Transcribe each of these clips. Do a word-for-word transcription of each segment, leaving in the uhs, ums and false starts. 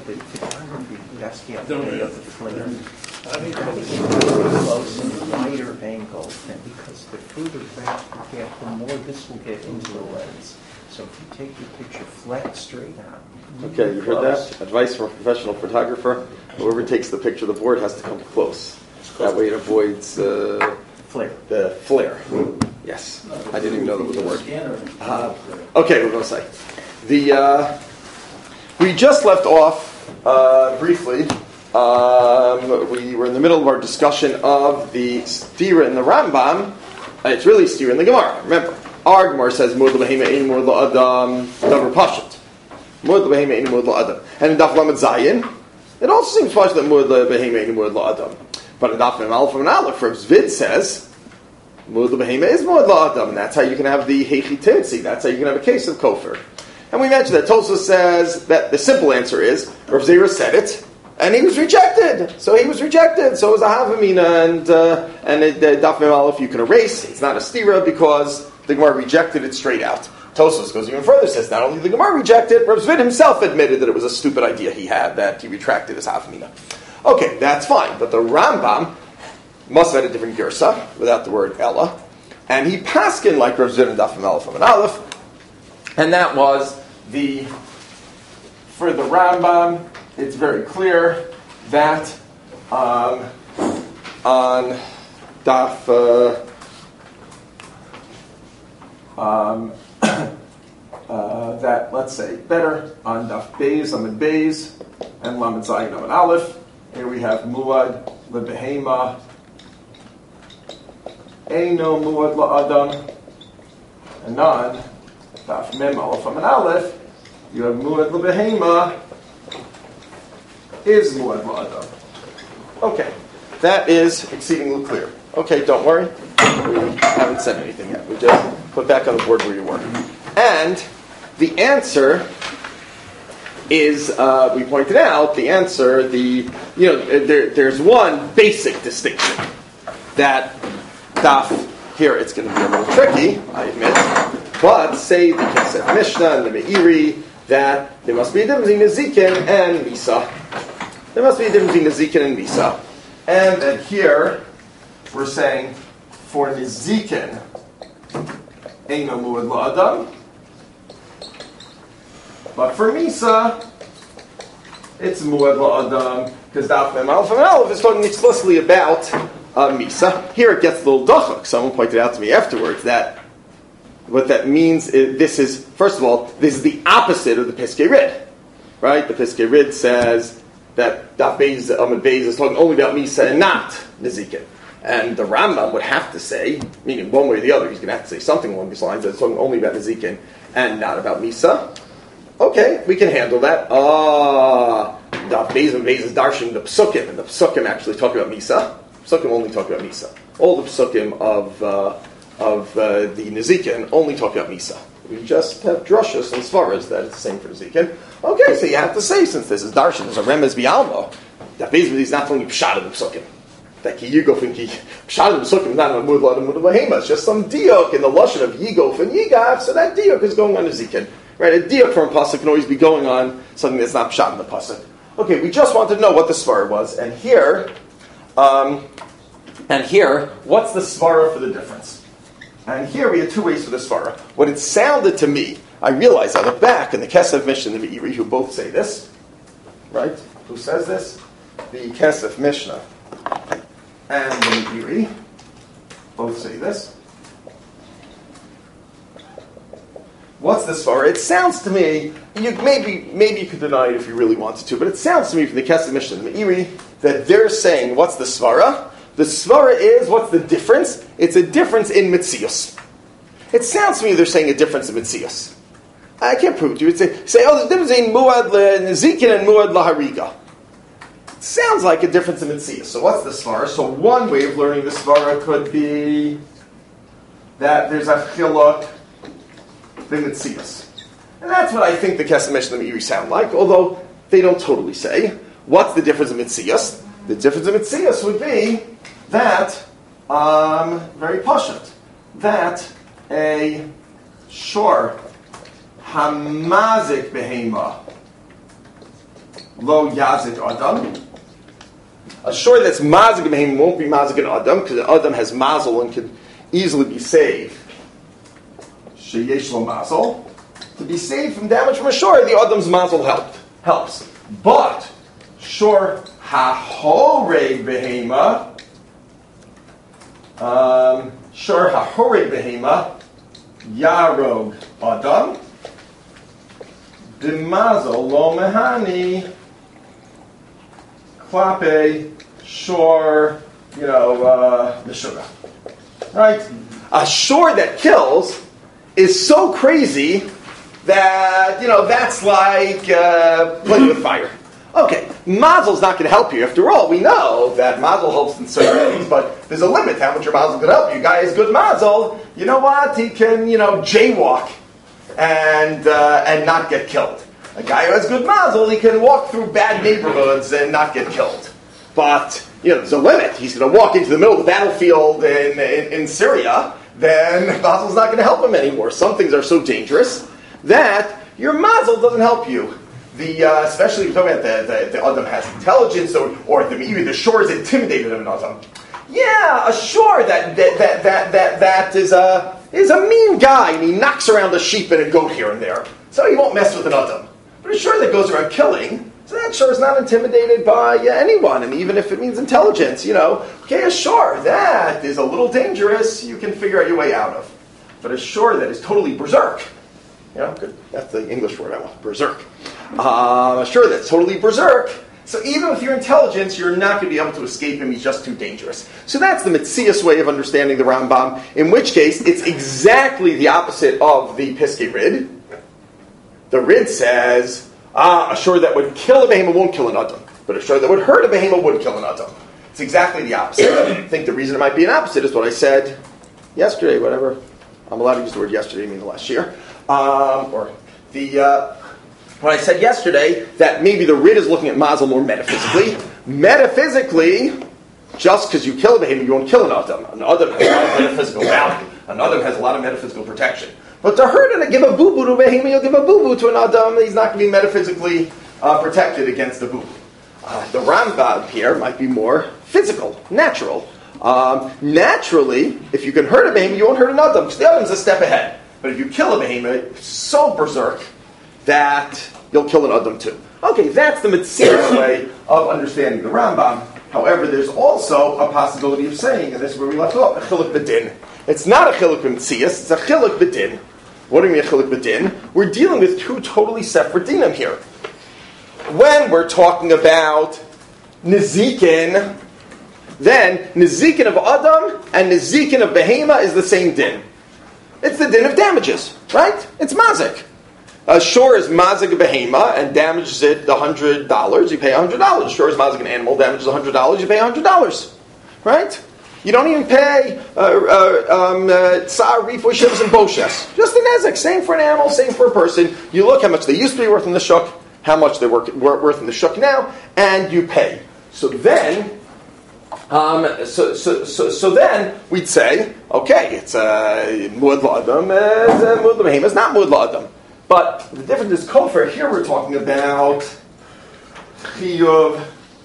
the photography Raskia of the flare. I mean, Close and wider angle, and because the further back you get, the more this will get into the lens. So if you take your picture flat straight out. Okay, you heard that? Advice from a professional photographer. Whoever takes the picture of the board has to come close. That way it avoids uh, flare. the flare. Yes. I didn't even know that was a word. Uh, okay, we're going to say. The, uh, we just left off uh, briefly. Um, we were in the middle of our discussion of the stira in the Rambam. Uh, it's really stira in the Gemara. Remember, our Gemara says Mud l'behema ein mud la'adam davar pashut. Mud l'behema ein mud la'adam. And in Daf Lamed Zayin, it also seems pashut that Mud l'behema ein mud la'adam. But in Daf Mem Aleph and Aleph, Rav Zvid says Mud l'behema is mud la'adam. And that's how you can have the heichi timtzi. That's how you can have a case of kofar. And we mentioned that Tosfos says that the simple answer is Rav Zera said it. And he was rejected. So he was rejected. So was a Havamina. And uh, and it, uh, Daf Mem Aleph you can erase. It's not a stira because the Gemara rejected it straight out. Tosfos goes even further, says not only the Gemara rejected, Rav Zvid himself admitted that it was a stupid idea he had, that he retracted his Havamina. Okay, that's fine. But the Rambam must have had a different girsa, without the word Ella. And he paskin like Rav Zvid and Daf Mem Aleph and Aleph. And that was the, for the Rambam, it's very clear that um, on Daf, uh, um, uh, that, let's say, better, on Daf Beis, Lamed Beis, and Lamed Zayin, Lamed Aleph, here we have Muad Lebehema, Eino Muad La'adam, and on Daf Mem Aleph, Lamed Aleph, you have Muad Lebehema, is Muad La'adam. Okay, that is exceedingly clear. Okay, don't worry. We haven't said anything yet. We just put back on the board where you were. And the answer is, uh, we pointed out, the answer, the, you know, there, there's one basic distinction that Daf, here it's going to be a little tricky, I admit, but say the Kesef Mishnah and the Meiri, that there must be a difference between Nezikin and Misa. There must be a difference between Nezikin and Misa. And then here, we're saying, for Nezikin, Eino Muad La'adam. But for Misa, it's Muad La'adam, because Daf Mem Aleph and Aleph is talking explicitly about uh, Misa. Here it gets a little dachak. Someone pointed out to me afterwards that what that means is, this is, first of all, this is the opposite of the Piskei Rid. Right? The Piskei Rid says that Daf Beis, Amud Beis is talking only about Misa and not Nezikin. And the Rambam would have to say, meaning one way or the other, he's going to have to say something along these lines, that it's talking only about Nezikin and not about Misa. Okay, we can handle that. Ah, Daf Beis and Beis is darshan the Psukim, and the Psukim actually talk about Misa. Psukim only talk about Misa. All the Psukim of uh, of uh, the Nezikin only talk about Misa. We just have drushas and svaras that it's the same for Nezikin. Okay, so you have to say, since this is darshan, there's a remez bialma, Daf Beis is not telling you pshat of the Psukim. That ki yigof and ki pshat of the Psukim is not a mud lad and mud lahema. It's just some diok in the lashon of yigof and yigaf. So that diok is going on Nezikin. Right, a diak from a pasuk can always be going on something that's not pshat in the pasuk. Okay, we just wanted to know what the svara was, and here, um, and here, what's the svara for the difference? And here we had two ways for the svara. What it sounded to me, I realized I look back, and the Kesef Mishnah and the Meiri, who both say this, right? Who says this? The Kesef Mishnah and the Meiri both say this. What's the svara? It sounds to me, you, maybe maybe you could deny it if you really wanted to, but it sounds to me from the Kesef Mishnah and the Meiri that they're saying, what's the svara? The svara is, what's the difference? It's a difference in mitzias. It sounds to me they're saying a difference in mitzias. I can't prove it to you. It's a, say, oh, there's a difference in muad le'nezikin and muad lahariga. It sounds like a difference in mitzias. So what's the svara? So one way of learning the svara could be that there's a chiluk the mitzias. And that's what I think the Kesef Mishnah and the Meiri sound like, although they don't totally say. What's the difference in mitzias? The difference in mitzias would be that, um, very pashut, that a shor hamazik behema lo yazik adam. A shore that's mazik a behema won't be mazik an adam because the adam has mazel and can easily be saved. Sheyesh lo mazel. To be saved from damage from a shore, the adam's mazel helped helps. But shore hahoreg behema, um, shore hahoreg behema, yarog adam, b'mazel lo mehani, klape shore, you know, uh, meshuga. Right? A shore that kills is so crazy that, you know, that's like uh, playing with fire. Okay, mazel's not going to help you. After all, we know that mazel helps in certain things, but there's a limit to how much your mazel can help you. A guy has good mazel, you know what? He can, you know, jaywalk and uh, and not get killed. A guy who has good mazel, he can walk through bad neighborhoods and not get killed. But, you know, there's a limit. He's going to walk into the middle of the battlefield in, in, in Syria, then mazel's not going to help him anymore. Some things are so dangerous that your mazel doesn't help you. The uh, especially if you're talking about the, the, the Adam has intelligence, or, or the, maybe the shore is intimidated of an Adam. Yeah, a shore that that that that that, that is a is a mean guy, and he knocks around a sheep and a goat here and there, so he won't mess with an Adam. But a shore that goes around killing, so that shore is not intimidated by uh, anyone, and even if it means intelligence, you know, okay, a shore that is a little dangerous, you can figure out your way out of. But a shore that is totally berserk. You know, good. That's the English word I want, berserk. Uh, sure, that's totally berserk. So even with your intelligence, you're not going to be able to escape him. He's just too dangerous. So that's the Metzias way of understanding the Rambam, in which case it's exactly the opposite of the Piskei Rid. The Rid says, ah, a shore that would kill a behemoth won't kill an Adam, but a shore that would hurt a behemoth would kill an Adam. It's exactly the opposite. I think the reason it might be an opposite is what I said yesterday, whatever. I'm allowed to use the word yesterday, I mean the last year. Um, or the uh, what I said yesterday, that maybe the Rid is looking at mazel more metaphysically. Metaphysically, just because you kill a behemoth, you won't kill an Adam. An Adam has a lot of metaphysical value. An Adam has a lot of metaphysical protection. But to hurt and to give a boo-boo to a behemoth, you'll give a boo-boo to an Adam, he's not going to be metaphysically uh, protected against the boo-boo. Uh, the Rambam here might be more physical, natural. Um, naturally, if you can hurt a behemoth, you won't hurt an Adam, because the Adam's a step ahead. But if you kill a behemoth, it's so berserk that you'll kill an Adam too. Okay, that's the Metzias way of understanding the Rambam. However, there's also a possibility of saying, and this is where we left off, a chiluk b'din. It's not a chiluk b'metzias, it's a chiluk b'din. What do you mean a chiluk b'din? We're dealing with two totally separate dinim here. When we're talking about nizikin, then nizikin of Adam and nizikin of behema is the same din. It's the din of damages, right? It's mazik. A shore is mazik a behema and damages it one hundred dollars, you pay one hundred dollars. A shore is mazik an animal, damages one hundred dollars, you pay one hundred dollars. Right? You don't even pay tsar, rifo, shivs, and boshes. Just the nezik. Same for an animal, same for a person. You look how much they used to be worth in the shuk, how much they're worth, worth in the shuk now, and you pay. So then, Um, so, so, so, so then we'd say, okay, it's a muad la'adam, it's a muad la'behema, it's not muad la'adam. But the difference is kofar. Here we're talking about chiyuv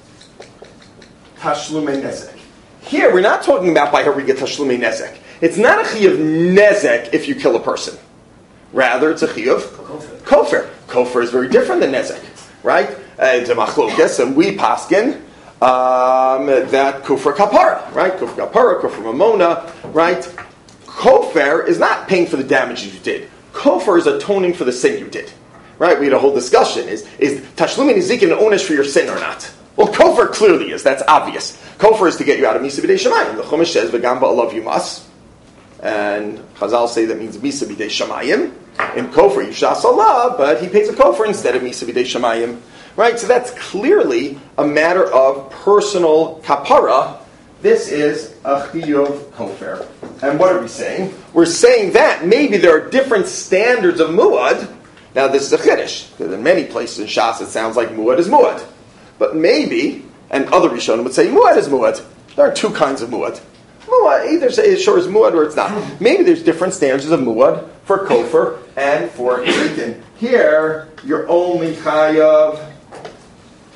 tashlumei nezek. Here we're not talking about by hariga tashlumei nezek. It's not a chiyuv nezek if you kill a person. Rather, it's a chiyuv kofar. Kofar is very different than nezek, right? Uh, it's a machlokas, and we paskin. Um, that kufra kapara, right? Kufra kapara, kufra mamona, right? Kofar is not paying for the damage you did. Kofar is atoning for the sin you did, right? We had a whole discussion: is is tashlumi nizikin an onesh for your sin or not? Well, kofar clearly is. That's obvious. Kofar is to get you out of misa b'dei shamayim. The Chumash says v'gamba alav you must, and Chazal say that means misa b'dei shamayim. In kofar yushas Allah, but he pays a kofar instead of misa b'dei shamayim. Right, so that's clearly a matter of personal kapara. This is a chiyuv kofar. And what are we saying? We're saying that maybe there are different standards of muad. Now this is a chiddush, because in many places in Shas it sounds like muad is muad. But maybe, and other Rishonim would say muad is muad. There are two kinds of muad. Muad, either say it sure is muad or it's not. Maybe there's different standards of muad for kofar and for chitin. Here, you're only chayav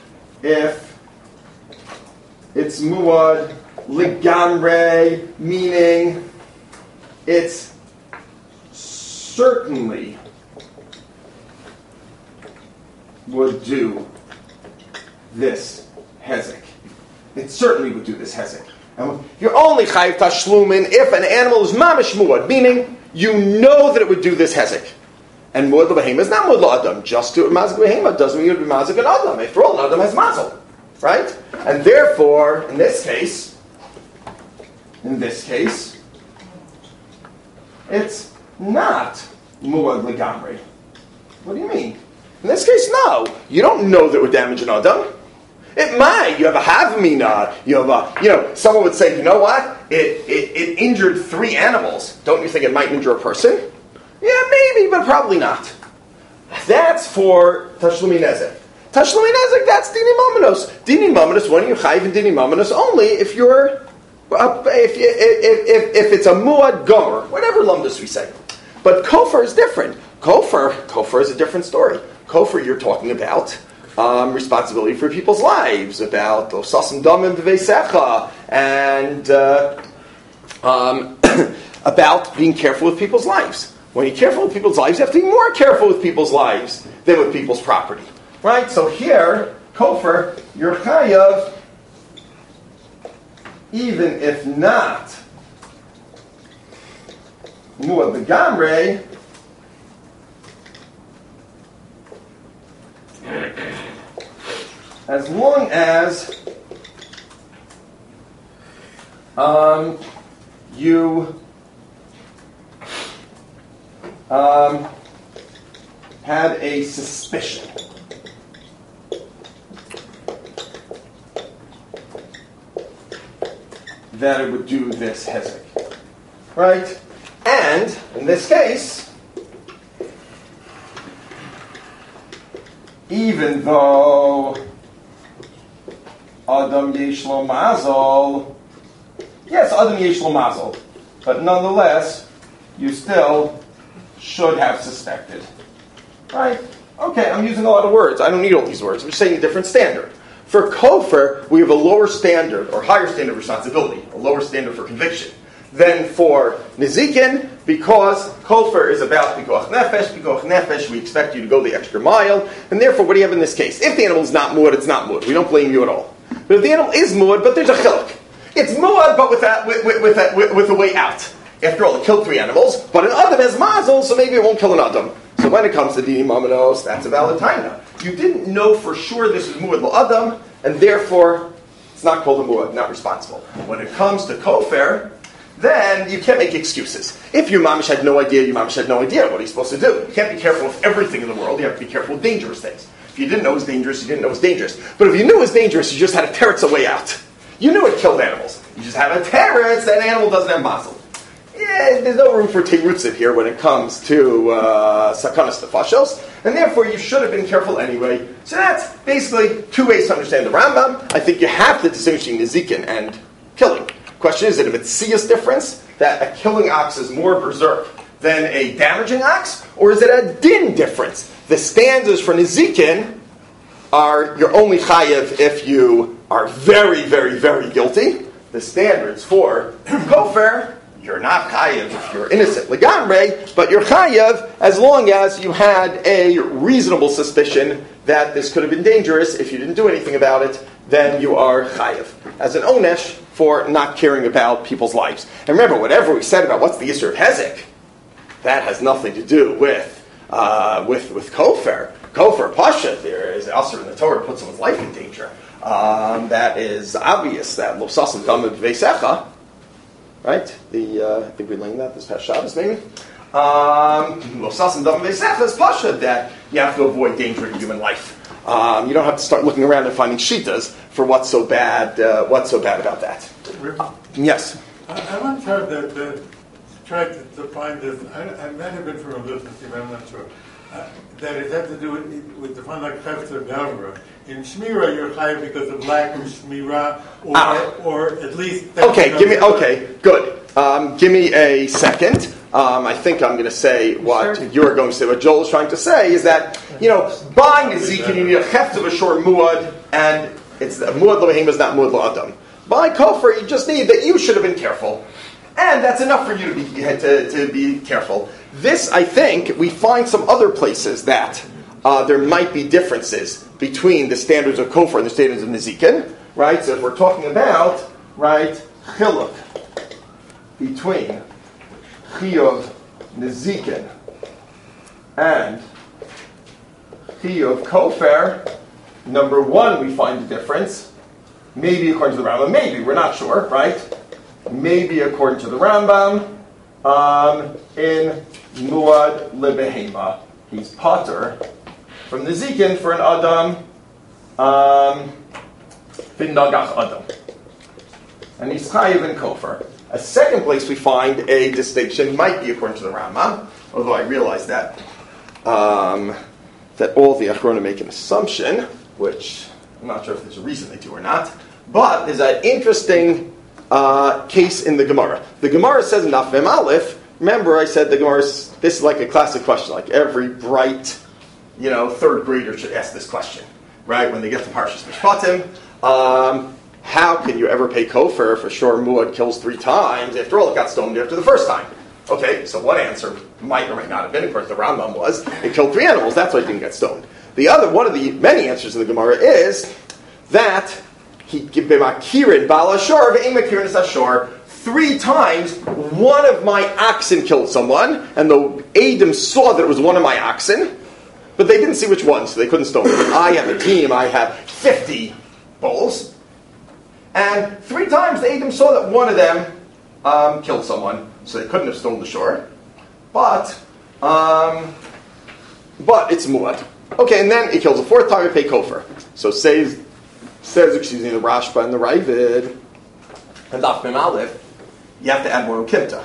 if it's muad legamre, meaning it's certainly would do this hezek. It certainly would do this hezek. And you're only chayiv tashlumin if an animal is mamish muad, meaning you know that it would do this hezek. And muad l'behema is not muad l'adam. Just to mazik behema doesn't mean it would be mazik an adam. After all, an adam has mazel, right? And therefore, in this case, in this case, it's not muad legamri. What do you mean? In this case, no. You don't know that it would damage an adam. It might. You have a havmina. You have a, you know, someone would say, you know what? It, it it injured three animals. Don't you think it might injure a person? Yeah, maybe, but probably not. That's for tashlumi nezek. Tashlumi nezek, that's dini mamanos. Dini mamanos, when you chayiv in dini mamanos only if you're, uh, if, if, if, if it's a muad gomer, whatever lumdus we say. But kofar is different. Kofar, kofar is a different story. Kofar, you're talking about um, responsibility for people's lives, about osasim damim v'veisecha, and uh, um, about being careful with people's lives. When you're careful with people's lives, you have to be more careful with people's lives than with people's property. Right? So here, kofar, you're chayav, even if not muad legamre, as long as um, you um, had a suspicion that it would do this hezek. Right? And, in this case, even though Adam yesh lo mazal, yes, Adam yesh lo mazal, but nonetheless, you still should have suspected. Right? Okay, I'm using a lot of words. I don't need all these words. I'm just saying a different standard. For kofar, we have a lower standard, or higher standard of responsibility, a lower standard for conviction, than for nizikin, because kofar is about pikuach nefesh. Pikuach nefesh, we expect you to go the extra mile, and therefore, what do you have in this case? If the animal is not muad, it's not muad. We don't blame you at all. But if the animal is muad, but there's a chiluk, it's muad, but with that, with, with, with, that, with, with a way out. After all, it killed three animals, but an adam has mazel, so maybe it won't kill an adam. So when it comes to dini mamanos, that's a valid taina. You didn't know for sure this is muad l'adam, and therefore, it's not called a muad, not responsible. When it comes to kofar, then you can't make excuses. If your mamish had no idea, your mamish had no idea, what are you supposed to do? You can't be careful with everything in the world, you have to be careful with dangerous things. If you didn't know it was dangerous, you didn't know it was dangerous. But if you knew it was dangerous, you just had a teretz a way out. You knew it killed animals. You just have a teretz that an animal doesn't have mazel. Yeah, there's no room for terutzit here when it comes to uh, sakanas tefashos, and therefore you should have been careful anyway. So that's basically two ways to understand the Rambam. I think you have to distinguish nezikin and killing. Question is, is it a mitzias difference, that a killing ox is more berserk than a damaging ox, or is it a din difference? The standards for nezikin are you're only chayev if you are very, very, very guilty. The standards for kofar, you're not chayev if you're innocent legamre, but you're chayev as long as you had a reasonable suspicion that this could have been dangerous. If you didn't do anything about it, then you are chayev as an onesh for not caring about people's lives. And remember, whatever we said about what's the issue of hezek, that has nothing to do with uh, with with kofar. Kofar pasha, there is also in the Torah to put someone's life in danger. Um, that is obvious. That lo sasim damim v'veisecha. Right? The uh, I think we learned that this past Shabbos, maybe. Lo sasim damim v'veisecha is pasha, that you have to avoid danger in human life. Um, you don't have to start looking around and finding shitas for what's so bad. Uh, what's so bad about that? Uh, yes. I, I once heard that, that tried to, to find this. I, I might have been from a business team. I'm not sure. Uh, that it had to do with, with the fun like Chefzer Gavra. In Shmira, you're chayav because of lack of Shmira, or, ah. or at least. Okay, give me. Okay, good. Um, give me a second. Um, I think I'm going to say what sure? you're going to say. What Joel is trying to say is that you know, buying a zikin, you need a heft of a shor muad, and it's muad l'behema is not muad l'adam. Buying kofar, you just need that you should have been careful. And that's enough for you to be, to, to be careful. This, I think, we find some other places that uh, there might be differences between the standards of kofar and the standards of nezikin, right? So if we're talking about, right, chiluk between chiyuv nezikin and chiyuv kofar, number one, we find a difference. Maybe according to the Rambam, maybe, we're not sure, right? Maybe according to the Rambam, um, in muad lebehema, he's potter from the zikin for an adam, um, bin nagach adam, and he's chayiv in kofar. A second place we find a distinction might be according to the Rambam, although I realize that um, that all the Achronim make an assumption, which I'm not sure if there's a reason they do or not, but there's an interesting Uh, case in the Gemara. The Gemara says in Daf Mem Aleph, remember I said the Gemara, this is like a classic question, like every bright, you know, third grader should ask this question, right? When they get to Parshas Mishpatim, um, how can you ever pay kofar for sure muad kills three times? After all, it got stoned after the first time. Okay, so one answer might or might not have been, of course, the Rambam was, it killed three animals, that's why it didn't get stoned. The other, one of the many answers in the Gemara is that he b'makirin bal ashor v'emakirin ashor. Three times, one of my oxen killed someone, and the Adam saw that it was one of my oxen, but they didn't see which one, so they couldn't stone it. I have a team. I have fifty bulls, and three times the Adam saw that one of them um, killed someone, so they couldn't have stoned the shore. But, um, but it's muad. Okay, and then he kills a fourth time. I pay kofar. So says. Says, excuse me, the Rashba and the Ravid, and Daf Mem Aleph, you have to add more ukimta.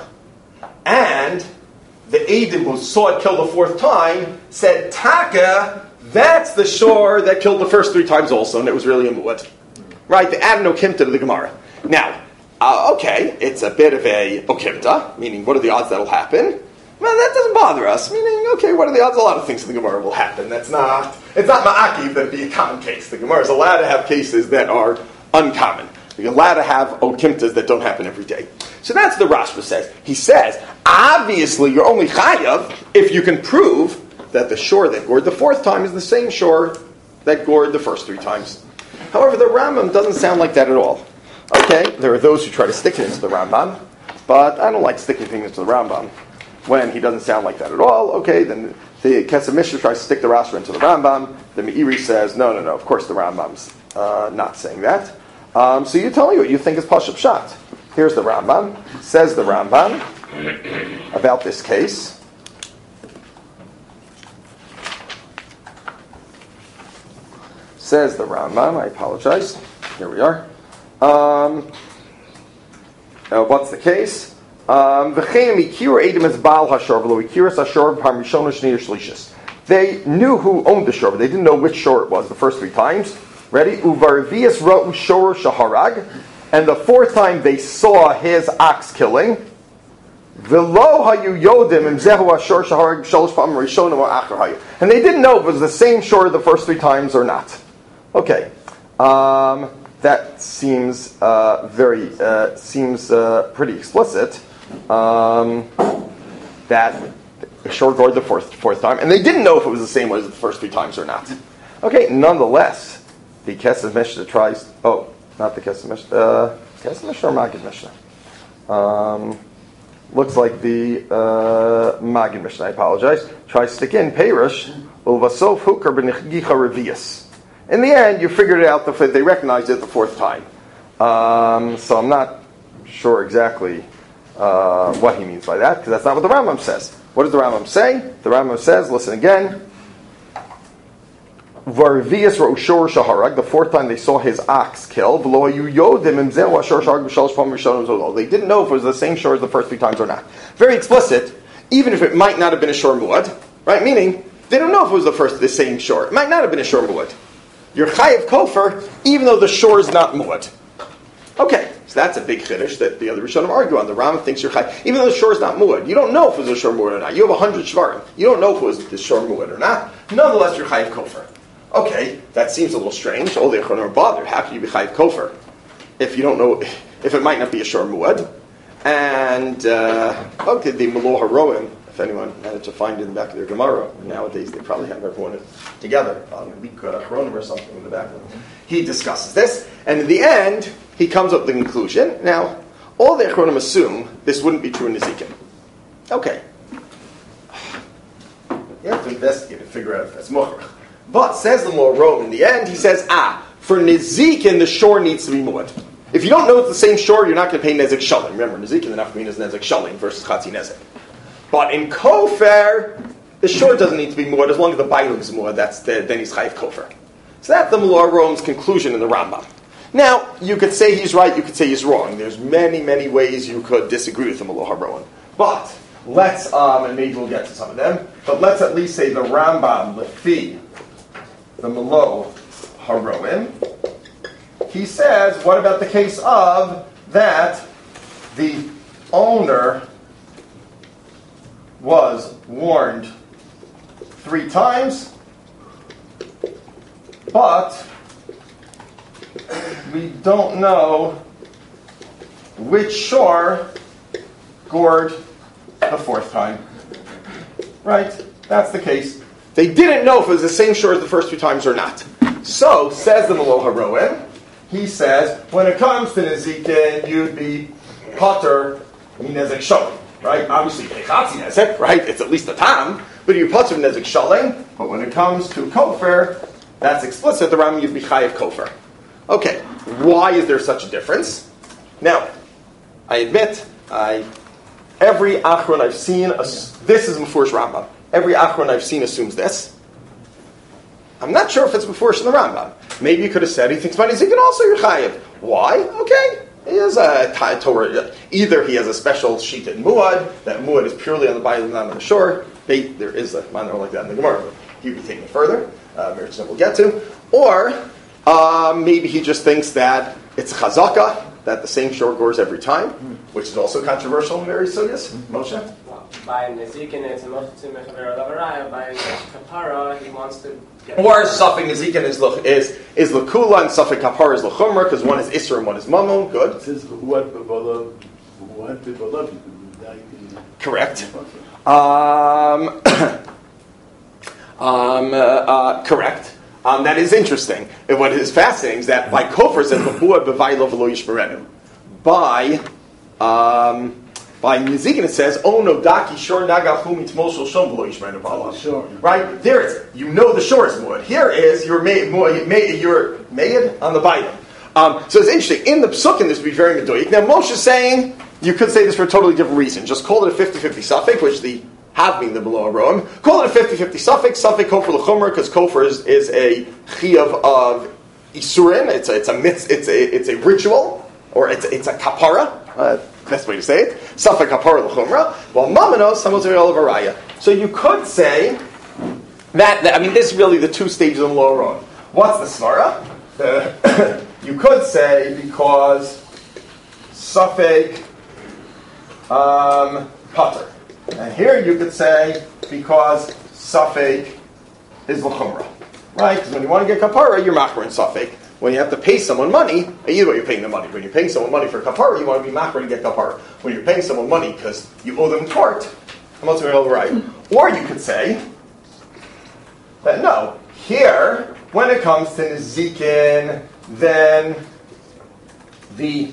And the Eidim who saw it kill the fourth time said, Taka, that's the shore that killed the first three times also, and it was really a muad. Right, they add an ukimta to the Gemara. Now, uh, okay, it's a bit of a ukimta, meaning what are the odds that'll happen? Well, that doesn't bother us. Meaning, okay, what are the odds? A lot of things in the Gemara will happen. That's not, it's not ma'akiv that'd be a common case. The Gemara is allowed to have cases that are uncommon. You're allowed to have okimtas that don't happen every day. So that's the Rashba says. He says, obviously you're only chayav if you can prove that the shore that gored the fourth time is the same shore that gored the first three times. However, the Rambam doesn't sound like that at all. Okay, there are those who try to stick it into the Rambam, but I don't like sticking things into the Rambam. When he doesn't sound like that at all, okay, then the Kesef Mishnah tries to stick the Rashba into the Rambam. The Meiri says, no, no, no, of course the Rambam's uh, not saying that. Um, so you tell me what you think is Pashup Pshat. Here's the Rambam. Says the Rambam about this case. Says the Rambam, I apologize. Here we are. Um, uh, what's the case? Um, they knew who owned the shore, but they didn't know which shore it was the first three times. Ready? And the fourth time they saw his ox killing. And they didn't know if it was the same shore the first three times or not. Okay. Um, that seems uh, very, uh, seems uh, pretty explicit. Um, that the shore gored the fourth, fourth time, and they didn't know if it was the same one as the first three times or not. Okay, nonetheless, the Kesef Mishnah tries. Oh, not the Kesef Mishnah. Uh, Kesef Mishnah or Magid Mishnah? Um, looks like the uh, Magid Mishnah. I apologize. Tries to stick in Perush Ulvasof Hukar B'Nechgicha Revius. In the end, you figured it out. The, they recognized it the fourth time. Um, so I'm not sure exactly uh, what he means by that, because that's not what the Rambam says. What does the Rambam say? The Rambam says, listen again. Varvius Roshor Shaharag, the fourth time they saw his ox kill. They didn't know if it was the same shore as the first three times or not. Very explicit, even if it might not have been a shor muad, right? Meaning, they don't know if it was the first, the same shore. It might not have been a shor muad. You're chayiv kofar, even though the shore is not muad. Okay, so that's a big chiddush that the other Rishonim argue on. The Rambam thinks you're chai, even though the shore is not muad. You don't know if it was a shore muad or not. You have a hundred shvarim. You don't know if it was the shore muad or not. Nonetheless, you're chayiv kofar. Okay, that seems a little strange. All the Acharonim are bothered. How can you be chayiv kofar if you don't know if it might not be a shore muad? And uh, okay, the Melo Haroim. If anyone managed to find it in the back of their Gemara, nowadays they probably have everyone together on a Likut Achronim or something in the back of them. He discusses this, and in the end, he comes up with the conclusion. Now, all the Achronim assume this wouldn't be true in Nezikin. Okay. You have to investigate and figure out if that's Mochrach. But, says the Morom in the end, he says, ah, for Nezikin, the shore needs to be muad. If you don't know it's the same shore, you're not going to pay Nezek Shalim. Remember, Nezikin, the Nafkamina is Nezek Shalim versus Chatzi Nezek. But in Kofar, the shore doesn't need to be muad as long as the Bailim is muad. That's the, then he's chayiv Kofar. So that's the Melo Haroim's conclusion in the Rambam. Now, you could say he's right, you could say he's wrong. There's many, many ways you could disagree with the Melo Haroim. But let's, um, and maybe we'll get to some of them, but let's at least say the Rambam, Lefi, the Melo Haroim, he says, what about the case of that the owner was warned three times, but we don't know which shore gored the fourth time. Right? That's the case. They didn't know if it was the same shore as the first two times or not. So, says the Melo Haroim, he says, when it comes to Nezikin, you'd be Potter, Nezek Shalim. Right? Obviously, Pechatzi Nezek, right? It's at least a tam, but you Potter Nezek Shalim. But when it comes to Kofar, that's explicit. The Rambam you'd be Chayiv Kofar. Okay, why is there such a difference? Now, I admit, I every Achron I've seen, this is Mefurish Rambam. Every Achron I've seen assumes this. I'm not sure if it's Mefurish in the Rambam. Maybe you could have said he thinks about Nezikin also you're Chayiv. Why? Okay. He has a Torah. Either he has a special sheet in Muad, that Muad is purely on the Bible, not on the shore. They, there is a manner like that in the Gemara, but he'd be taking it further, uh, which we'll get to. Or uh, maybe he just thinks that it's Chazaka, that the same shore gores every time, which is also controversial in various sugyas. Moshe? By Nezikin, it's a Mochtzim Mechaver Lavaraya. By Kapara, he wants to get... Or Safek Nezikin is is is Lakula and Safek Kapara is Lachumra, because one is Isser and one is Mammon. Good. Correct. Um, um, uh, uh, correct. Um, that is interesting. And what is fascinating is that by Kofar says B'fuad B'vaylo V'lo Yishmerenu. By um, by Nezikin it says Oh no Daki Shor Nagachu Mitmol Shel Shom V'lo Yishmerenu B'alav. Sure. Right there it's you know the shore is muad. Here is you're made you're made on the Bailam. Um, so it's interesting. In the Psukim this would be very medoyik. Now Moshe is saying you could say this for a totally different reason. Just call it a fifty-fifty suffix, which the having the Melo Haroim. Call it a fifty-fifty suffix, suffix kofar l'chumra, because kofar is, is a chiyav of isurin. It's a, it's a mitz, it's a it's a ritual, or it's a, it's a kapara. Uh, best way to say it. Suffix kapara l'chumra. Well, mamanos samotari olavaraya. So you could say that, that. I mean, this is really the two stages of the Melo Haroim. What's the svara? Uh, you could say because suffix um, pater. And here you could say, because Safek is l'chumra. Right? Because when you want to get kapara, you're machmer in Safek. When you have to pay someone money, either way you're paying them money. When you're paying someone money for kapara, you want to be machmer to get kapara. When you're paying someone money because you owe them court, I'm also going to right. Or you could say that no, here, when it comes to Nezikin, then the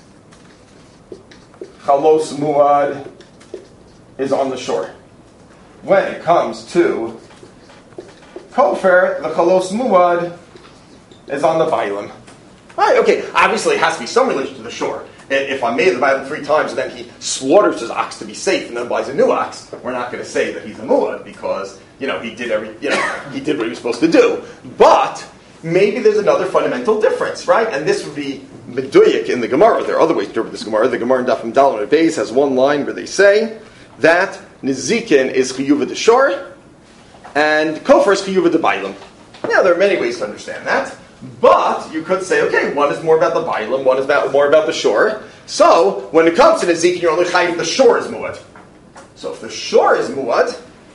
Chalos Muad is on the shore. When it comes to Kofar, the Chalos Muad is on the Bailam. Right, okay, obviously it has to be some relation to the shore. If I made the Bailam three times and then he slaughters his ox to be safe and then buys a new ox, we're not going to say that he's a Muad because, you know, he did every, you know, he did what he was supposed to do. But maybe there's another fundamental difference, right? And this would be Meduyak in the Gemara. There are other ways to interpret this Gemara. The Gemara in Dafim Daled Beis has one line where they say that Nezikin is Chiyuva de Shor, and Kofar is Chiyuva de Bailam. Now, there are many ways to understand that. But you could say, okay, one is more about the Bailam, one is about, more about the shore. So when it comes to Nezikin, you're only chayiv if the shore is muad. So if the shore is muad,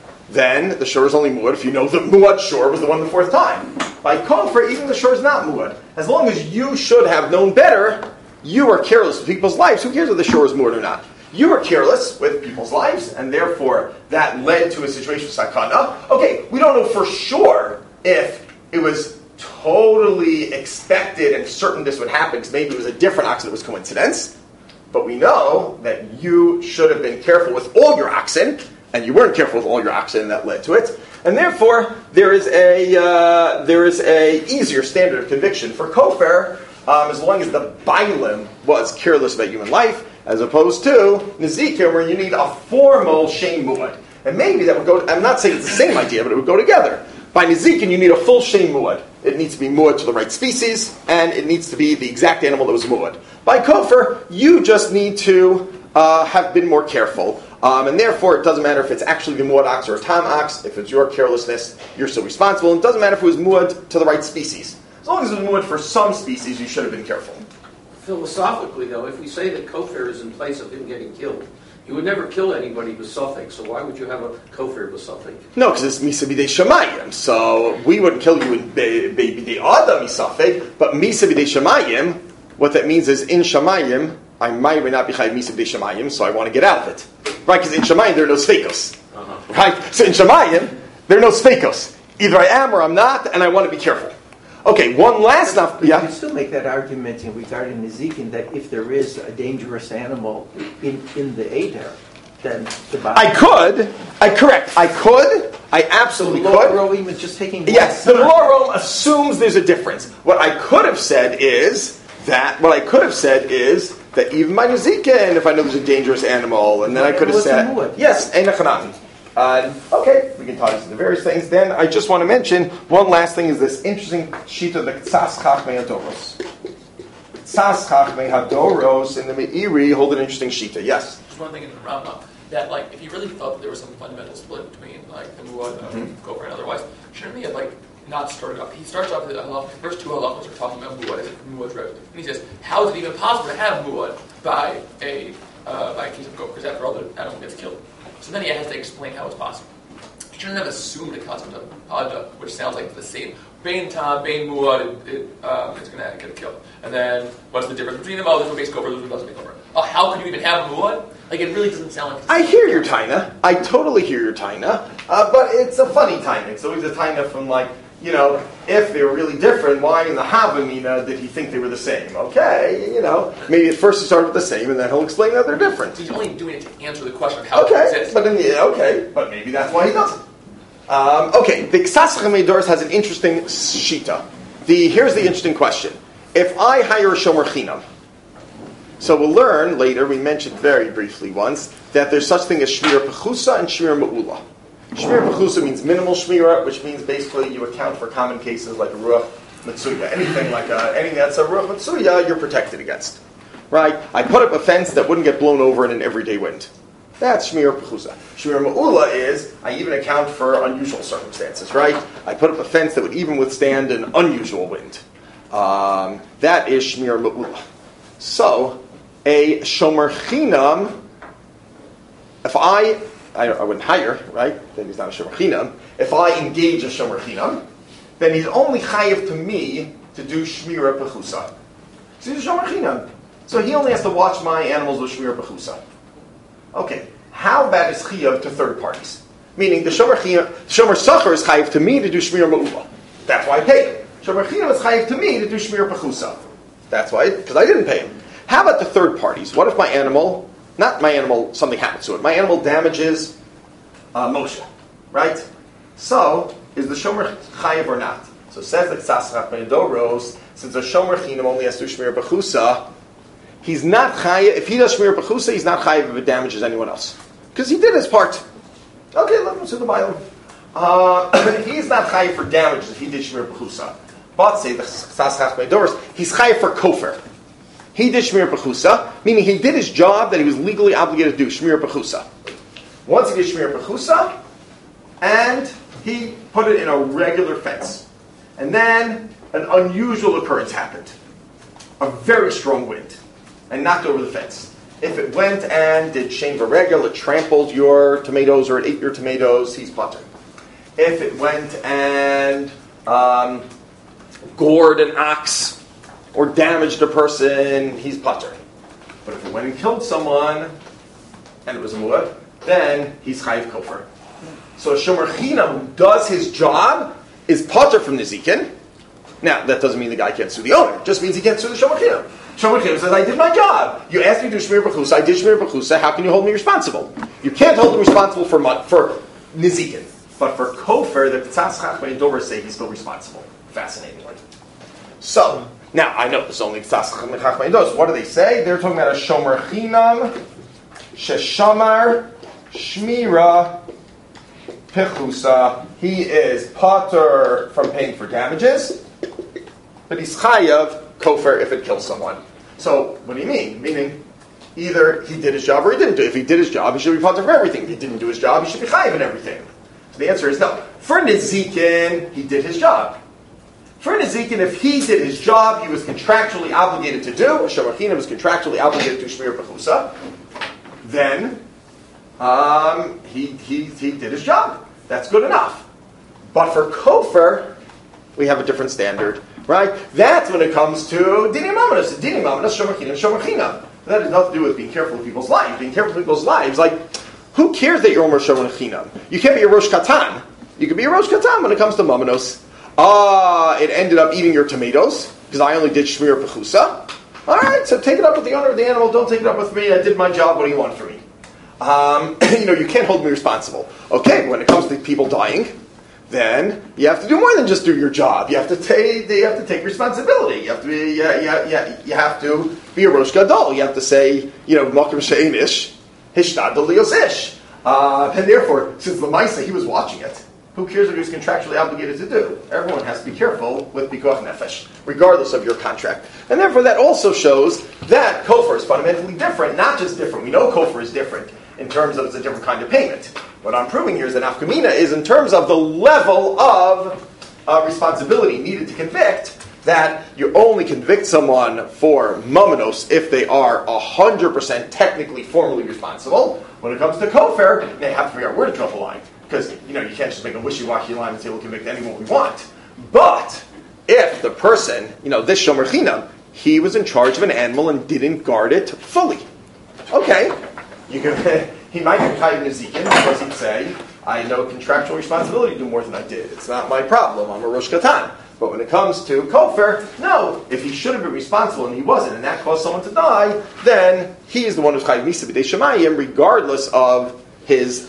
then the shore is only muad if you know the muad shore was the one the fourth time. By kofar, even the shore is not muad. As long as you should have known better, you are careless with people's lives. Who cares if the shore is muad or not? You were careless with people's lives, and therefore that led to a situation of sakana. Okay, we don't know for sure if it was totally expected and certain this would happen, because maybe it was a different ox that was coincidence. But we know that you should have been careful with all your oxen, and you weren't careful with all your oxen, and that led to it. And therefore, there is a uh, there is a easier standard of conviction for kofar, um, as long as the bailim was careless about human life, as opposed to nezikin, where you need a formal shein muad. And maybe that would go. I'm not saying it's the same idea, but it would go together. By nezikin, you need a full shein muad. It needs to be muad to the right species, and it needs to be the exact animal that was muad. By kofar, you just need to uh, have been more careful. Um, and therefore, it doesn't matter if it's actually the muad ox or a tam ox. If it's your carelessness, you're still responsible. And it doesn't matter if it was muad to the right species. As long as it was muad for some species, you should have been careful. Philosophically, though, if we say that kofar is in place of him getting killed, you would never kill anybody with suffix, so why would you have a kofar with suffix? No, because it's misa b'dei shamayim. So we wouldn't kill you in b'dei adam misafek, but misa b'dei shamayim, what that means is in shamayim, I might or may not be chayiv misa b'dei shamayim, so I want to get out of it. Right, because in shamayim there are no sfeikos. Uh-huh. Right? So in shamayim, there are no sfeikos. Either I am or I'm not, and I want to be careful. Okay, one last enough. But yeah. you can still make that argument in regarding Nezikin that if there is a dangerous animal in, in the Eder, then the body. I could. I correct. I could. I absolutely the could. Law Rome is just taking. Yes, the law Rome assumes there's a difference. What I could have said is that. What I could have said is that even by Nezikin, if I know there's a dangerous animal, and then I could have said yes, ein achanami. Uh, okay, we can talk about the various things. Then I just want to mention one last thing is this interesting sheet of the Tzas Chachmei Hadoros. Tzas Chachmei Hadoros in the Meiri hold an interesting shita. Yes? Just one thing in the Rambam, that like if you really thought that there was some fundamental split between like the Muad and mm-hmm. Kofar and otherwise, shouldn't he have like not started up? He starts off with the halach, the first two halachos are talking about Muad as if Muad's right. And he says, how is it even possible to have Muad by a uh, by a case of Kofar? Because after all, the animal gets killed. So then he has to explain how it's possible. He shouldn't have assumed the concept of Pada, which sounds like the same. Bain Tam, Bain Muad, it, it, um, it's going to get killed. And then, what's the difference between them? Oh, there's one base Kofar, there's one doesn't make Kofar. Oh, how could you even have a Muad? Like, it really doesn't sound like... I hear your taina. I totally hear your taina. Uh, but it's a funny taina. It's always a taina from like, you know, if they were really different, why in the Havamina did he think they were the same? Okay, you know, maybe at first he started with the same, and then he'll explain that they're different. He's only doing it to answer the question of how okay, it exists. But then, yeah, okay, but maybe that's why he doesn't. Um, okay, the Ksas Chachmei Doros has an interesting shita. The here's the interesting question: if I hire a shomer chinam, so we'll learn later. We mentioned very briefly once that there's such thing as shmir pechusa and shmir ma'ula. Shmir Pechusa means minimal shmira, which means basically you account for common cases like a ruach mitzuya. Anything like a, anything that's a ruach mitzuya, you're protected against. Right? I put up a fence that wouldn't get blown over in an everyday wind. That's Shmir Pechusa. Shmir Ma'ula is, I even account for unusual circumstances, right? I put up a fence that would even withstand an unusual wind. Um, that is Shmir Ma'ula. So, a Shomer Chinam, if I... I, I wouldn't hire, right? Then he's not a shomer chinam. If I engage a shomer chinam, then he's only chayiv to me to do shmira pechusa. So he's a shomer chinam. So he only has to watch my animals with shmira pechusa. Okay, how bad is chayiv to third parties? Meaning the shomer chinam, shomer sacher is chayiv to me to do shmira ma'ula. That's why I pay him. Shomer chinam is chayiv to me to do shmira pechusa. That's why, because I didn't pay him. How about the third parties? What if my animal... Not my animal, something happens to it. My animal damages uh, Moshe, right? So, is the shomer chayiv or not? So says the Ksas Chachmei Doros, since the shomer chinam only has to shmir bechusa, he's not chayiv. If he does shmir bechusa, he's not chayiv if it damages anyone else, because he did his part. Okay, let him see the Bible. Uh, he's not chayiv for damages if he did shmir bechusa. But say the Ksas Chachmei Doros, he's chayiv for kofar. He did Shmir Pechusa, meaning he did his job that he was legally obligated to do, Shmir Pechusa. Once he did Shmir Pechusa, and he put it in a regular fence. And then, an unusual occurrence happened. A very strong wind, and knocked over the fence. If it went and did Shem Varegel, it trampled your tomatoes or it ate your tomatoes, he's putter. If it went and um, gored an ox or damaged a person, he's putter. But if it went and killed someone, and it was a muad, then he's chayiv kofar. So a shomer chinam who does his job is putter from nizikin. Now, that doesn't mean the guy can't sue the owner. It just means he can't sue the shomer chinam. Shomer chinam says, I did my job. You asked me to do shmir b'chusa, I did shmir b'chusa, how can you hold me responsible? You can't hold him responsible for for nizikin. But for kofar, the Tzas Chachmei Dover say he's still responsible. Fascinatingly. So, now, I know this is only Tzas Chachmei Dover. What do they say? They're talking about a shomer chinam, sheshamar, shmira, pichusa. He is potter from paying for damages, but he's chayav kofar if it kills someone. So, what do you mean? Meaning, either he did his job or he didn't do it. If he did his job, he should be potter for everything. If he didn't do his job, he should be chayav in everything. So the answer is no. For Nizikin, he did his job. For Nizikin, if he did his job, he was contractually obligated to do, a shomer chinam was contractually obligated to shmir b'chusa, then um, he, he, he did his job. That's good enough. But for kofar, we have a different standard, right? That's when it comes to dinim amanos. Dinim amanos, shomer chinam, shomer chinam. That has nothing to do with being careful of people's lives. Being careful of people's lives, like, who cares that you're Omer Shomer Chinam? You can't be a Rosh Katan. You can be a Rosh Katan when it comes to Mamanos. Ah, uh, it ended up eating your tomatoes, because I only did Shmir Pechusa. Alright, so take it up with the owner of the animal, don't take it up with me, I did my job, what do you want from me? Um, you know, you can't hold me responsible. Okay, when it comes to people dying, then you have to do more than just do your job. You have to take, you have to take responsibility. You have to be, yeah, yeah, yeah, you have to be a Rosh Gadol. You have to say, you know, Makim She'enish, Hishtadol Liosish. Uh, and therefore, since Lamaisa, he was watching it, who cares what he was contractually obligated to do? Everyone has to be careful with Pikuach Nefesh, regardless of your contract. And therefore, that also shows that kofar is fundamentally different, not just different. We know kofar is different in terms of it's a different kind of payment. What I'm proving here is that nafkamina is in terms of the level of uh, responsibility needed to convict, that you only convict someone for momenos if they are one hundred percent technically, formally responsible. When it comes to kofar, they have to figure out where to draw the line. Because, you know, you can't just make a wishy-washy line and say we'll convict anyone we want. But if the person, you know, this shomer chinam, he was in charge of an animal and didn't guard it fully. Okay, you can, he might be chayiv nezikin because he'd say, I had no contractual responsibility to do more than I did. It's not my problem. I'm a Rosh Katan. But when it comes to kofar, no. If he should have been responsible and he wasn't, and that caused someone to die, then he is the one who's chayiv misa b'dei shemayim, regardless of his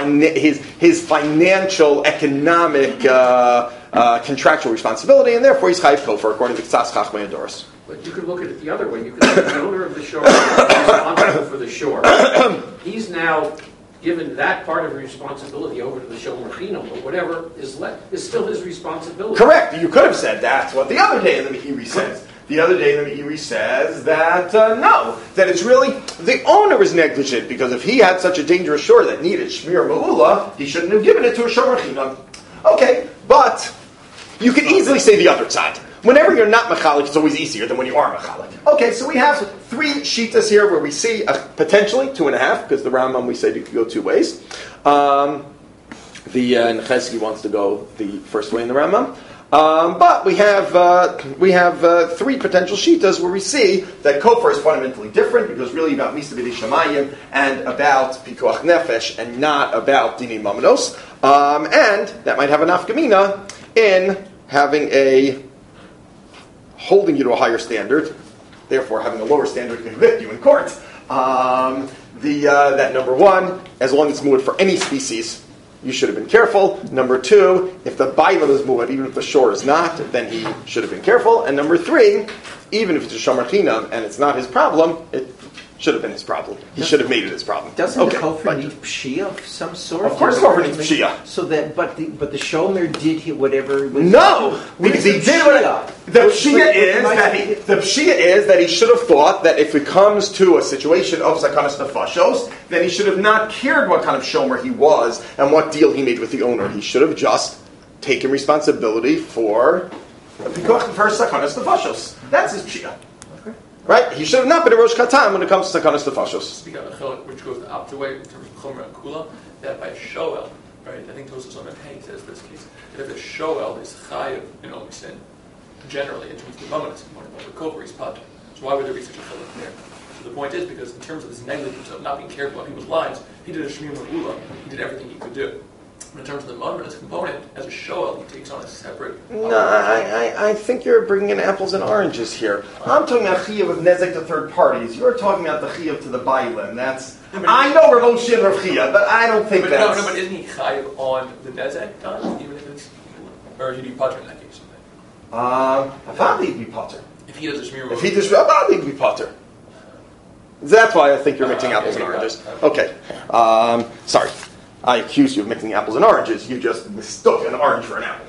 his his financial, economic, uh, uh, contractual responsibility, and therefore he's chayiv kofar according to Tzas Chachmei Adoros. But you could look at it the other way. You could say the owner of the shore is responsible for the shore. He's now given that part of responsibility over to the shomer chinam, but whatever is left is still his responsibility. Correct. You could have said that's what the other day in the Meiri says. The other day in the Meiri says that uh, no, that it's really the owner is negligent, because if he had such a dangerous shore that needed shmir ma'ula, he shouldn't have given it to a shomer chinam. Okay, but you could easily say the other side. Whenever you're not machalik, it's always easier than when you are machalik. Okay, so we have three shitas here where we see uh, potentially two and a half, because the Rambam we said you could go two ways. Um, the uh, Nechesky wants to go the first way in the Rambam. Um, but we have uh, we have uh, three potential shitas where we see that kofar is fundamentally different, because really about misa b'dei shemayim and about pikuach nefesh and not about dinim mamanos, um, and that might have a nafkamina in having a holding you to a higher standard, therefore having a lower standard to convict you in court. Um, the uh, that number one, as long as it's muad for any species, you should have been careful. Number two, if the bailam is muad, even if the shore is not, then he should have been careful. And number three, even if it's a shomer chinam and it's not his problem, it should have been his problem. He should have made it his problem. Doesn't okay, the kofar but, need pshia of some sort? Of course, kofar needs pshia. So that, but the but the shomer did he whatever. Was no, because he did what the pshia is that he, the pshia is that he should have thought that if it comes to a situation of zakanas nefashos, then he should have not cared what kind of shomer he was and what deal he made with the owner. He should have just taken responsibility for Pikuach for Sakanas Nefashos. That's his pshia. Right? He should have not been a Rosh Katan when it comes to Sakanas Nefashos. Speak of a chilek, which goes the opposite way in terms of Chomer and Kula, that by Shoel, right? I think Tosfos on Pei says this case that if the Shoel is chayiv in only sin, generally in terms of the Mamonis component of the Kofer, he's pater. So why would there be such a chilek there? So the point is because in terms of this negligence of not being careful about people's lives, he did a Shmir Ula, he did everything he could do. But in terms of the Mamonis component, as a Shoel, he takes on a separate. No, I, I, I think you're bringing in apples and oranges here. I'm talking about chiyuv of nezek to third parties. You're talking about the chiyuv to the bailim. That's No, but I know Rav Oshin Rav Chia, but I don't think But that's. no, no, but isn't he chayiv on the nezek done, even if it's, or should he pater in that case? Um, Avadi would be potter. If he does a Shmir If he does Avadi would be potter. That's why I think you're mixing Uh, apples okay, and got oranges. it. Okay. Um, sorry. I accuse you of mixing apples and oranges. You just mistook an orange for an apple.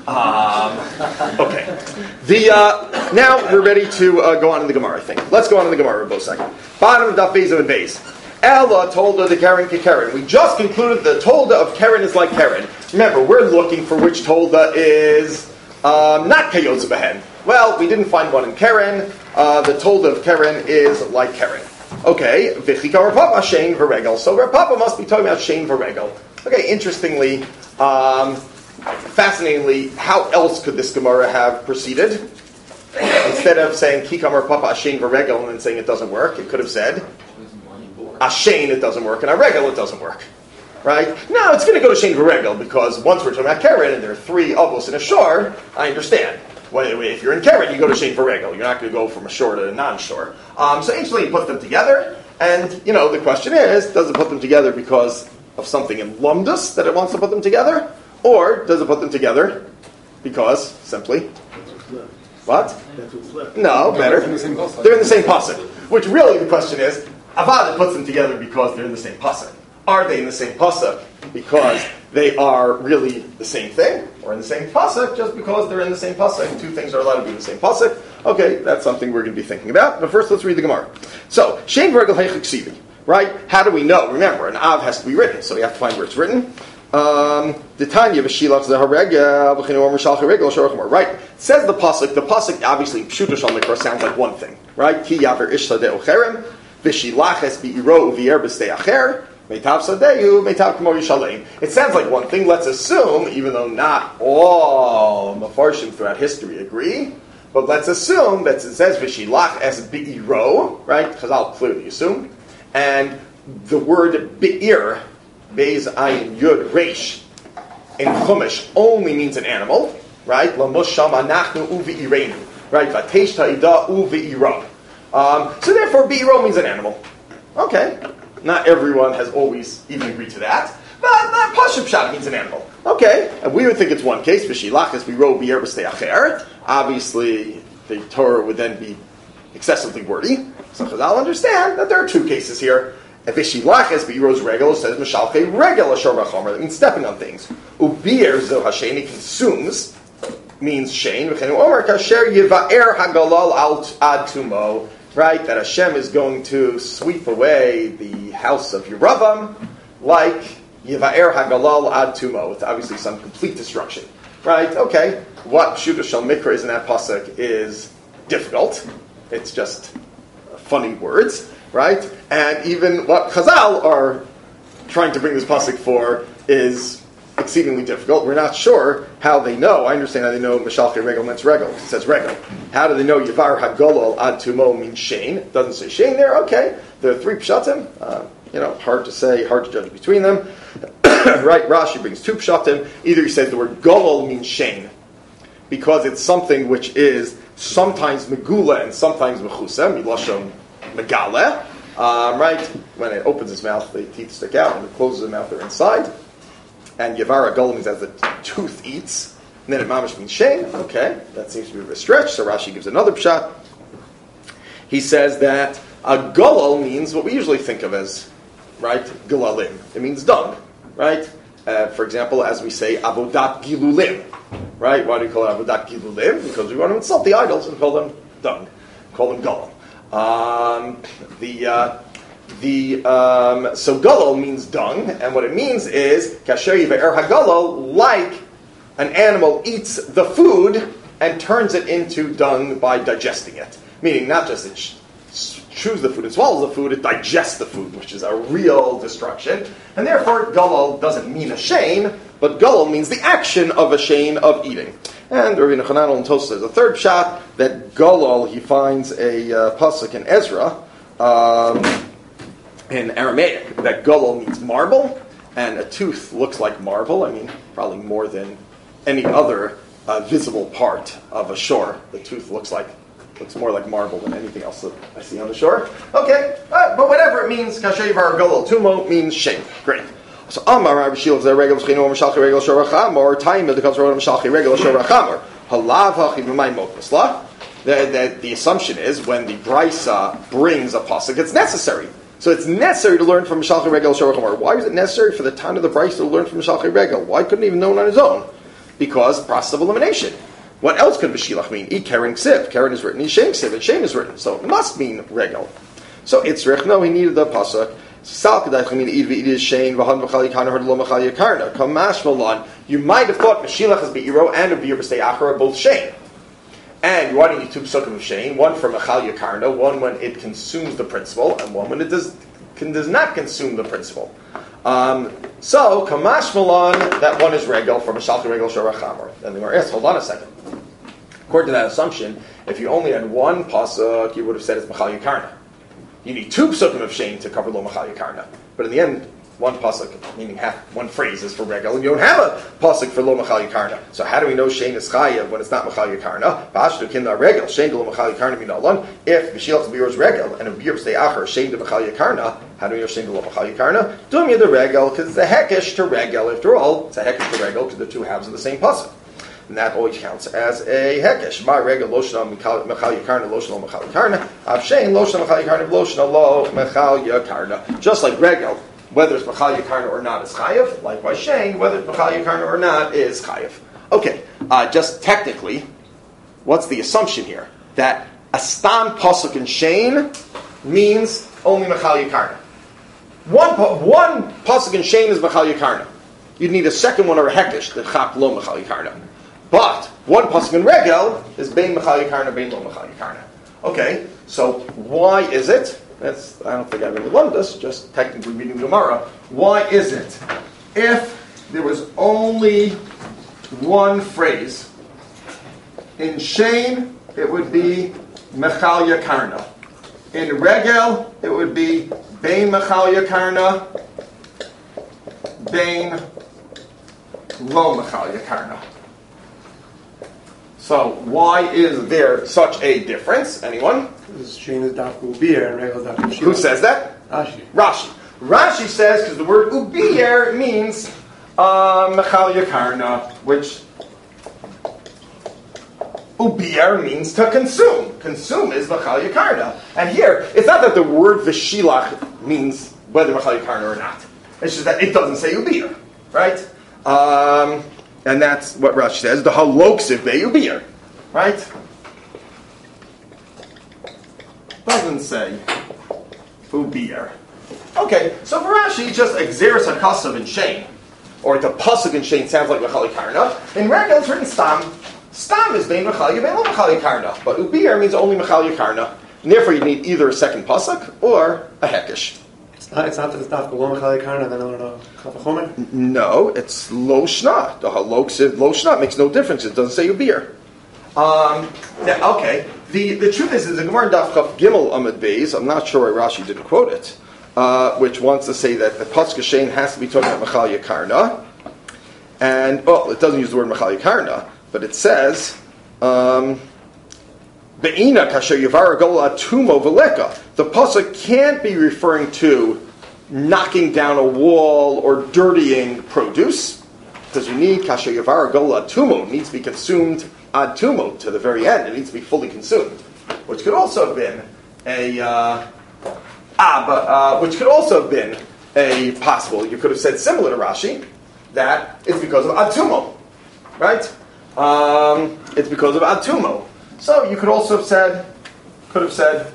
Um, okay. The uh, now we're ready to uh, go on in the Gemara thing. Let's go on in the Gemara for a second. Bottom of Daf Beis and Beis. Ella Tolda the Karen Karen. We just concluded the Tolda of Karen is like Karen. Remember, we're looking for which Tolda is um, not Kayotza Behen. Well, we didn't find one in Karen. Uh, the Tolda of Karen is like Karen. Okay, Vichika Rapapa Shane Varegel. So Rapapa must be talking about Shane Varegel. Okay, interestingly, um, fascinatingly, how else could this Gemara have proceeded? Instead of saying Kikam Rapapa Shane Varegel and then saying it doesn't work, it could have said Ashain it doesn't work and Aregel it doesn't work. Right? No, it's going to go to Shane Varegel because once we're talking about Karen and there are three Avos in a shore, I understand. Well, if you're in Karen, you go to Shein Varegel. You're not going to go from a shore to a non-shore. Um, so anciently, you put them together, and you know the question is: does it put them together because of something in Lumdus that it wants to put them together, or does it put them together because simply what? No, better. They're in the same pasuk. Which really the question is: Avad puts them together because they're in the same pasuk. Are they in the same pasuk because they are really the same thing, or in the same pasuk just because they're in the same pasuk? Two things are allowed to be in the same pasuk. Okay, that's something we're going to be thinking about. But first, let's read the Gemara. So, Shein Varegel Heichik Sivi, right? How do we know? Remember, an Av has to be written, so we have to find where it's written. Um, the Tanya v'shilach zeharegel v'chinu omer shal charegel shorachmor. Right? It says the pasuk. The pasuk obviously pshuto shal mikra sounds like one thing, right? Ki yaver ish sadeh ucherem v'shilaches bi'iro uvier b'stei acher. It sounds like one thing. Let's assume, even though not all Mefarshim throughout history agree, but let's assume that it says V'shilach as Be'iro, right? Chazal clearly assume. And the word Be'ir, Beis Ayin Yud Reish, in Chumash only means an animal, right? Lamush Sham Anachnu Uve'irenu, right? Vatesh Ta'ida Uve'ira. Um, so therefore, Be'iro means an animal. Okay. Not everyone has always even agreed to that. But that Pashup Pshat means an animal. Okay. And we would think it's one case. V'shilachas v'ro b'yer b'stei acher. Obviously, the Torah would then be excessively wordy. So Chazal understand that there are two cases here. If v'shilachas v'ro's regel says m'shalchei regel ashor b'chomer. That means stepping on things. U'b'yer zo hasheni consumes means shein. V'chenu omer kasher yiva'er hagalal al ad tumo. Right, that Hashem is going to sweep away the house of Yeravam like Yiva'er HaGalal Ad Tumo, with obviously some complete destruction. Right, okay, what Pshuta Shal Mikra is in that pasuk is difficult. It's just funny words, right? And even what Chazal are trying to bring this pasuk for is exceedingly difficult. We're not sure how they know. I understand how they know Mishalchei Regel means Regel. It says Regel. How do they know Yivar Hagolol Ad Tumo means Shane? It doesn't say Shane there. Okay. There are three Pshatim. Uh, you know, hard to say, hard to judge between them. Right? Rashi brings two Pshatim. Either he says the word Golol means Shane because it's something which is sometimes Megula and sometimes Mechusa, Milashon Megale. Um, right? When it opens its mouth, the teeth stick out. When it closes its mouth, they're inside. And Yavara Golem means as the tooth eats. And then it mamish means Shane. Okay, that seems to be a bit of a stretch. So Rashi gives another pshat. He says that a golol means what we usually think of as, right, galalim. It means dung, right? Uh, for example, as we say, avodat gilulim, right? Why do we call it avodat gilulim? Because we want to insult the idols and call them dung, call them golol. Um, the... Uh, The um, so galol means dung, and what it means is kasher yive'er hagalol, like an animal eats the food and turns it into dung by digesting it. Meaning not just it sh- chews the food and swallows the food, it digests the food, which is a real destruction. And therefore, galal doesn't mean a shein, but galal means the action of a shein of eating. And Rabbi Yochanan and Tosfos says a third shot that galal, he finds a uh, pasuk in Ezra, um, in Aramaic, that galal means marble, and a tooth looks like marble. I mean, probably more than any other uh, visible part of a shore. The tooth looks like looks more like marble than anything else that I see on the shore. Okay, uh, but whatever it means, kashev har galal tumo means shame. Great. So Amar Rabbi Shilach the regel schino mishalchi regel shoracham or time the comes from mishalchi regel shoracham halav hachi b'may mokmasla. The the assumption is when the brisa brings a pasuk, it's necessary. So it's necessary to learn from mishalchi regel shoracham. Why is it necessary for the time of the brisa to learn from mishalchi regel? Why couldn't he even know it on his own? Because process of elimination. What else could B'shilach mean? E keren ksiv. Keren is written. E shem ksiv. And shem is written. So it must mean regel. So it's rech. No, he needed the pasuk. You might have thought Meshilach is Be'iro and Abir B'stei Achar are both Shein. And why do you need two psukim of Shein? One for Mechal Yakarna, one when it consumes the principle, and one when it does can, does not consume the principle. Um, so, Kamash Malan, that one is Regel for Meshalchi Regel Shorachamor. Then the Gemara asks, hold on a second. According to that assumption, if you only had one pasuk, you would have said it's Mechal Yakarna. You need two psukim of Shein to cover Lo Mechal Yakarna. But in the end, one pasuk, meaning half, one phrase is for Regel, and you don't have a pasuk for Lo Mechal Yakarna. So how do we know Shein is Chayav when it's not Mechal Yakarna? Ba'ashtu kinda Regel, Shein Lo Mechal Yakarna min Alon. If B'shilach B'ir is Regel, and if B'ir B'stei Acher, Shein to Mechal Yakarna, how do we know Shein to Lo Mechal Yakarna? Dum the Regel, because it's a Hekesh to Regel. After all, it's a Hekesh to Regel because the two halves of the same pasuk. And that always counts as a hekesh. Ma regel loshna mechal yakarna loshna lo mechal yakarna. Av shein loshna mechal yakarna loshna lo mechal yakarna. Just like regel, whether it's mechal yakarna or not is chayav. Likewise, shein, whether it's mechal yakarna or not is chayav. Okay, uh, just technically, what's the assumption here? That a stam pasuk in shein means only mechal yakarna. One one pasuk in shein is mechal yakarna. You'd need a second one or a hekesh that chap lo mechal yakarna. But one pasuk in regel is bein mechal yakarna, bein lo mechal yakarna. Okay, so why is it? That's I don't think I've ever learned this. Just technically reading the Gemara. Why is it if there was only one phrase in shein, it would be mechal yakarna. In regel, it would be bein mechal yakarna, bein lo mechal yakarna. So, why is there such a difference? Anyone? Shein is daf ubir and regel daf Meshilach. Who says that? Rashi. Rashi. Rashi says because the word ubir means uh, mechal yakarna, which ubir means to consume. Consume is mechal yakarna. And here, it's not that the word v'shilach means whether mechal yakarna or not. It's just that it doesn't say ubir, right? Um... And that's what Rashi says, the haloksiv be'ubir, right? Doesn't say ubir. Okay, so for Rashi, just exeris hakasav in shein, or the pasuk in shein sounds like mechal yakarna. In regel, it's written stam. Stam is bein mechal yakarna, bein lo mechal yakarna. But ubir means only mechal yakarna. And therefore, you need either a second pasuk or a hekesh. It's not, it's not that it's daf lo mechal yakarna, then I don't know, chafachomer? No, it's lo shna. The haloksiv lo shna makes no difference. It doesn't say ubir. Um, now, okay. The the truth is, is the Gemara in Daf Chaf Gimel Amud Beis. I'm not sure why Rashi didn't quote it, uh, which wants to say that the pasuk shein has to be talking about mechal yakarna, and well, it doesn't use the word mechal yakarna, but it says beina kasher yavara gola tumo veleka. The pasuk can't be referring to knocking down a wall or dirtying produce, because you need kasher yavara gola tumo. It needs to be consumed ad tumo, to the very end. It needs to be fully consumed, which could also have been a uh, ah, but uh, which could also have been a possible. You could have said similar to Rashi that it's because of ad tumo, right? Um, it's because of ad tumo. So you could also have said, could have said,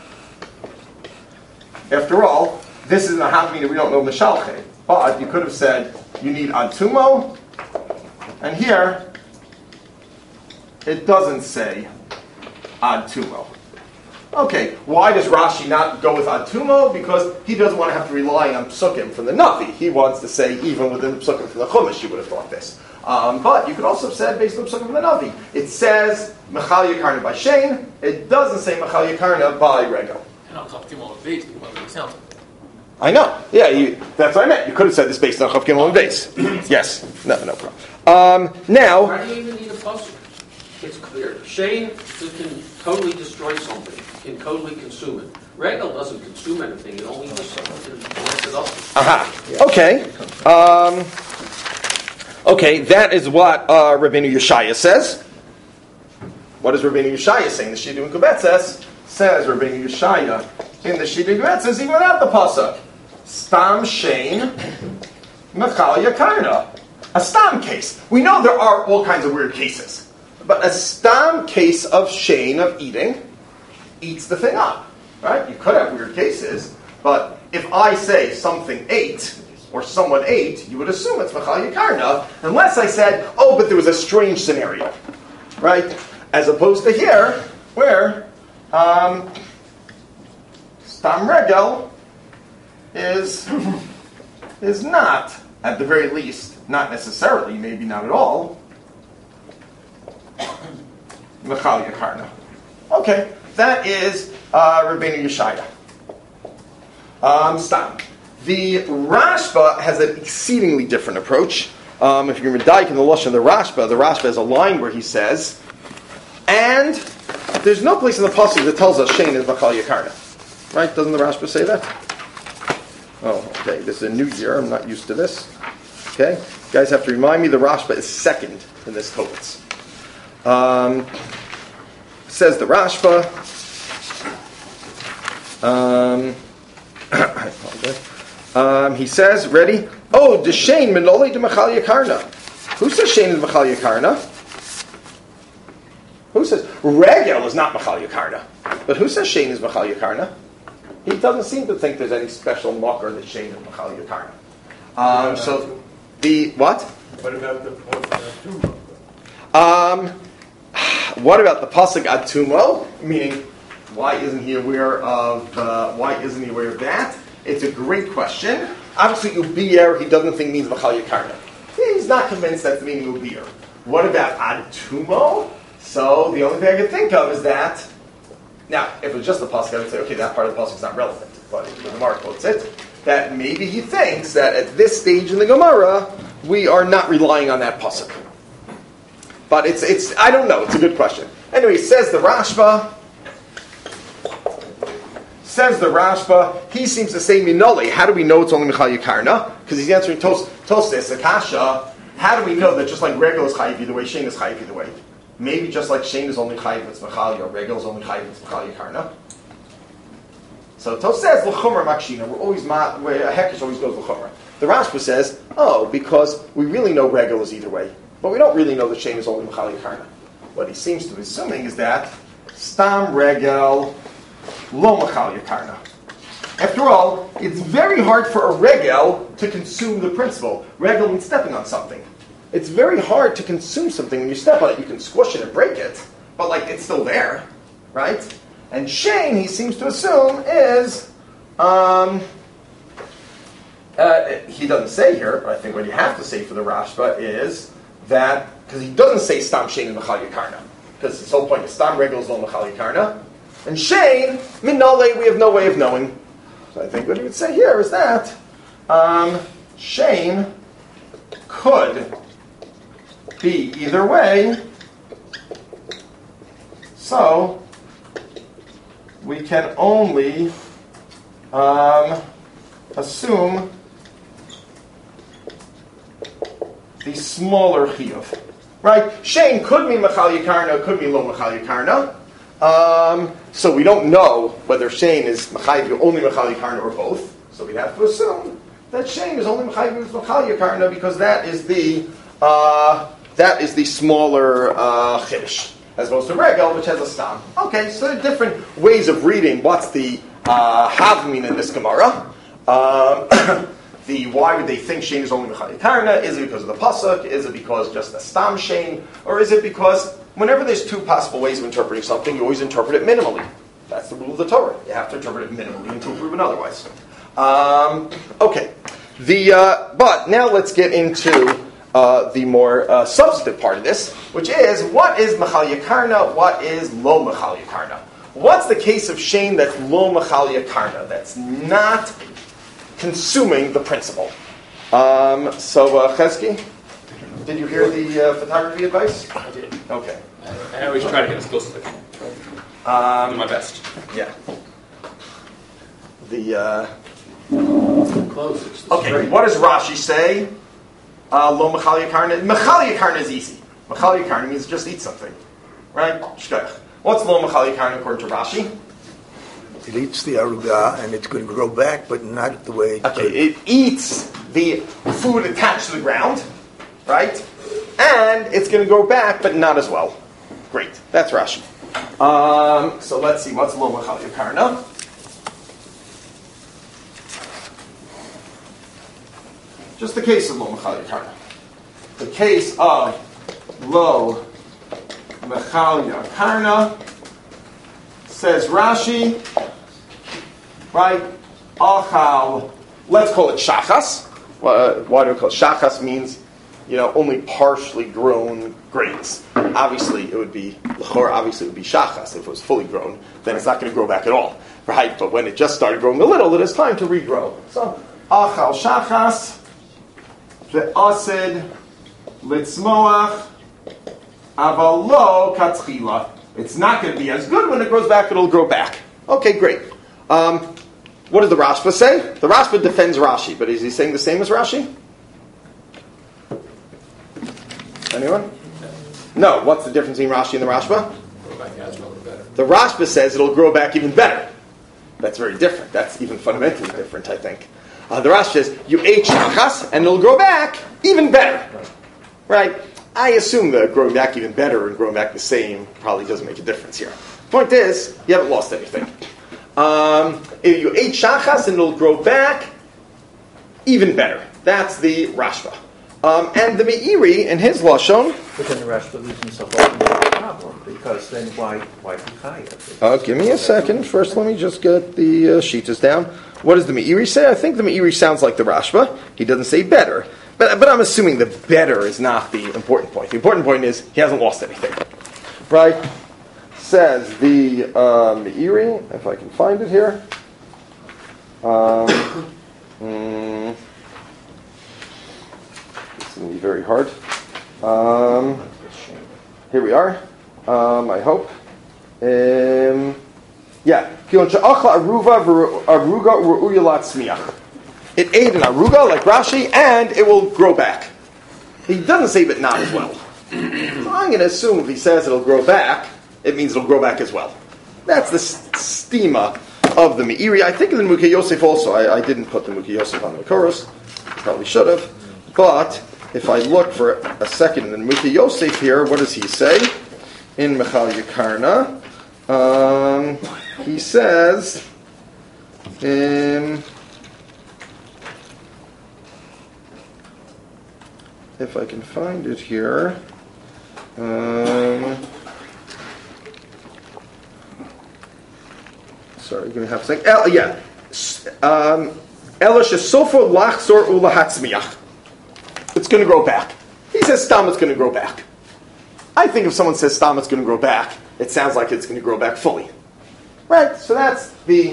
after all, this is not happening that we don't know mishalche, but you could have said you need ad tumo, and here it doesn't say ad tumo. Okay, why does Rashi not go with ad tumo? Because he doesn't want to have to rely on psukim from the Navi. He wants to say even within psukim from the Chumash, you would have thought this. Um, but you could also have said based on psukim from the Navi. It says mechal yakarna by Shane. It doesn't say mechal yakarna by Regel. And on Chav Gimel and Beis, because it sounds like I know. Yeah, you, that's what I meant. You could have said this based on Chav Gimel and Beis. Yes. No, no problem. Um, now, Why do you even need a puzzle? It's clear. Shane can totally destroy something, can totally consume it. Regal doesn't consume anything, it only just mess it up. aha. Okay. Um, okay, that is what uh, Rabbeinu Yeshaya says. What is Rabbeinu Yeshaya saying? The Shidduch and Kubetzes says Rabbeinu Yeshaya in the Shidduch and Kubetzes, even without the pasuk. Stam Shane Mechal Yakarna. A stam case. We know there are all kinds of weird cases. But a stam case of Shane, of eating, eats the thing up. Right? You could have weird cases, but if I say something ate, or someone ate, you would assume it's Mechal Yakarna, unless I said, oh, but there was a strange scenario. Right? As opposed to here, where um, Stam Regel is is not, at the very least, not necessarily, maybe not at all, Mechal Yakarna. Okay, that is uh, Rabbeinu Yeshaya. Um, Stam. The Rashba has an exceedingly different approach. Um, if you're Medayik in the Lashon of the Rashba, the Rashba has a line where he says, and there's no place in the Pasuk that tells us Shane is Mechal Yakarna. Right? Doesn't the Rashba say that? Oh, okay. This is a new year. I'm not used to this. Okay? You guys have to remind me the Rashba is second in this Tobitz. Um, says the Rashba. Um, I apologize. Um, he says, ready? Oh, the Shane Minole de Mechal Yakarna. Who says Shane is Mechal Yakarna? Who says Regel is not Mechal Yakarna? But who says Shane is Mechal Yakarna? He doesn't seem to think there's any special marker that Shane is Mechal Yakarna. Um, so the what? What about the pasuk Atumo? Um, what about the pasuk Atumo? Meaning, why isn't he aware of? Uh, why isn't he aware of that? It's a great question. Obviously, Ubir he doesn't think means Mechal Yakarna. He's not convinced that's the meaning of Ubir. What about Atumo? So the only thing I could think of is that. Now, if it was just the pasuk, I would say, okay, that part of the pasuk is not relevant. But if the Gemara quotes it, that maybe he thinks that at this stage in the Gemara, we are not relying on that pasuk. But it's, it's, I don't know, it's a good question. Anyway, says the Rashba, says the Rashba, he seems to say Minole. How do we know it's only Mechal Yakarna? Because he's answering Tos, Tostes, Akasha. How do we know that just like Regel is Chayiv either way, Shane is Chayiv either way? Maybe just like Shane is only Chayiv, it's Mechal, or Regel is only Chayiv, it's Mechal Yakarna. So Tos says L'chomer Makshina. We're always ma, a Hekesh always goes L'chomer. The Rashba says, oh, because we really know Regel is either way, but we don't really know that Shane is only Mechal Yakarna. What he seems to be assuming is that Stam Regel Lo Mechal Yakarna. After all, it's very hard for a Regel to consume the principle. Regel means stepping on something. It's very hard to consume something when you step on it. You can squish it and break it, but like it's still there, right? And Shane, he seems to assume, is um, uh, he doesn't say here, but I think what you have to say for the Rashba is that because he doesn't say Stam Shane and Mechal Yakarna, because his whole point is Stam Regel is no Mechal Yakarna, and Shane Minole we have no way of knowing. So I think what he would say here is that um, Shane could be either way, so we can only um, assume the smaller chiyuv. Right? Shane could be Mechal Yakarna, could be Lo Mechal Yakarna. Um, so we don't know whether Shane is Mechayiv only Mechal Yakarna or both. So we have to assume that Shane is only Mechayiv Mechal Yakarna because that is the uh, that is the smaller uh, Chiddush, as opposed to Regel, which has a Stam. Okay, so there are different ways of reading what's the uh, Havmin in this Gemara. Um, the why would they think Shane is only Mechal Yakarna? Is it because of the pasuk? Is it because just the Stam Shane, or is it because Whenever there's two possible ways of interpreting something, you always interpret it minimally. That's the rule of the Torah. You have to interpret it minimally until proven otherwise. Um, okay. The uh, but now let's get into uh, the more uh, substantive part of this, which is what is Machal Yakarna, what is Lo Machal Yakarna. What's the case of shame that's Lo Machal Yakarna, that's not consuming the principle? Um, so, uh, Chesky, did you hear the uh, photography advice? I did. Okay. I always try to get as close as I can. Um, Do my best. Yeah. The uh, Close. It's okay. straight. What does Rashi say? Uh, Lo Machal Yakarna. Machal Yakarna is easy. Machal Yakarna means just eat something, right? Shkach. What's Lo Machal Yakarna according to Rashi? It eats the aruga and it's going to grow back, but not the way. It Okay, could. it eats the food attached to the ground, right? And it's going to grow back, but not as well. Great. That's Rashi. Um, so let's see. What's Lo Machal Yakarna? Just the case of Lo Machal Yakarna. The case of Lo Machal Yakarna, says Rashi, right? Achal, let's call it Shachas. Uh, why do we call it Shachas? Means, you know, only partially grown grains. Obviously, it would be, L'chor, obviously it would be Shachas. If it was fully grown, then it's not going to grow back at all, right? But when it just started growing a little, it is time to regrow. So, Achal Shachas, Ve'asid, Litzmoach, Aval Lo Katzchila. It's not going to be as good when it grows back, it'll grow back. Okay, great. Um, what does the Rashba say? The Rashba defends Rashi, but is he saying the same as Rashi? Anyone? No. What's the difference between Rashi and the Rashba? Grow back as well or better. The Rashba says it'll grow back even better. That's very different. That's even fundamentally different, I think. Uh, the Rashba says, you ate shachas, and it'll grow back even better. Right? I assume that growing back even better and growing back the same probably doesn't make a difference here. Point is, you haven't lost anything. Um, if you ate shachas and it'll grow back even better. That's the Rashba. Um, and the Meiri, in his Lashon... But then the Rashba leaves himself open to the problem, because then why why Bukaya? Uh, give me a second. First, let me just get the uh, Shitas down. What does the Meiri say? I think the Meiri sounds like the Rashba. He doesn't say better. But, but I'm assuming the better is not the important point. The important point is he hasn't lost anything. Right? Says the uh, Meiri, if I can find it here. Um, mm, it's going to be very hard. Um, here we are. Um, I hope. Um, yeah. It ate an aruga, like Rashi, and it will grow back. He doesn't say but not as well. So I'm going to assume if he says it'll grow back, it means it'll grow back as well. That's the stima of the Meiri. I think in the Mukhe Yosef also. I, I didn't put the Mukhe Yosef on the Makoros. Probably should have. But if I look for a second in the Mukhe Yosef here, what does he say? In Machal Yakarna, um, he says... Um, if I can find it here. Um, sorry, I'm going to have to say. El, yeah. Um, it's going to grow back. He says stam, it's going to grow back. I think if someone says stam, it's going to grow back, it sounds like it's going to grow back fully. Right? So that's the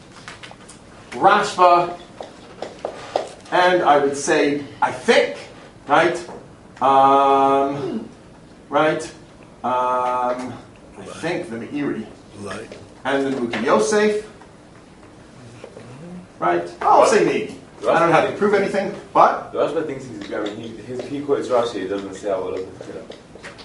Rashba. And I would say, I think, right? Um, right? Um, I think the Meiri and the Mukhe Yosef. Right? I'll say maybe. I don't have to prove anything, but The Rashba thinks he's, I mean, he, his, he quotes Rashi, he doesn't say how it doesn't.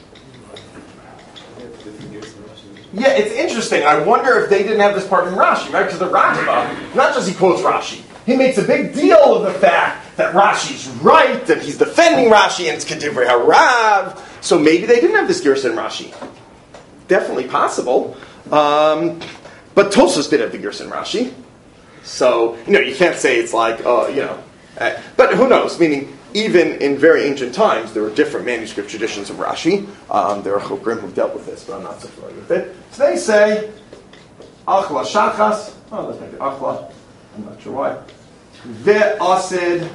yeah, it's interesting. I wonder if they didn't have this part in Rashi, right? Because the Rashba, not just he quotes Rashi, he makes a big deal of the fact that Rashi's right, that he's defending Rashi, and it's Kedivrei Harav. So maybe they didn't have this Gersa in Rashi. Definitely possible. Um, but Tosfos did have the Gersa in Rashi. So, you know, you can't say it's like, uh, you know. Uh, but who knows? Meaning, even in very ancient times, there were different manuscript traditions of Rashi. Um, there are Chokrim who've dealt with this, but I'm not so familiar with it. So they say, Achla Shachas, oh, let's make it Achla, I'm not sure why. Ve'asid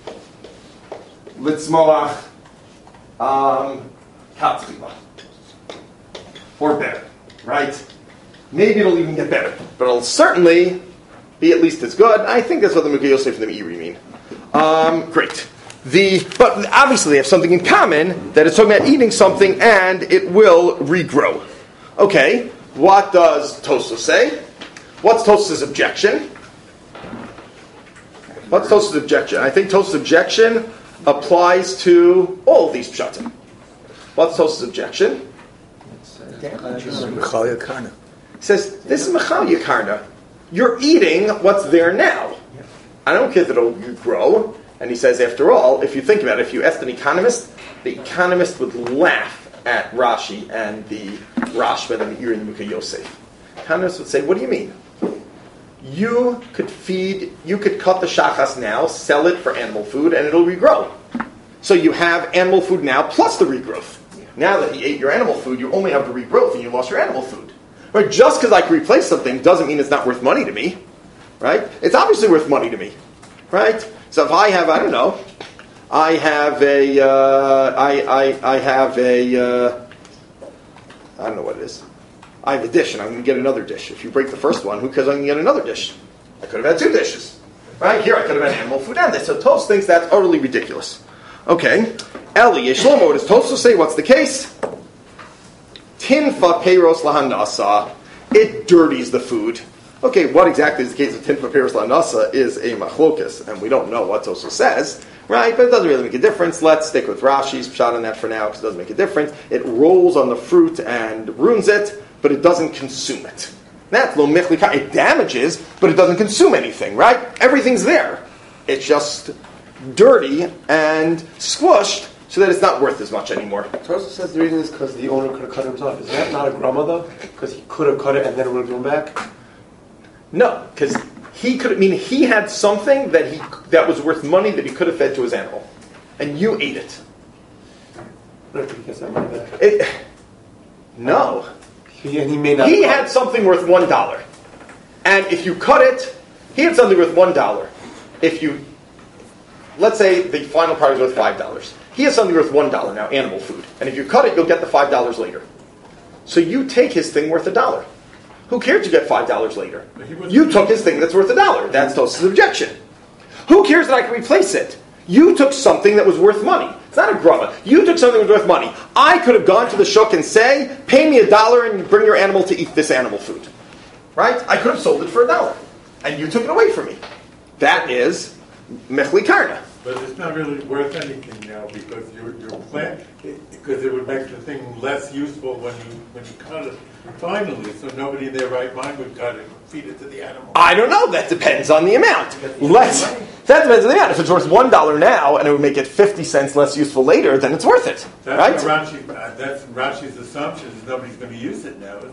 Litzmoach um, Katzchila. Or better, right? Maybe it'll even get better, but it'll certainly be at least as good. I think that's what the Mekhi Yosef and the Meiri mean. Um, great. The, but obviously they have something in common, that it's talking about eating something and it will regrow. Okay, what does Tosfos say? What's Tosfos' objection? What's Tosfos' objection? I think Tosfos' objection applies to all of these pshatim. What's Tosfos' objection? Mechal Yakarna. He says, this is Mechal Yakarna. You're eating what's there now. I don't care that it'll grow. And he says, after all, if you think about it, if you asked an economist, the economist would laugh at Rashi and the Rashba and the Meiri and the Mekhi Yosef. Economists would say, what do you mean? You could feed, you could cut the shachas now, sell it for animal food, and it'll regrow. So you have animal food now plus the regrowth. Now that you ate your animal food, you only have the regrowth and you lost your animal food. Right? Just because I can replace something doesn't mean it's not worth money to me. Right? It's obviously worth money to me. Right? So if I have, I don't know, I have a, uh, I, I, I have a, uh, I don't know what it is. I have a dish and I'm going to get another dish. If you break the first one, who cares? I'm going to get another dish. I could have had two dishes. Right? Here I could have had animal food and this. So Tosfos thinks that's utterly ridiculous. Okay. Eli, Yeshlomo, what does Tosfos say? What's the case? Tinfa peiros lahanasa. It dirties the food. Okay, what exactly is the case of tinfa peiros lahanasa is a machlokas, and we don't know what Tosfos says, right? But it doesn't really make a difference. Let's stick with Rashi's pshat on that for now, because it doesn't make a difference. It rolls on the fruit and ruins it, but it doesn't consume it. That's lo michlika. It damages, but it doesn't consume anything, right? Everything's there. It's just dirty and squished, so that it's not worth as much anymore. Tosfos says the reason is because the owner could have cut it himself. Is that not a grama though? Because he could have cut it and then it would have grown back? No, because he could. I mean, he had something that he that was worth money that he could have fed to his animal, and you ate it. What if he gets that money back? It no. He, and he may not. He had something worth one dollar, and if you cut it, he had something worth one dollar. If you, let's say the final product is worth five dollars. He has something worth one dollar now, animal food, and if you cut it, you'll get the five dollars later. So you take his thing worth a dollar. Who cares to get five dollars later? You took his thing that's worth a dollar. That's Tosfos' objection. Who cares that I can replace it? You took something that was worth money. It's not a grama. You took something that was worth money. I could have gone to the shuk and say, pay me a dollar and bring your animal to eat this animal food. Right? I could have sold it for a dollar. And you took it away from me. That is mechli karna. But it's not really worth anything now because your your plant because it would make the thing less useful when you when you cut it finally. So nobody in their right mind would cut it and feed it to the animal. I don't know. That depends on the amount. Less. That depends on the amount. If it's worth one dollar now and it would make it fifty cents less useful later, then it's worth it. That's right? Rashi, uh, that's Rashi's assumption is nobody's going to use it now.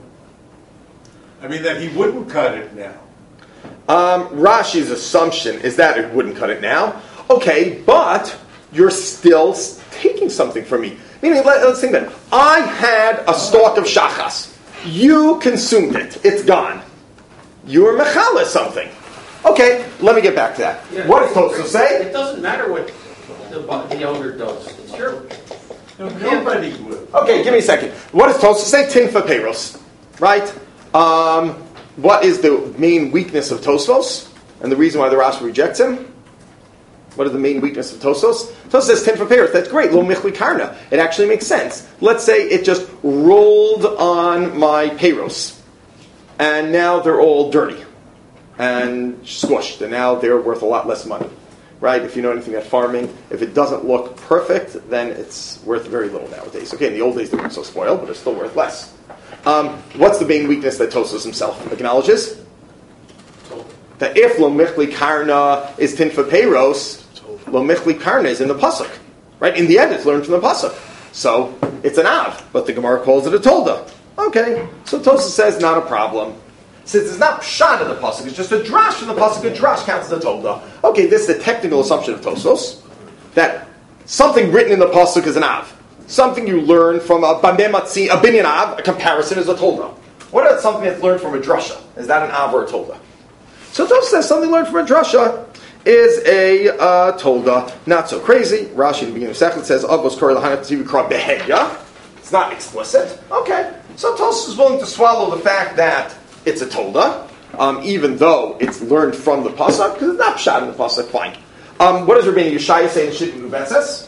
I mean that he wouldn't cut it now. Um, Rashi's assumption is that it wouldn't cut it now. Okay, but you're still taking something from me. Meaning, let, let's think that I had a stalk of shachas. You consumed it. It's gone. You were mechala something. Okay, let me get back to that. Yeah. What does Tosfos say? It doesn't matter what the, the owner does. It's your... No, nobody would. Okay, give me a second. What does Tosfos say? Tinfa peiros. Right? Um, what is the main weakness of Tosfos? And the reason why the Rashi rejects him? What is the main weakness of Tosfos? Tosfos says tinfa peiros. That's great. Lo michli karna. It actually makes sense. Let's say it just rolled on my peiros. And now they're all dirty. And squished. And now they're worth a lot less money. Right? If you know anything about farming, if it doesn't look perfect, then it's worth very little nowadays. Okay, in the old days they weren't so spoiled, but it's still worth less. Um, what's the main weakness that Tosfos himself acknowledges? That if lo michli karna is tinfa peiros, lo michli karna is in the pasuk, right? In the end, it's learned from the pasuk, so it's an av, but the Gemara calls it a tolda. Okay, so Tosfos says not a problem. Since it's not pshat in the pasuk, it's just a drash in the pasuk. A drash counts as a tolda. Okay, this is the technical assumption of Tosfos that something written in the pasuk is an av. Something you learn from a bameh matzi, a binyan av, a comparison is a tolda. What about something that's learned from a drasha? Is that an av or a tolda? So Tosfos says something learned from a drasha is a uh, tolda. Not so crazy. Rashi in the beginning of Sechet says, Avos kori l'hanat tzivukra behenya. It's not explicit. Okay. So Tosfos is willing to swallow the fact that it's a tolda, um, even though it's learned from the pasuk, because it's not pshat in the pasuk. Fine. Um, what does Rabbeinu Yeshaya say in Shittim Ubetzes?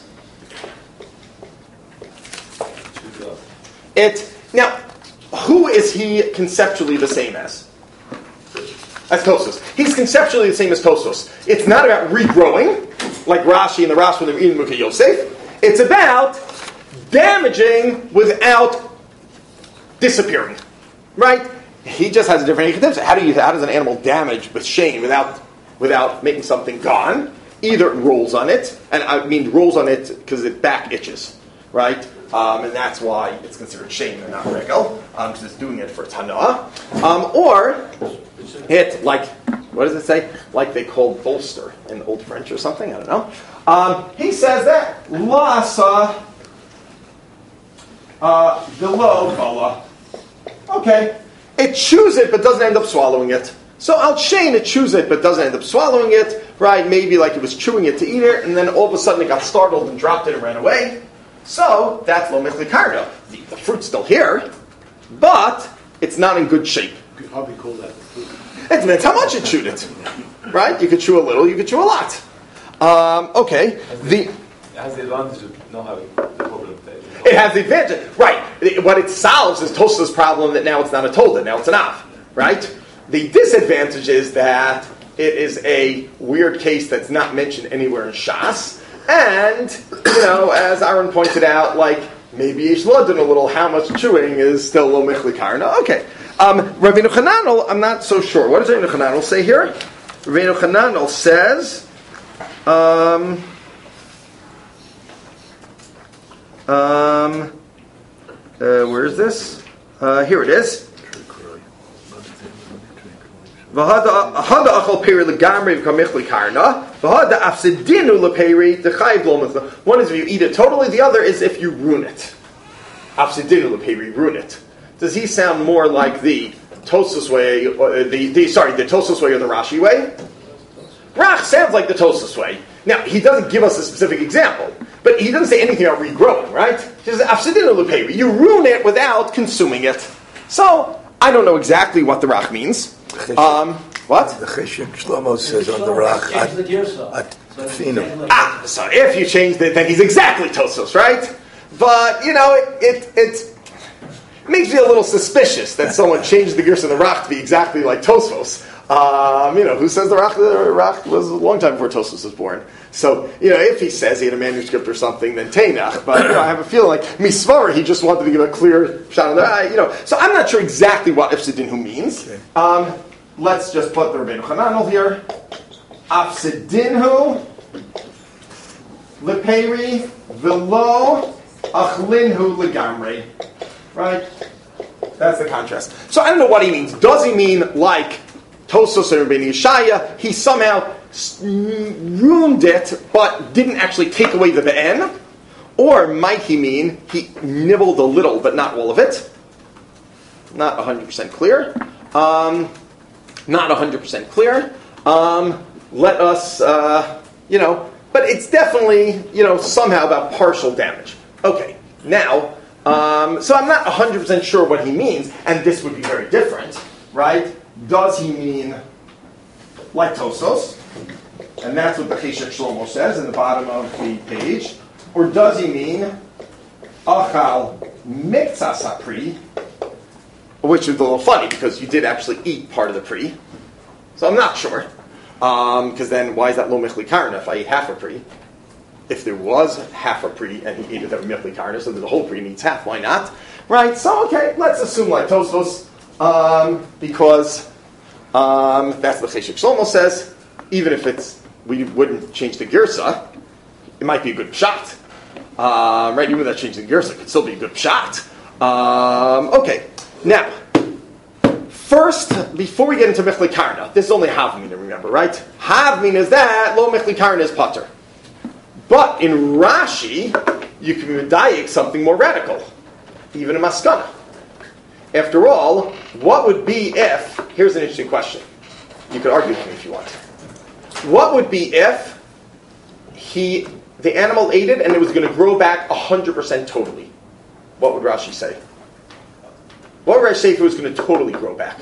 It now, who is he conceptually the same as? As Tosfos. He's conceptually the same as Tosfos. It's not about regrowing, like Rashi and the Rashi when they're eating Mukha Yosef. It's about damaging without disappearing. Right? He just has a different concept. How do you? How does an animal damage with shame without without making something gone? Either it rolls on it, and I mean rolls on it because it back itches, right? Um, and that's why it's considered shame and not regal, because um, it's doing it for tanah. Um, or it, like, what does it say? Like they call bolster in Old French or something, I don't know. Um, he says that, lasa uh, below bala. Okay. It chews it but doesn't end up swallowing it. So al shein, it chews it but doesn't end up swallowing it, right? Maybe like it was chewing it to eat it, and then all of a sudden it got startled and dropped it and ran away. So that's lo michli karna. The, the fruit's still here, but it's not in good shape. You could hardly call that the fruit. It depends how much it chewed it, right? You could chew a little, you could chew a lot. Um, okay, the It has the advantage of not having the problem of it. it has the advantage, right? It, what it solves is Tosfos' problem that now it's not a tolda, now it's an av, right? The disadvantage is that it is a weird case that's not mentioned anywhere in Shas. And, you know, as Aaron pointed out, like, maybe Yesh Ladin a little, how much chewing is still lo michli karna. Okay. Um, Rabbeinu Chananel, I'm not so sure. What does Rabbeinu Chananel say here? Rabbeinu Chananel says, um, um, uh, where is this? Uh, here it is. V'hada achal peri legamri v'kamichli karna. V'hada afsedinu leperi dechayiv lo michli. One is if you eat it totally. The other is if you ruin it. Afsedinu leperi, ruin it. Does he sound more like the Tosfos way, or the, the sorry, the Tosfos way or the Rashi way? Rach sounds like the Tosfos way. Now he doesn't give us a specific example, but he doesn't say anything about regrowing, right? He says afsedinu leperi. You ruin it without consuming it. So I don't know exactly what the Rach means. Um, what? The Cheshire Shlomo says on the rock at, at Fino. Ah, so if you changed it, then he's exactly Tosfos, right? But, you know, it, it, it makes me a little suspicious that someone changed the Gersa and the Rach to be exactly like Tosfos. Um, you know, who says the Rach, the Rach was a long time before Tosfos was born. So, you know, if he says he had a manuscript or something, then Teinach. But, you know, I have a feeling like Misvar, he just wanted to give a clear shot on the eye, you know. So I'm not sure exactly what Ifsidinhu means. Okay. Um, let's just put the Rabbeinu Chananel here. Afsidinhu, leperi, velo, achlinhu legamre. Right? That's the contrast. So I don't know what he means. Does he mean like Tosfos and Rabbeinu Yeshaya? He somehow ruined it, but didn't actually take away the be'en? Or might he mean he nibbled a little, but not all of it? Not one hundred percent clear. Um, not one hundred percent clear. Um, let us, uh, you know, but it's definitely, you know, somehow about partial damage. Okay, now, um, so I'm not one hundred percent sure what he means, and this would be very different, right? Does he mean like Tosfos? And that's what the Cheshire Shlomo says in the bottom of the page. Or does he mean achal miktsas hapri, which is a little funny because you did actually eat part of the pri. So I'm not sure. Because um, then why is that lo michli karna if I eat half a pri? If there was half a pri and he ate it that michli karna, so that the whole pri needs half, why not? Right, so okay, let's assume like Tosfos, um, because um, that's what Cheshire Shlomo says. Even if it's we wouldn't change the girsa, it might be a good shot. Um, right, even without changing the girsa, it could still be a good shot. Um, okay, now, first, before we get into Michli Karna, this is only Havmin to remember, right? Havmin is that, Lo Michli Karna is Pater. But in Rashi, you can medayik something more radical, even a maskana. After all, what would be if, here's an interesting question. You could argue with me if you want. What would be if he, the animal ate it and it was going to grow back one hundred percent totally? What would Rashi say? What would Rashi say if it was going to totally grow back?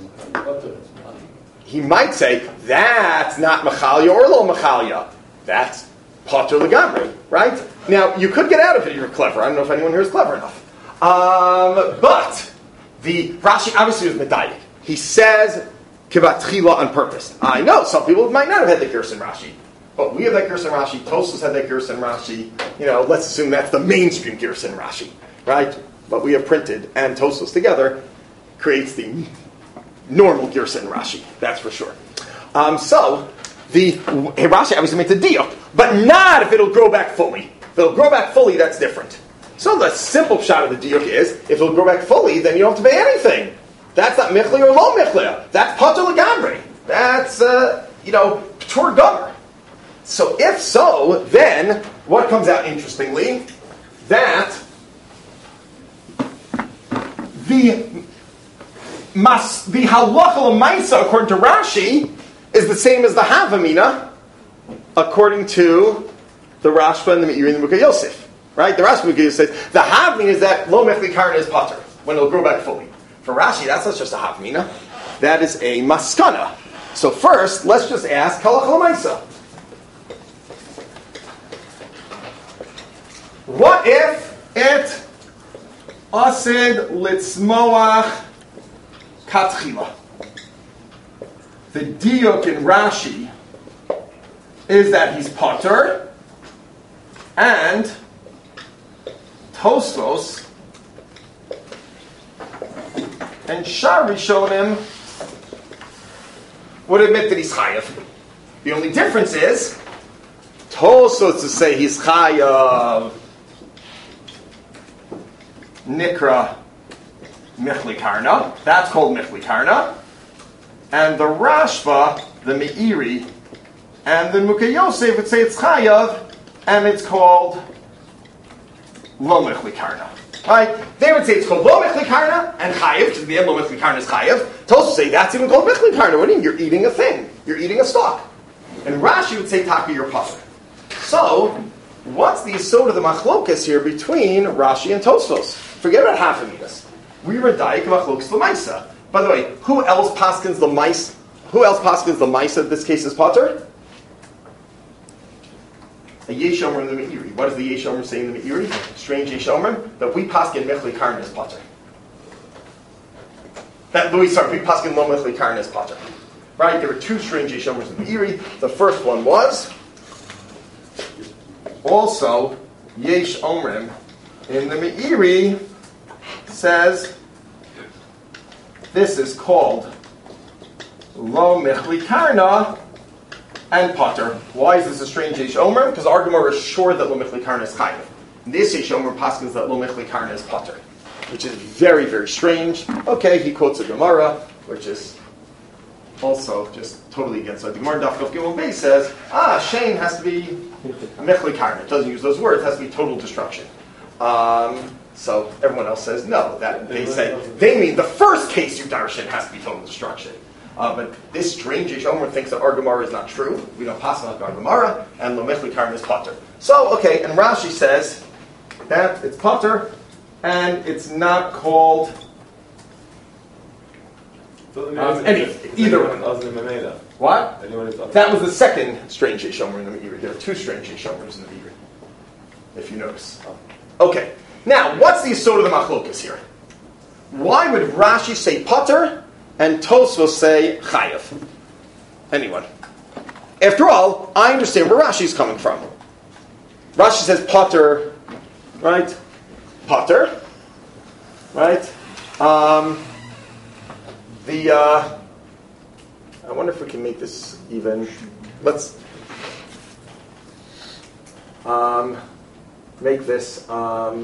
He might say, that's not Machalia or Lo Machalia. That's Pater Legamri, right? Now, you could get out of it if you're clever. I don't know if anyone here is clever enough. Um, but the Rashi obviously was medayik. He says kibat chila on purpose. I know some people might not have had the Gerson Rashi, but we have that Gerson Rashi. Tosfos had that Gerson Rashi. You know, let's assume that's the mainstream Gerson Rashi, right? What we have printed and Tosfos together creates the normal Gerson Rashi. That's for sure. Um, so the Rashi obviously makes a deal, but not if it'll grow back fully. If it'll grow back fully, that's different. So the simple shot of the diuk is, if it'll grow back fully, then you don't have to pay anything. That's not michli or lo michli. That's pater legamri. That's, uh, you know, p'tur gomer. So if so, then what comes out interestingly, that the mas, the halacha l'maisa according to Rashi is the same as the havamina according to the Rashba and the Meiri and the Mukha Yosef. Right? The Rashi Mukha Yosef says the havamina is that lo mechli karna is pater when it'll grow back fully. For Rashi, that's not just a havamina. That is a maskana. So first, let's just ask halacha l'maisa. What if it asid litzmoach katchila? The diuk in Rashi is that he's pater, and Tosfos and Shar Rishonim would admit that he's chayav. The only difference is Tosfos to say he's chayav nikra michli karna. That's called michli karna. And the Rashba, the Meiri, and the Mukha Yosef would say it's chayav, and it's called lo michli karna. Right? They would say it's called lo michli karna and chayav, because the end lo michli karna is chayav. Tosfos say that's even called michli karna. What do you mean? You're eating a thing. You're eating a stalk. And Rashi would say taka, you're pater. So, what's the yesod of the machlokas here between Rashi and Tosfos? Forget about half of this. We were daik machlokas l'maisa. By the way, who else paskins the mice? Who else paskins the mice in this case is pater? A Yesh Omer in the Meiri. What does the Yesh Omer say in the Meiri? Strange Yesh Omer that we paskin mechli karna is pater. That Louis, sorry, we paskin lo mechli karna is pater. Right? There were two strange Yesh Omers in the Meiri. The first one was also Yesh Omrim in the Meiri says this is called lo michli karna and pater. Why is this a strange Yesh Omer? Because our Gemara is sure that lo michli karna is chayav. This Yesh Omer paskins that lo michli karna is pater, which is very, very strange. Okay, he quotes a Gemara, which is also just totally against it. The Gemara Daf Kuf Gimel Beis says, ah, Shane has to be michli karna. It doesn't use those words. It has to be total destruction. Um, So everyone else says no. That they say they mean the first case you darshan has to be total destruction. Uh, but this strange Yesh Omer thinks that our Gemara is not true. We don't pass on our Gemara, and lo michli karna is pater. So okay, and Rashi says that it's pater, and it's not called um, any either one. What? That was the second strange Yesh Omer in the Meiri. There are two strange Yesh Omers in the Meiri, if you notice. Okay. Now, what's the yesod of the machlokas here? Why would Rashi say pater and Tosfos say chayav? Anyone? After all, I understand where Rashi is coming from. Rashi says pater, right? Pater, right? Um, the uh, I wonder if we can make this even. Let's um, make this. Um,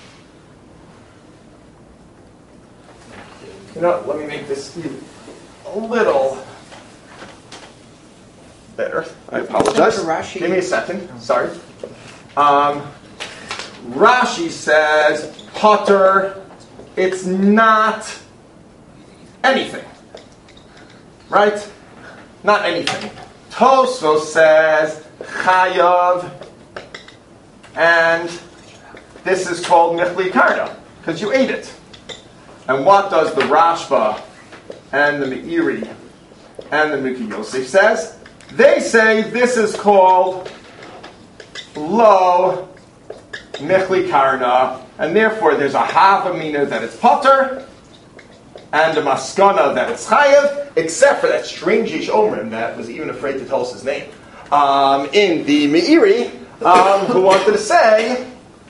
You know, let me make this a little better. I apologize. Give me a second. Sorry. Um, Rashi says, Potter, it's not anything. Right? Not anything. Tosfos says, Chayav, and this is called Michli Karna, because you ate it. And what does the Rashba and the Meiri and the Miki Yosef says? They say this is called Lo Michli Karna, and therefore there's a Havamina that it's Potter, and a Maskana that it's Chayev, except for that strange Ish Omrim that was even afraid to tell us his name. Um, in the Meiri, um, who wanted to say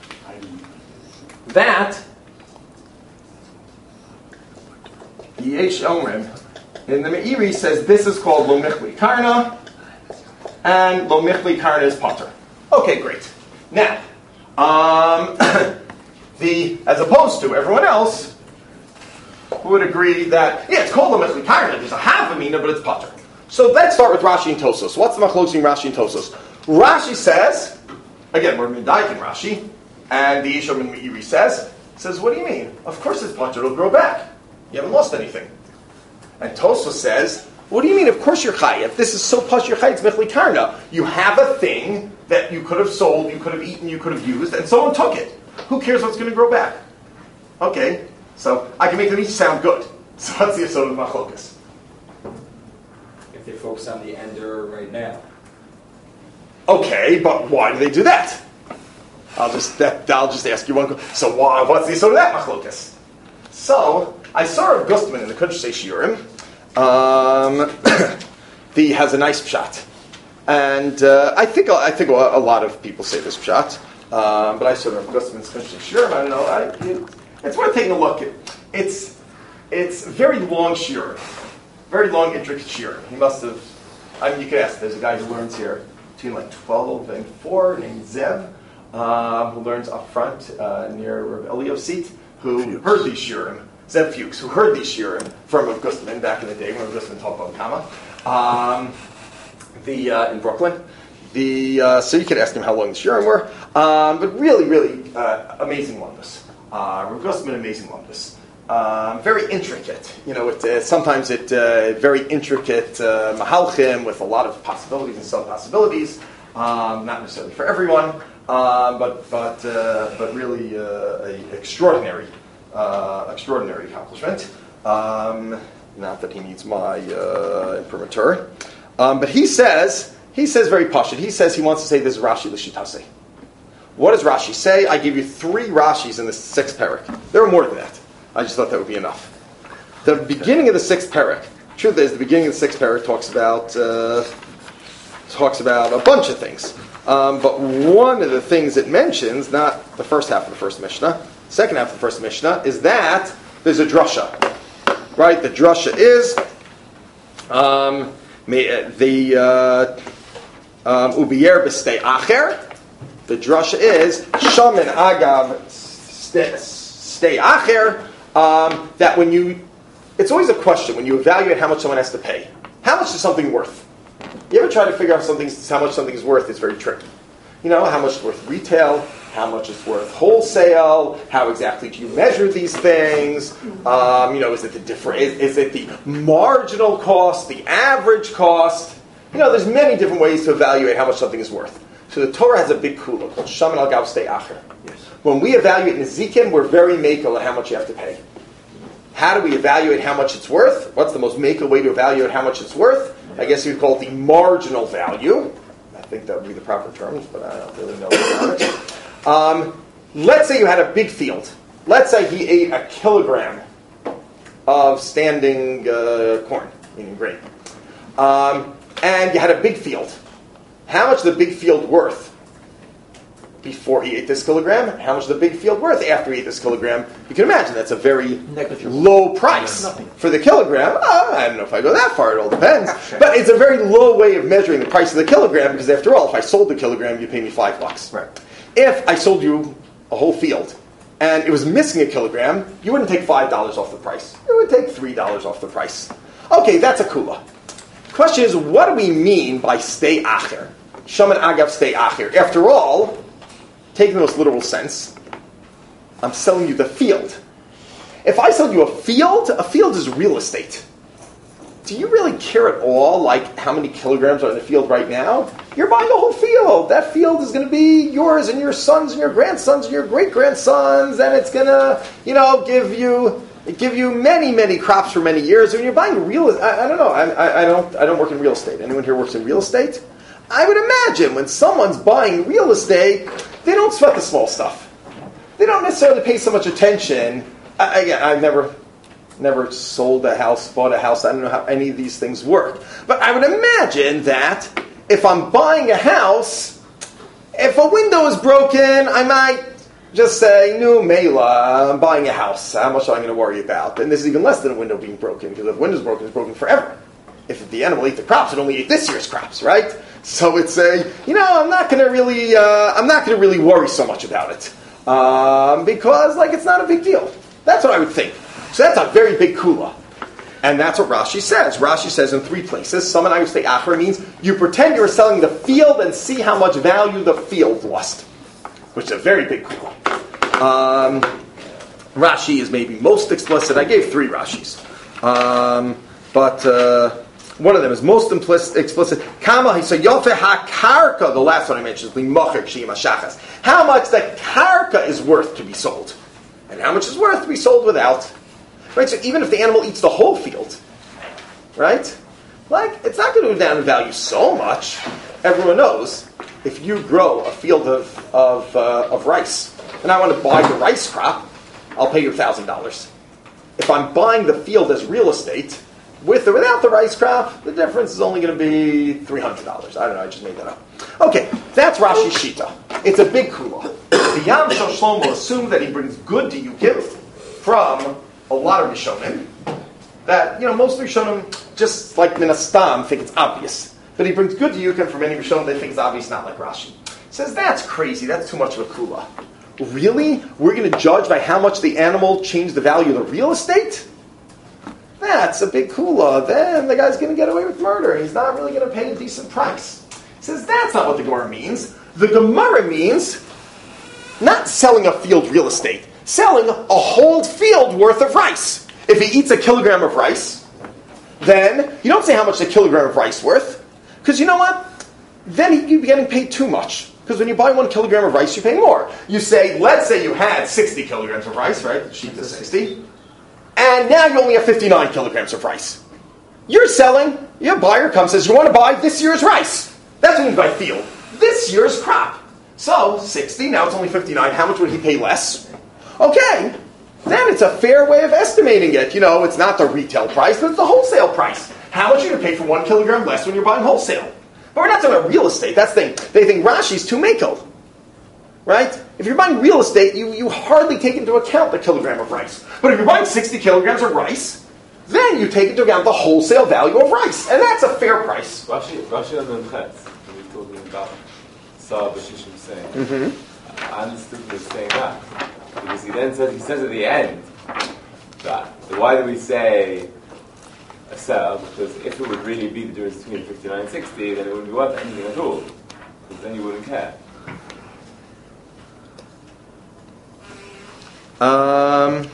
that the Ish Omrim in the Meiri says this is called Lo Michli Karna, and Lo Michli Karna is Potter. Okay, great. Now, um, the as opposed to everyone else who would agree that yeah, it's called Lo Michli Karna. There's a Havamina, but it's Potter. So let's start with Rashi and Tosos. What's the machlokes between Rashi and Tosos? Rashi says, again, we're Midaik in Rashi, and the Isham and Meiri says, says, what do you mean? Of course it's Potter, it'll grow back. You haven't lost anything. And Tosos says, what do you mean? Of course you're chayav. This is so posh you're chayav. It's Michli Karna. You have a thing that you could have sold, you could have eaten, you could have used, and someone took it. Who cares what's going to grow back? Okay, so I can make them each sound good. So what's the asod of machlokas? If they focus on the ender right now. Okay, but why do they do that? I'll just that, I'll just ask you one question. So why, what's the asod of that machlokas? So I saw a Gustman in the Kodesh Shiurim. Um, he has a nice pshat, and uh, I think I think a lot of people say this pshat, um, but I sort of Gustman's Kodesh Shiurim. I don't know. I, it, it's worth taking a look at. It's it's very long shiurim, very long intricate shiurim. He must have. I mean, you could ask. There's a guy who learns here between like twelve and four named Zev, um, who learns up front uh, near Rav Elio seat, who heard these shiurim. Zev Fuchs, who heard these shiurim from Rav Gustman back in the day when Rav Gustman taught Bava Kama, um, the uh, in Brooklyn. The uh, so you could ask him how long the shiurim were, um, but really, really uh, amazing lumdus. Uh, Rav Gustman, amazing lumdus. Um, very intricate, you know. It, uh, sometimes it uh, very intricate uh, mahalchim with a lot of possibilities and sub possibilities. Um, not necessarily for everyone, um, but but uh, but really uh, an extraordinary. Uh, extraordinary accomplishment. Um, not that he needs my uh, imprimatur. Um, but he says, he says very pashut. He says he wants to say this is Rashi l'shitase. What does Rashi say? I give you three Rashis in the sixth parak. There are more than that. I just thought that would be enough. The beginning of the sixth parak, truth is, the beginning of the sixth parak talks about uh, talks about a bunch of things. Um, but one of the things it mentions, not the first half of the first Mishnah, second half of the first Mishnah, is that there's a drasha, right? The drasha is um, the ubiyer b'stei acher. The drasha is shaman agav stei acher. Um, that when you, it's always a question when you evaluate how much someone has to pay. How much is something worth? You ever try to figure out something's, how much something is worth? It's very tricky. You know, how much is worth retail? How much is worth wholesale? How exactly do you measure these things? Um, you know, is it the different? Is, is it the marginal cost? The average cost? You know, there's many different ways to evaluate how much something is worth. So the Torah has a big kula called Shaman al Gav Stei Acher. When we evaluate Nezikin, we're very makel at how much you have to pay. How do we evaluate how much it's worth? What's the most makel way to evaluate how much it's worth? I guess you'd call it the marginal value. I think that would be the proper terms, but I don't really know about it. Um, let's say you had a big field. Let's say he ate a kilogram of standing uh, corn, meaning grain. Um, and you had a big field. How much is the big field worth before he ate this kilogram? How much is the big field worth after he ate this kilogram? You can imagine that's a very low price for the kilogram. Uh, I don't know if I go that far, it all depends. But it's a very low way of measuring the price of the kilogram because after all, if I sold the kilogram, you pay me five bucks. Right. If I sold you a whole field and it was missing a kilogram, you wouldn't take five dollars off the price. You would take three dollars off the price. Okay, that's a kula. Question is, what do we mean by stay acher? Shaman agav stay acher. After all, taking the most literal sense, I'm selling you the field. If I sell you a field, a field is real estate. Do you really care at all, like, how many kilograms are in the field right now? You're buying a whole field. That field is going to be yours and your sons and your grandsons and your great-grandsons, and it's going to, you know, give you give you many, many crops for many years. When you're buying real, I, I don't know. I, I, I don't. I don't work in real estate. Anyone here works in real estate? I would imagine when someone's buying real estate, they don't sweat the small stuff. They don't necessarily pay so much attention. I, again, I've never. Never sold a house, bought a house. I don't know how any of these things work. But I would imagine that if I'm buying a house, if a window is broken, I might just say, no, Mela, I'm buying a house. How much am I going to worry about? And this is even less than a window being broken, because if a window's broken, it's broken forever. If the animal ate the crops, it only ate this year's crops, right? So it's a, you know, I'm not going to really, uh, I'm not going to really worry so much about it. Um, because, like, it's not a big deal. That's what I would think. So that's a very big kula. And that's what Rashi says. Rashi says in three places, Saman Ayustei Achra means you pretend you're selling the field and see how much value the field lost. Which is a very big kula. Um, Rashi is maybe most explicit. I gave three Rashis. Um, but uh, one of them is most implicit, explicit. Kama Hisayofe HaKarka, the last one I mentioned, is Limocher Kshiyim HaShachas. How much the karka is worth to be sold. And how much is worth to be sold without. Right, so even if the animal eats the whole field, right? Like, it's not going to go down in value so much. Everyone knows if you grow a field of of, uh, of rice, and I want to buy the rice crop, I'll pay you one thousand dollars. If I'm buying the field as real estate, with or without the rice crop, the difference is only going to be three hundred dollars. I don't know, I just made that up. Okay, that's Rashi's Shita. It's a big kula. The Yam Shel Shlomo assume that he brings good to you gift from a lot of Rishonim, that, you know, most Rishonim, just like Minastam, think it's obvious. But he brings good to Yukim from many Rishonim, they think it's obvious, not like Rashi. He says, that's crazy, that's too much of a kula. Really? We're going to judge by how much the animal changed the value of the real estate? That's a big kula. Then the guy's going to get away with murder. He's not really going to pay a decent price. He says, that's not what the Gemara means. The Gemara means not selling a field real estate. Selling a whole field worth of rice. If he eats a kilogram of rice, then you don't say how much a kilogram of rice worth, because you know what? Then you'd be getting paid too much. Because when you buy one kilogram of rice, you pay more. You say, let's say you had sixty kilograms of rice, right? The sheet is sixty. And now you only have fifty-nine kilograms of rice. You're selling, your buyer comes and says, you want to buy this year's rice. That's what you buy field. This year's crop. So, sixty, now it's only fifty-nine. How much would he pay less? Okay, then it's a fair way of estimating it. You know, it's not the retail price, but it's the wholesale price. How much are you going to pay for one kilogram less when you're buying wholesale? But we're not talking about real estate. That's the thing. They think Rashi's too makel. Right? If you're buying real estate, you, you hardly take into account the kilogram of rice. But if you're buying sixty kilograms of rice, then you take into account the wholesale value of rice. And that's a fair price. Rashi, Rashi on the Chet, when we're talking about Sa'ar B'Shishim saying, mm-hmm. I understood he was saying that. Because he then says, he says at the end, that, why do we say a sell? Because if it would really be the difference between fifty-nine and sixty, then it wouldn't be worth anything at all. Because then you wouldn't care. Um...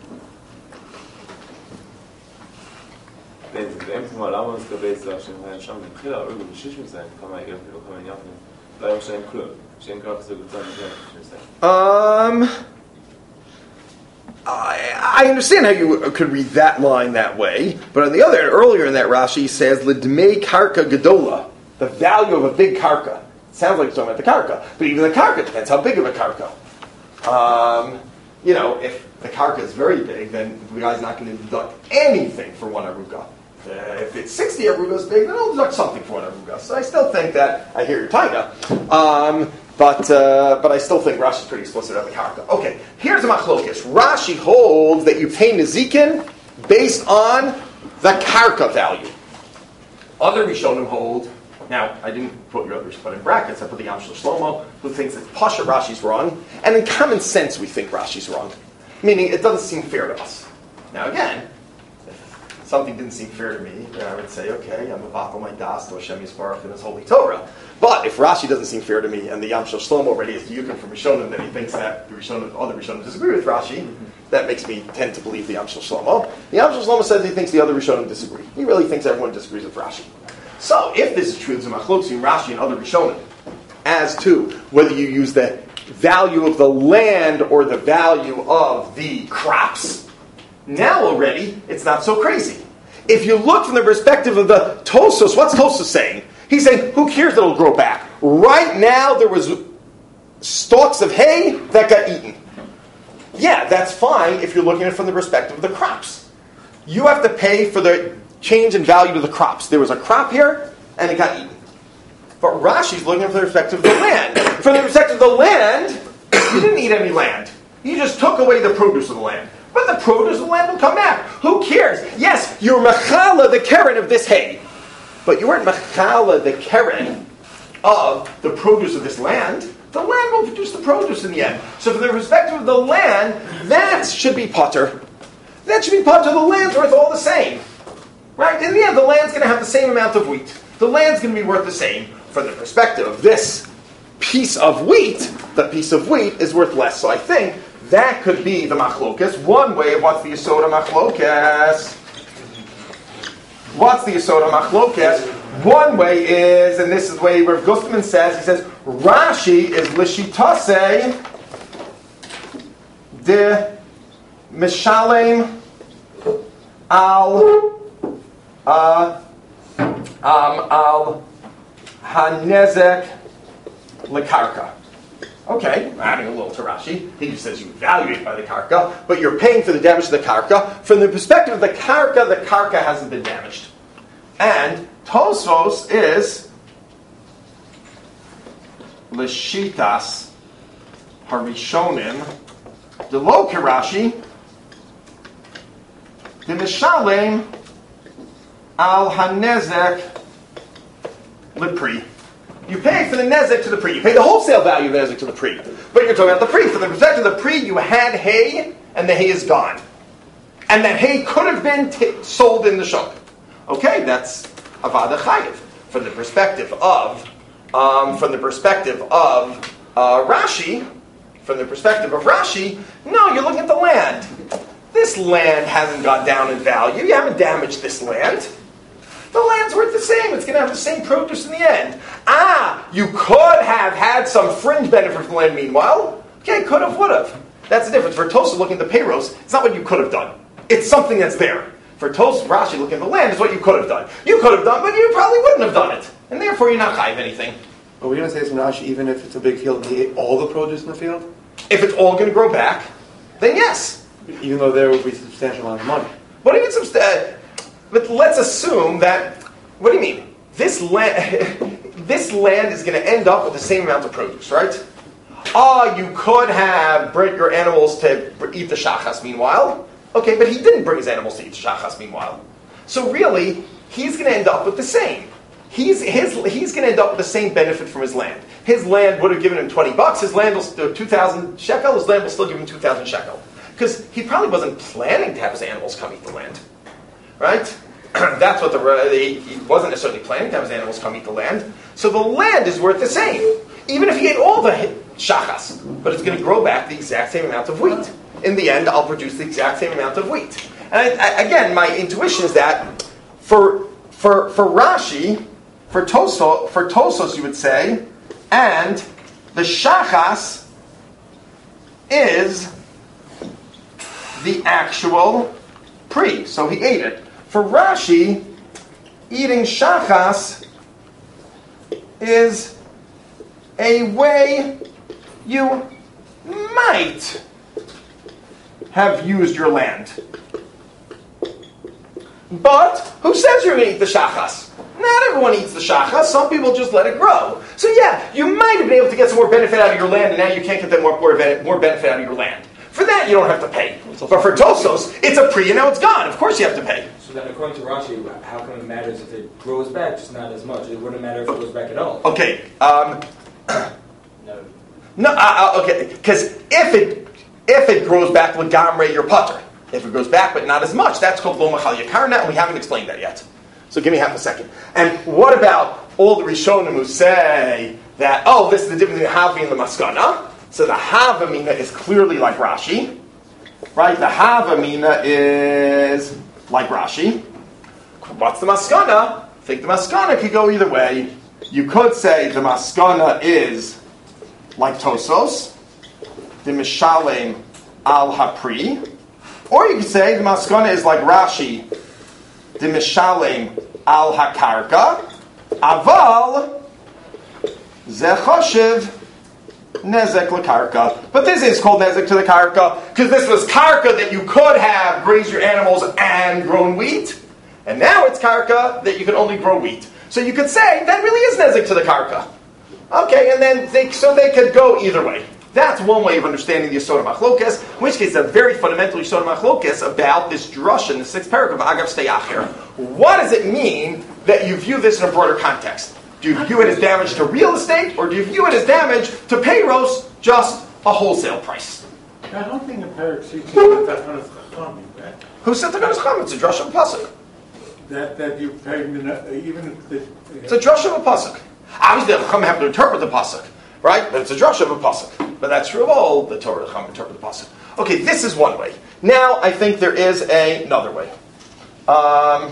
Um... I, I understand how you could read that line that way, but on the other hand, earlier in that Rashi he says "L'dmei karka gedola," the value of a big karka. It sounds like it's talking about the karka, but even the karka depends how big of a karka. Um, you know, if the karka is very big, then the guy's not going to deduct anything for one aruga. Uh, if it's sixty arugas big, then I'll deduct something for one aruga. So I still think that I hear your taina. Um, But uh, but I still think Rashi's pretty explicit on the karka. Okay, here's a machlokes. Rashi holds that you pay nezikin based on the karka value. Other Rishonim hold, now I didn't put your others, but in brackets I put the Yam Shel Shlomo, who thinks that Pasha Rashi's wrong, and in common sense we think Rashi's wrong. Meaning it doesn't seem fair to us. Now again, if something didn't seem fair to me, then I would say, okay, I'm a vatal my das to Hashem Yisbarach and His Holy Torah. But if Rashi doesn't seem fair to me, and the Yam Shel Shlomo already is the Yukon from Rishonim, that he thinks that the Rishonim, other Rishonim disagree with Rashi, mm-hmm. that makes me tend to believe the Yam Shel Shlomo. The Yam Shel Shlomo says he thinks the other Rishonim disagree. He really thinks everyone disagrees with Rashi. So, if this is true, there's a machlok between Rashi and other Rishonim as to whether you use the value of the land or the value of the crops. Now already, it's not so crazy. If you look from the perspective of the Tosos, what's Tosos saying? He's saying, who cares that it'll grow back? Right now, there was stalks of hay that got eaten. Yeah, that's fine if you're looking at it from the perspective of the crops. You have to pay for the change in value to the crops. There was a crop here, and it got eaten. But Rashi's looking at it from the perspective of the land. From the perspective of the land, you didn't eat any land. You just took away the produce of the land. But the produce of the land will come back. Who cares? Yes, you're mechala the keren of this hay. But you weren't mechala the keren of the produce of this land. The land will produce the produce in the end. So from the perspective of the land, that should be potter. That should be potter. The land's worth all the same. Right? In the end, the land's going to have the same amount of wheat. The land's going to be worth the same. From the perspective of this piece of wheat, the piece of wheat is worth less. So I think that could be the machlokas. One way of what's the Yesod machlokas. What's the Yesod machlokas? One way is, and this is the way Rav Gustman says, he says, Rashi is l'shitase de mishalem al uh, um, al hanezek lekarka. Okay, I'm adding a little to Rashi. He just says you evaluate by the karka, but you're paying for the damage to the karka. From the perspective of the karka, the karka hasn't been damaged. And Tosfos is L'shitas Harishonim Delo Kirashi D'Mishalem Al Hanezek L'Pri. You pay for the nezek to the pri. You pay the wholesale value of the nezek to the pri. But you're talking about the pri. From the perspective of the pri, you had hay, and the hay is gone. And that hay could have been t- sold in the shop. Okay, that's avada chayiv. From the perspective of, um, from the perspective of uh, Rashi, from the perspective of Rashi, no, you're looking at the land. This land hasn't gone down in value. You haven't damaged this land. The land's worth the same. It's going to have the same produce in the end. Ah, you could have had some fringe benefit from the land meanwhile. Okay, could have, would have. That's the difference. For Tosa looking at the payros, it's not what you could have done. It's something that's there. For Tosa, Rashi looking at the land is what you could have done. You could have done, but you probably wouldn't have done it. And therefore you're not chayiv anything. But we're going to say from Rashi, even if it's a big field, he ate all the produce in the field? If it's all going to grow back, then yes. Even though there would be a substantial amount of money. What do you mean substantial? But let's assume that, what do you mean? This land, this land is going to end up with the same amount of produce, right? Ah, you could have brought your animals to eat the shachas meanwhile. Okay, but he didn't bring his animals to eat the shachas meanwhile. So really, he's going to end up with the same. He's, his, he's going to end up with the same benefit from his land. His land would have given him twenty bucks. His land will still two thousand shekel. His land will still give him two thousand shekel. Because he probably wasn't planning to have his animals come eat the land. Right? That's what the he, he wasn't necessarily planning to have his animals come eat the land. So the land is worth the same, even if he ate all the shachas. But it's going to grow back the exact same amount of wheat. In the end, I'll produce the exact same amount of wheat. And I, I, again, my intuition is that for for for Rashi, for Tosos, for Tosos, you would say, and the shachas is the actual pri. So he ate it. For Rashi, eating shachas is a way you might have used your land. But who says you're going to eat the shachas? Not everyone eats the shachas. Some people just let it grow. So yeah, you might have been able to get some more benefit out of your land, and now you can't get that more, more, more benefit out of your land. For that, you don't have to pay. But for Tosos, it's a pri, and now it's gone. Of course you have to pay. So then, according to Rashi, how come it matters if it grows back, just not as much? It wouldn't matter if it grows back at all. Okay. Um, no. No. Uh, okay. Because if it if it grows back legamre, you're putter. If it grows back but not as much, that's called lo machal yakarna, and we haven't explained that yet. So give me half a second. And what about all the Rishonim who say that, oh, this is the difference between the Havi and the Maskana? So the Havamina is clearly like Rashi. Right? The Havamina is like Rashi. What's the Maskana? I think the Maskana could go either way. You could say the Maskana is like Tosos, the Mishalem al Hapri. Or you could say the Maskana is like Rashi, the Mishalem al Hakarka, Aval Zechoshev Nezek Lakarka. But this is called Nezek to the Karka because this was Karka that you could have grazed your animals and grown wheat. And now it's Karka that you can only grow wheat. So you could say that really is Nezek to the Karka. Okay, and then they, so they could go either way. That's one way of understanding the Yesod HaMachlokes, in which case it's a very fundamental Yesod HaMachlokes about this drush in the sixth paragraph of Agav Stei Acher. What does it mean that you view this in a broader context? Do you view it as damage to real estate, or do you view it as damage to payros, just a wholesale price? I don't think the Perek Shittim is that one of Chachamim, right? Who said the Chachamim? It's a drush of a pasuk. That that you pay even if the, It's a drush of a pasuk. Obviously, the Chachamim have to interpret the pasuk, right? But it's a drush of a pasuk. But that's true of all the Torah. The Chachamim interpret the pasuk. Okay, this is one way. Now, I think there is a, another way. Um,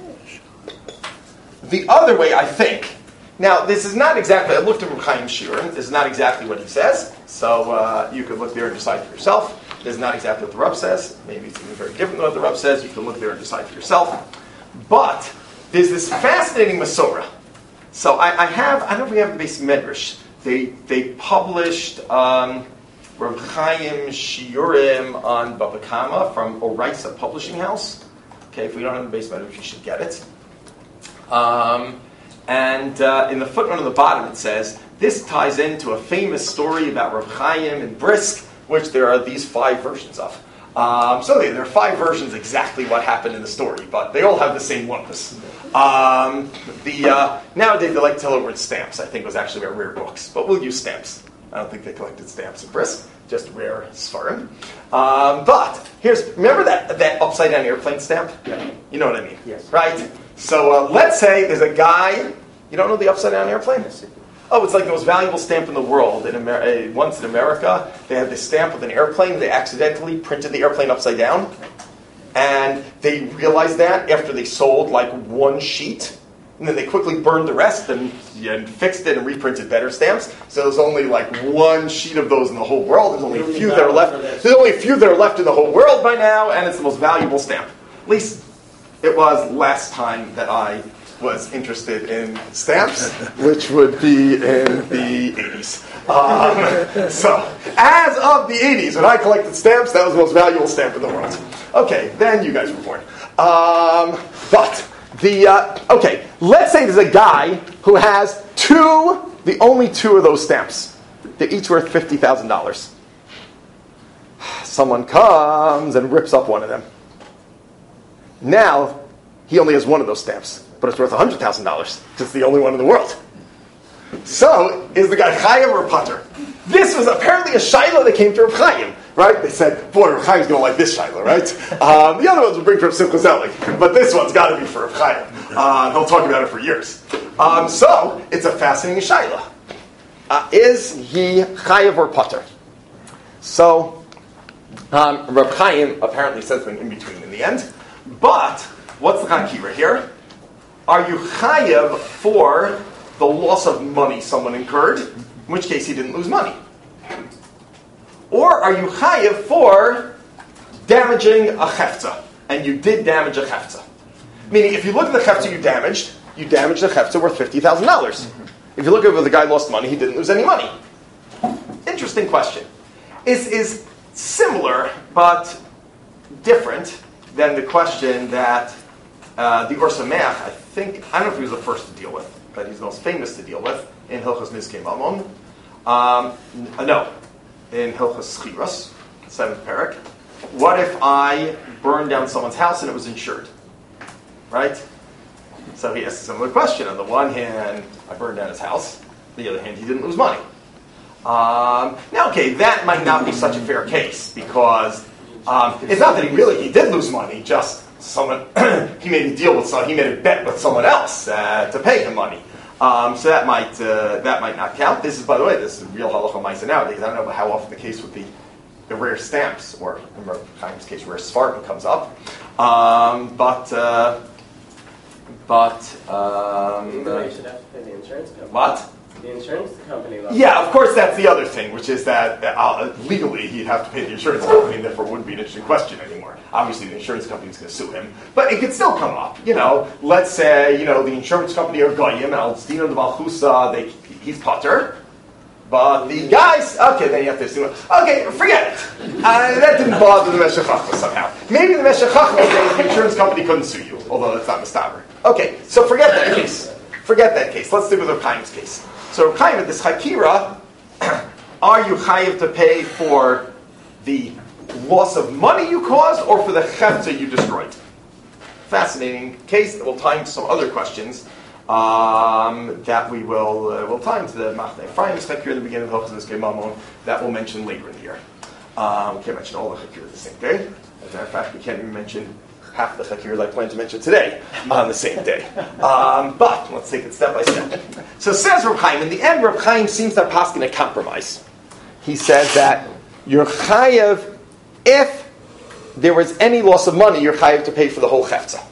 the other way, I think. Now, this is not exactly. I looked at Reb Chaim Shiurim. This is not exactly what he says. So uh, you could look there and decide for yourself. This is not exactly what the Reb says. Maybe it's even very different than what the Reb says. You can look there and decide for yourself. But there's this fascinating Masorah. So I, I have. I don't know if we have the base Medrash. They they published um, Reb Chaim Shiurim on Baba Kama from Oraisa Publishing House. Okay, if we don't have the base Medrash, you should get it. Um, and uh, in the footnote on the bottom, it says this ties into a famous story about Reb Chaim and Brisk, which there are these five versions of. Um, so there are five versions exactly what happened in the story, but they all have the same oneness. Um, the uh, nowadays they like to tell over in stamps. I think it was actually our rare books, but we'll use stamps. I don't think they collected stamps in Brisk, just rare Sfarim. Um, but here's remember that that upside down airplane stamp? Yeah. You know what I mean, Yes. right? So uh, let's say there's a guy. You don't know the upside down airplane? Yes, it- Oh, it's like the most valuable stamp in the world. In Amer- uh, once in America, they had this stamp with an airplane. They accidentally printed the airplane upside down. And they realized that after they sold like one sheet. And then they quickly burned the rest and, and fixed it and reprinted better stamps. So there's only like one sheet of those in the whole world. There's only a few that are left. There's only a few that are left in the whole world by now, and it's the most valuable stamp. At least it was last time that I was interested in stamps, which would be in the eighties. Um, so, as of the eighties, when I collected stamps, that was the most valuable stamp in the world. Okay, then you guys were born. Um, but, the, uh, okay, let's say there's a guy who has two, the only two of those stamps. They're each worth fifty thousand dollars. Someone comes and rips up one of them. Now, he only has one of those stamps, but it's worth one hundred thousand dollars because it's the only one in the world. So, is the guy Chayav or Pater? This was apparently a Shaila that came to Reb Chaim, right? They said, boy, Reb Chaim's going to like this Shaila, right? Um, the other ones would bring from Simcha Zelig, but this one's got to be for Reb Chaim. Uh, they'll talk about it for years. Um, so, it's a fascinating Shaila. Uh, is he Chayav or Pater? So, um, Reb Chaim apparently says something in between in the end, but what's the Chankira here? Are you chayav for the loss of money someone incurred, in which case he didn't lose money? Or are you chayav for damaging a chefza, and you did damage a chefza? Meaning, if you look at the chefza you damaged, you damaged a chefza worth fifty thousand dollars. If you look at where the guy lost money, he didn't lose any money. Interesting question. Is is similar, but different than the question that uh, the Or Sameach, I think, I don't know if he was the first to deal with, but he's the most famous to deal with, in Hilchos Nizkei Mamon. Um, n- no, in Hilchos Schiras, seventh parak. What if I burned down someone's house and it was insured? Right? So he asks a similar question. On the one hand, I burned down his house. On the other hand, he didn't lose money. Um, now, okay, that might not be such a fair case, because Um, it's not that he really he did lose money. Just someone he made a deal with someone. He made a bet with someone else uh, to pay him money. Um, so that might uh, that might not count. This is, by the way, this is real halacha ma'isa nowadays. I don't know how often the case with the, the rare stamps, or in Reb Chaim's case, rare svartim comes up. Um, but uh, but um, Either way, you should have to pay the insurance company. what? The insurance company. Level. Yeah, of course, that's the other thing, which is that uh, legally he'd have to pay the insurance company, and therefore it wouldn't be an interesting question anymore. Obviously, the insurance company's going to sue him, but it could still come up. You know, let's say you know the insurance company are goyim, al tzedina de malchusa, they he's potter, but the guys, okay, then you have to sue him. Okay, forget it. Uh, that didn't bother the Meshech Chachma somehow. Maybe the Meshech Chachma says the insurance company couldn't sue you, although that's not mistaber. Okay, so forget that case. Forget that case. Let's stick with Reb Chaim's case. So, kind of this Hakira, are you chayiv to pay for the loss of money you caused or for the chefta you destroyed? Fascinating case that will time to some other questions um, that we will uh, will time to the Machne Ephraim's Hakira in the beginning of Hilchos Nizkei Mamon that we'll mention later in the year. Um, we can't mention all the Hakira the same day. As a matter of fact, we can't even mention half the Hakiras I plan to mention today on the same day. Um, but let's take it step by step. So says Reb Chaim, in the end, Reb Chaim seems to have poskin a compromise. He says that you're chayev, if there was any loss of money, you're chayev to pay for the whole chefza.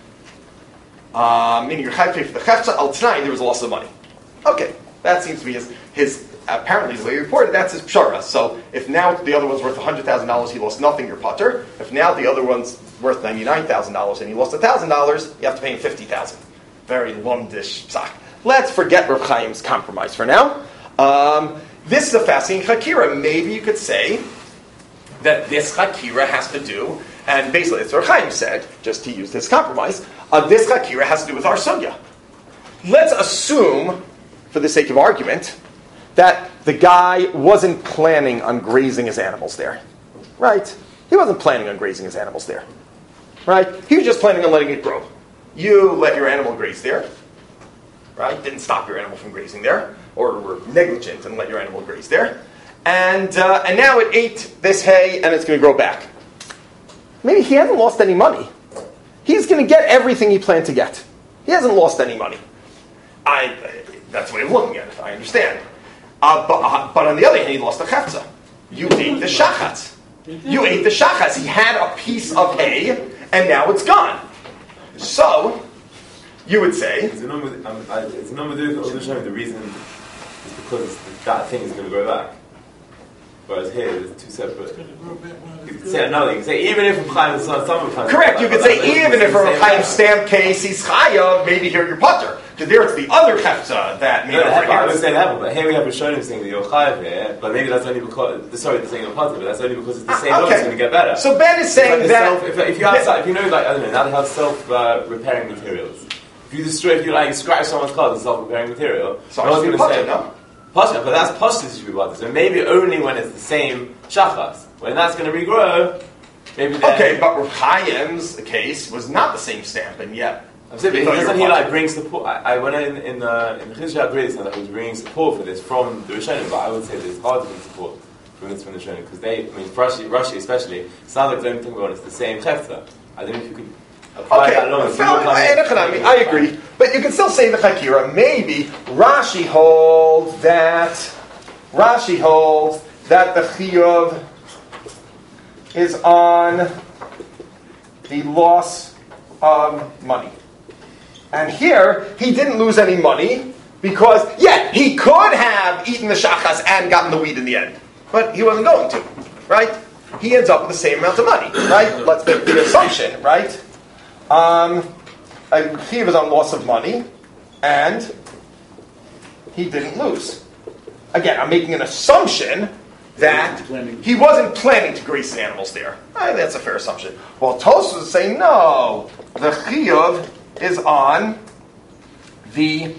Um, meaning you're chayev to pay for the chefza, al t'nai, there was a loss of money. Okay, that seems to be his, his apparently the way he reported, that's his pshara. So if now the other one's worth one hundred thousand dollars, he lost nothing, you're putter. If now the other one's worth ninety-nine thousand dollars and he lost one thousand dollars, you have to pay him fifty thousand dollars. Very lumdish psak. Let's forget Reb Chaim's compromise for now. Um, this is a fascinating Hakira. Maybe you could say that this Hakira has to do, and basically it's what Reb Chaim said, just to use this compromise, uh, this Hakira has to do with our sugya. Let's assume, for the sake of argument, that the guy wasn't planning on grazing his animals there. Right? He wasn't planning on grazing his animals there. Right? He was just planning on letting it grow. You let your animal graze there. Right? Didn't stop your animal from grazing there. Or were negligent and let your animal graze there. And uh, and now it ate this hay and it's going to grow back. Maybe he hasn't lost any money. He's going to get everything he planned to get. He hasn't lost any money. I. That's the way of looking at it. I understand. Uh, but, uh, but on the other hand, he lost the chetza. You ate the shachatz. You ate the shachatz. He had a piece of hay, and now it's gone. So, you would say... It's a number, um, I, it's a number the reason is because that thing is going to grow back. Whereas here, there's two separate... You could say another. You could say, even if Reb Chaim is not some Reb Correct, you could say, even if a Reb Chaim stamp case, he's chayav, maybe here you're putter. Because there it's the other chefza that made no, up for I would say that, but here we have a Rishonim saying that you're chayav here, but maybe that's only because, sorry, they're saying you're putter, but that's only because it's the same ah, law, okay. it's going to get better. So Ben is saying like that... Self, if, if you have, if you know, like, I don't know, now they have self-repairing uh, materials. If you destroy, if you like, scratch someone's car, it's self-repairing material. So I was going to say, no? Pasha, but that's Pasha to be putter. So maybe only when it's the same shachas. When that's going to regrow, maybe then... Okay, but Reb Chaim's case was not the same stamp, and yet... I'm saying, but doesn't he like bring support? I, I went in in the in the Chizra Agrees and I was bringing support for this from the Rishonim, but I would say that it's hard to bring support from this from the Rishonim because they, I mean, for Rashi, Rashi especially, it sounds like the only thing about it is the same chefta. I don't know if you could apply Okay, that law. I, I agree, but you can still say the Chakira. Maybe Rashi holds that Rashi holds that the Chiyuv is on the loss of money. And here, he didn't lose any money because, yeah, he could have eaten the shachas and gotten the wheat in the end. But he wasn't going to, right? He ends up with the same amount of money, right? Let's make the assumption, right? Um, he was on loss of money, and he didn't lose. Again, I'm making an assumption that he wasn't planning to graze the animals there. I think that's a fair assumption. Well, Tosfos is saying, no, the chiyuv is on the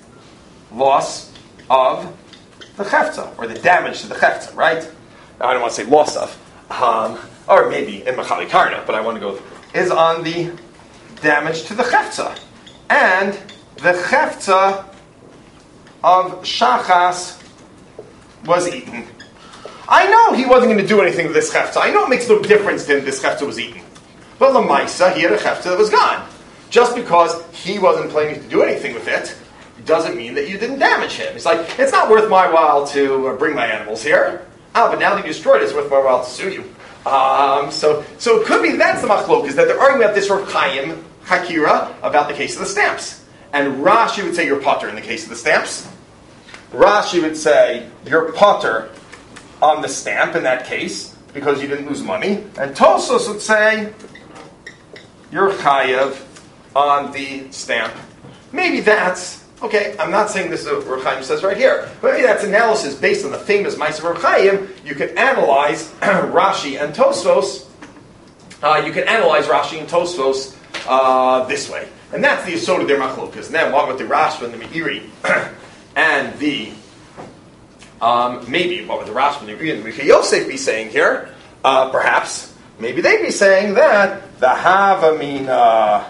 loss of the chefza, or the damage to the chefza, right? Now, I don't want to say loss of, um, or maybe in Machali Karna, but I want to go, is on the damage to the chefza. And the chefza of shachas was eaten. I know he wasn't going to do anything with this chefza. I know it makes no difference to him this chefza was eaten. But Lamaisa, he had a chefza that was gone. Just because he wasn't planning to do anything with it, doesn't mean that you didn't damage him. It's like, it's not worth my while to uh, bring my animals here. Ah, but now that you destroyed it, it's worth my while to sue you. Um, so, so it could be that's the machlok, is that they're arguing about this Rav Chaim Hakira about the case of the stamps. And Rashi would say you're potter in the case of the stamps. Rashi would say you're potter on the stamp in that case because you didn't lose money. And Tosos would say you're chayav on the stamp. Maybe that's, okay, I'm not saying this is what Rav Chaim says right here, but maybe that's analysis based on the famous Ma'aser Rav Chaim. You could analyze Rashi and Tosfos. Uh, you can analyze Rashi and Tosfos uh, this way. And that's the yesod of their machlokas. And then what with the Rashba and the Meiri and the, um, maybe what would the Rashba and the Meiri and the Mikha Yosef be saying here? Uh, perhaps, maybe they'd be saying that the Havamina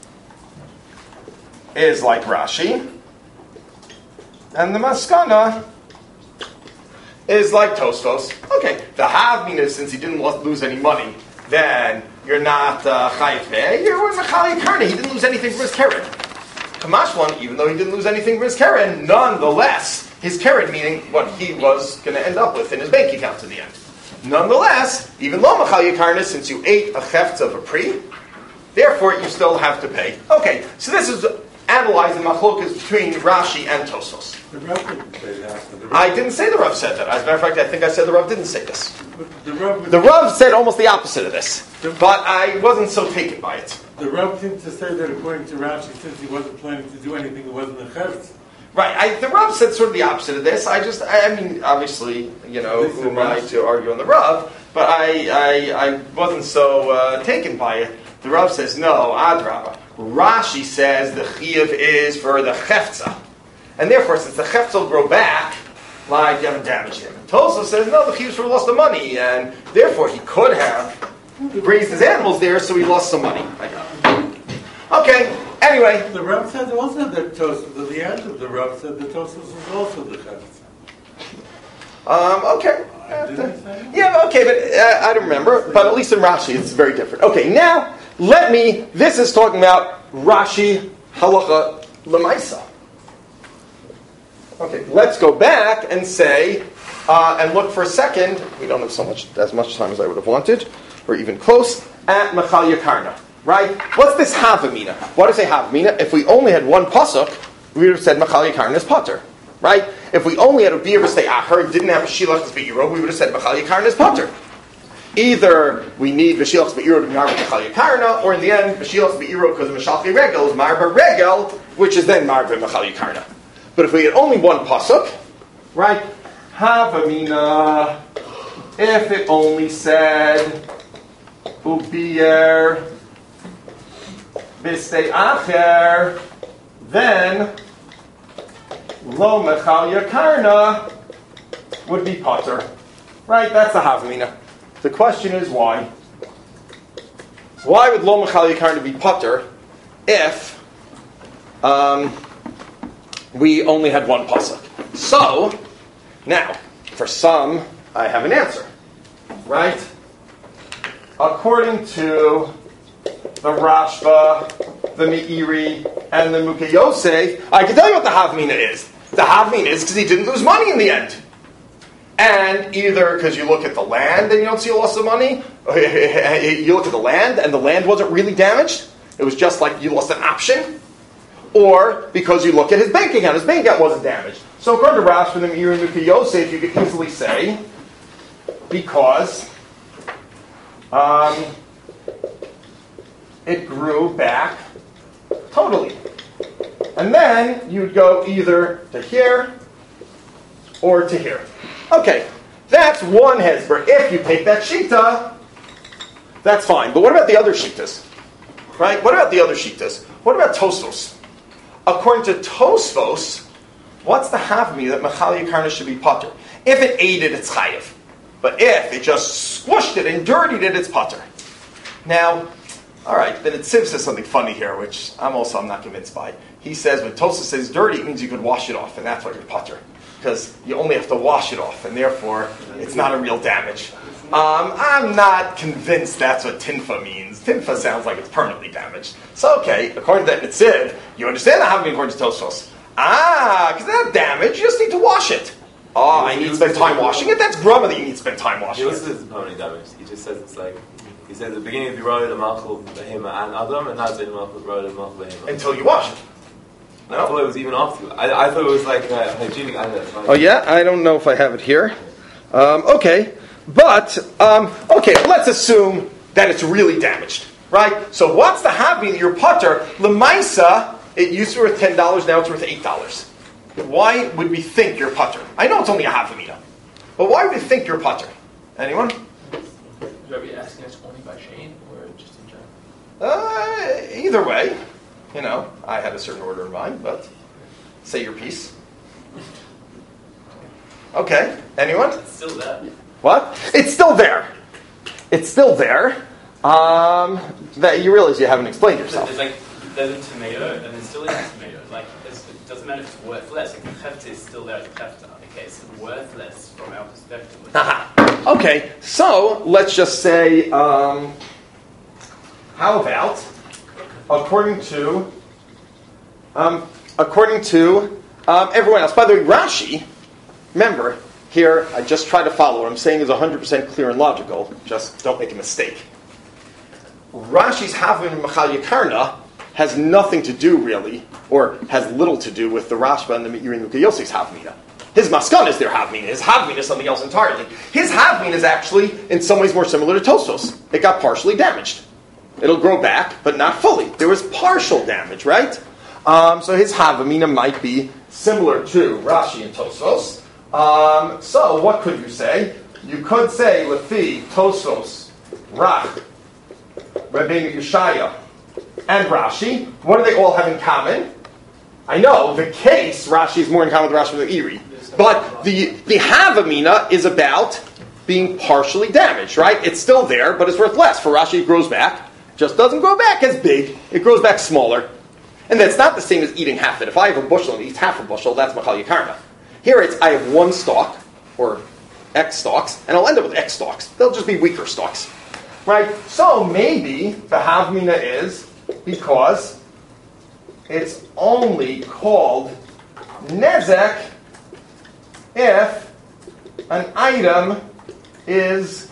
is like Rashi, and the Maskana is like Tosfos. Okay, the Havamina, since he didn't lose any money, then you're not chayiv pei. You're mechali karna. He didn't lose anything from his keren. Kamashwan, even though he didn't lose anything from his keren, nonetheless, his keren, meaning what he was going to end up with in his bank account in the end. Nonetheless, even though mechali karna, since you ate a chefts of a pri, therefore you still have to pay. Okay, so this is analyzing machlokas between Rashi and Tosfos. The Rav didn't say that. The Rav I didn't say the Rav said that. As a matter of fact, I think I said the Rav didn't say this. The Rav, The Rav said almost the opposite of this, but I wasn't so taken by it. the Rav seemed to say that according to Rashi, since he wasn't planning to do anything, it wasn't a chefetz. Right, I, the Rav said sort of the opposite of this. I just, I, I mean, obviously, you know, This is who am I Rashi. to argue on the Rav? But I, I, I wasn't so uh, taken by it. The Rav says, no, Adrabah. Rashi says the chiyuv is for the chefza. And therefore, since the chefza will grow back, like you haven't damaged him. Tosa says, no, the chiyuv is for loss of money, and therefore he could have raised his animals there, so he lost some money. I got it. Okay, anyway. The Rav said also that Tosfos, at the end of the Rav said that Tosfos was also the chefetz. Um, okay. Didn't he say? Yeah, okay, but uh, I don't remember. But at least in Rashi, it's very different. Okay, now, let me, this is talking about Rashi halacha lemaisa. Okay, let's go back and say, uh, and look for a second, we don't have so much, as much time as I would have wanted, or even close, at Machal Yakarna, right? What's this Havamina? Why do I say Havamina? If we only had one pasuk, we would have said Machal Yakarna is potter, right? If we only had a Bir V'stei Acher and didn't have a Shilach Be'iro, we would have said Machal Yakarna is potter. Either we need V'shilach Be'iro to be Marba Machal Yakarna, or in the end, V'shilach Be'iro because of Meshalchi Regel is Marba Regel, which is then Marba Machal Yakarna. But if we had only one pasuk, right? Havamina, if it only said Ubier V'stei Acher, then Lo Mechal Yakarna would be potter. Right? That's the Havamina. The question is why? Why would Lo Mechal Yakarna be potter if um, we only had one pasuk? So, now, for some, I have an answer. Right? According to the Rashba, the Meiri, and the Mukhe Yosef, I can tell you what the Havamina is. The Havamina is because he didn't lose money in the end. And either because you look at the land and you don't see a loss of money, you look at the land and the land wasn't really damaged, it was just like you lost an option, or because you look at his bank account, his bank account wasn't damaged. So according to Rashba, the Meiri, and Mukhe Yosef, you could easily say, because um, it grew back totally. And then you'd go either to here or to here. Okay, that's one hezber. If you take that shita, that's fine. But what about the other shitas? Right? What about the other shitas? What about Tosfos? According to Tosfos, what's the havmi that Machal Yakarna should be potter? If it ate it, it's chayiv. But if it just squished it and dirtied it, it's potter. Now, All right, then it Siv says something funny here, which I'm also I'm not convinced by. He says when Tosa says dirty, it means you could wash it off, and that's why you're putter, because you only have to wash it off, and therefore it's not a real damage. Um, I'm not convinced that's what tinfa means. Tinfa sounds like it's permanently damaged. So okay, according to that Nitziv, you understand the Havamina according to Tosos. Ah, because that damage, you just need to wash it. Oh, I need to spend time washing it? That's grumma that you need to spend time He washing also it. says it's permanently damaged. He just says it's like, he says at the beginning of the road, the Malchul, Behema, and Adam, and now it's in the Malchul, road, and Malchul, Behema. Until you wash it. I thought it was even after. I, I thought it was like uh, hygienic. I don't know. Oh yeah? I don't know if I have it here. Um, okay. But, um, okay, let's assume that it's really damaged. Right? So what's the Havamina, your putter? Lemaisa, it used to be worth ten dollars, now it's worth eight dollars. Why would we think you're putter? I know it's only a Havamina. But why would we think you're putter? Anyone? Are we asking us only by Shane or just in general? Uh, either way. You know, I had a certain order in mind, but say your piece. Okay, anyone? It's still there. What? It's still there. It's still there. Um, that you realize you haven't explained yourself. There's like there's a tomato and there's still is a tomato. Like it's, it doesn't matter if it's worthless. Like the hefta is still there as a hefta. Okay, it's worthless from our perspective. Aha. Okay, so let's just say, um, how about according to um, according to um, everyone else? By the way, Rashi, remember. Here, I just try to follow. What I'm saying is one hundred percent clear and logical. Just don't make a mistake. Rashi's Havamina Machal Yakarna has nothing to do, really, or has little to do with the Rashba and the Meiri Nuka Yosef's Havamina. His Maskan is their Havamina. His Havamina is something else entirely. His Havamina is actually, in some ways, more similar to Tosos. It got partially damaged. It'll grow back, but not fully. There was partial damage, right? Um, so his Havamina might be similar to Rashi and Tosos. Um, so, what could you say? You could say, Lefi, Tosos, Rach, Rabbeinu Yeshaya, and Rashi. What do they all have in common? I know, the case, Rashi is more in common with Rashi than Iri. But the, the Havamina is about being partially damaged, right? It's still there, but it's worth less. For Rashi, it grows back. Just doesn't grow back as big. It grows back smaller. And that's not the same as eating half it. If I have a bushel and eat half a bushel, that's Machal Yakarna. Here it's, I have one stalk, or X stalks, and I'll end up with X stalks. They'll just be weaker stalks. Right? So maybe the Havamina is because it's only called Nezek if an item is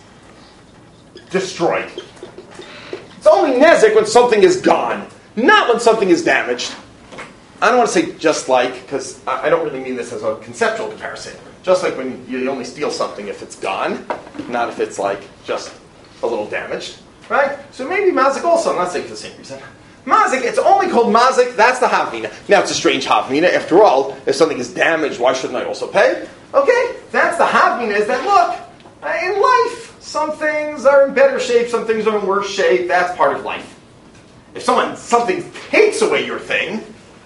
destroyed. It's only Nezek when something is gone, not when something is damaged. I don't want to say just like, because I don't really mean this as a conceptual comparison. Just like when you only steal something if it's gone, not if it's like just a little damaged, right? So maybe mazik also, I'm not saying for the same reason. Mazik, it's only called mazik, that's the Havamina. Now it's a strange Havamina. After all, if something is damaged, why shouldn't I also pay? Okay, that's the Havamina, is that look, in life, some things are in better shape, some things are in worse shape, that's part of life. If someone, something takes away your thing,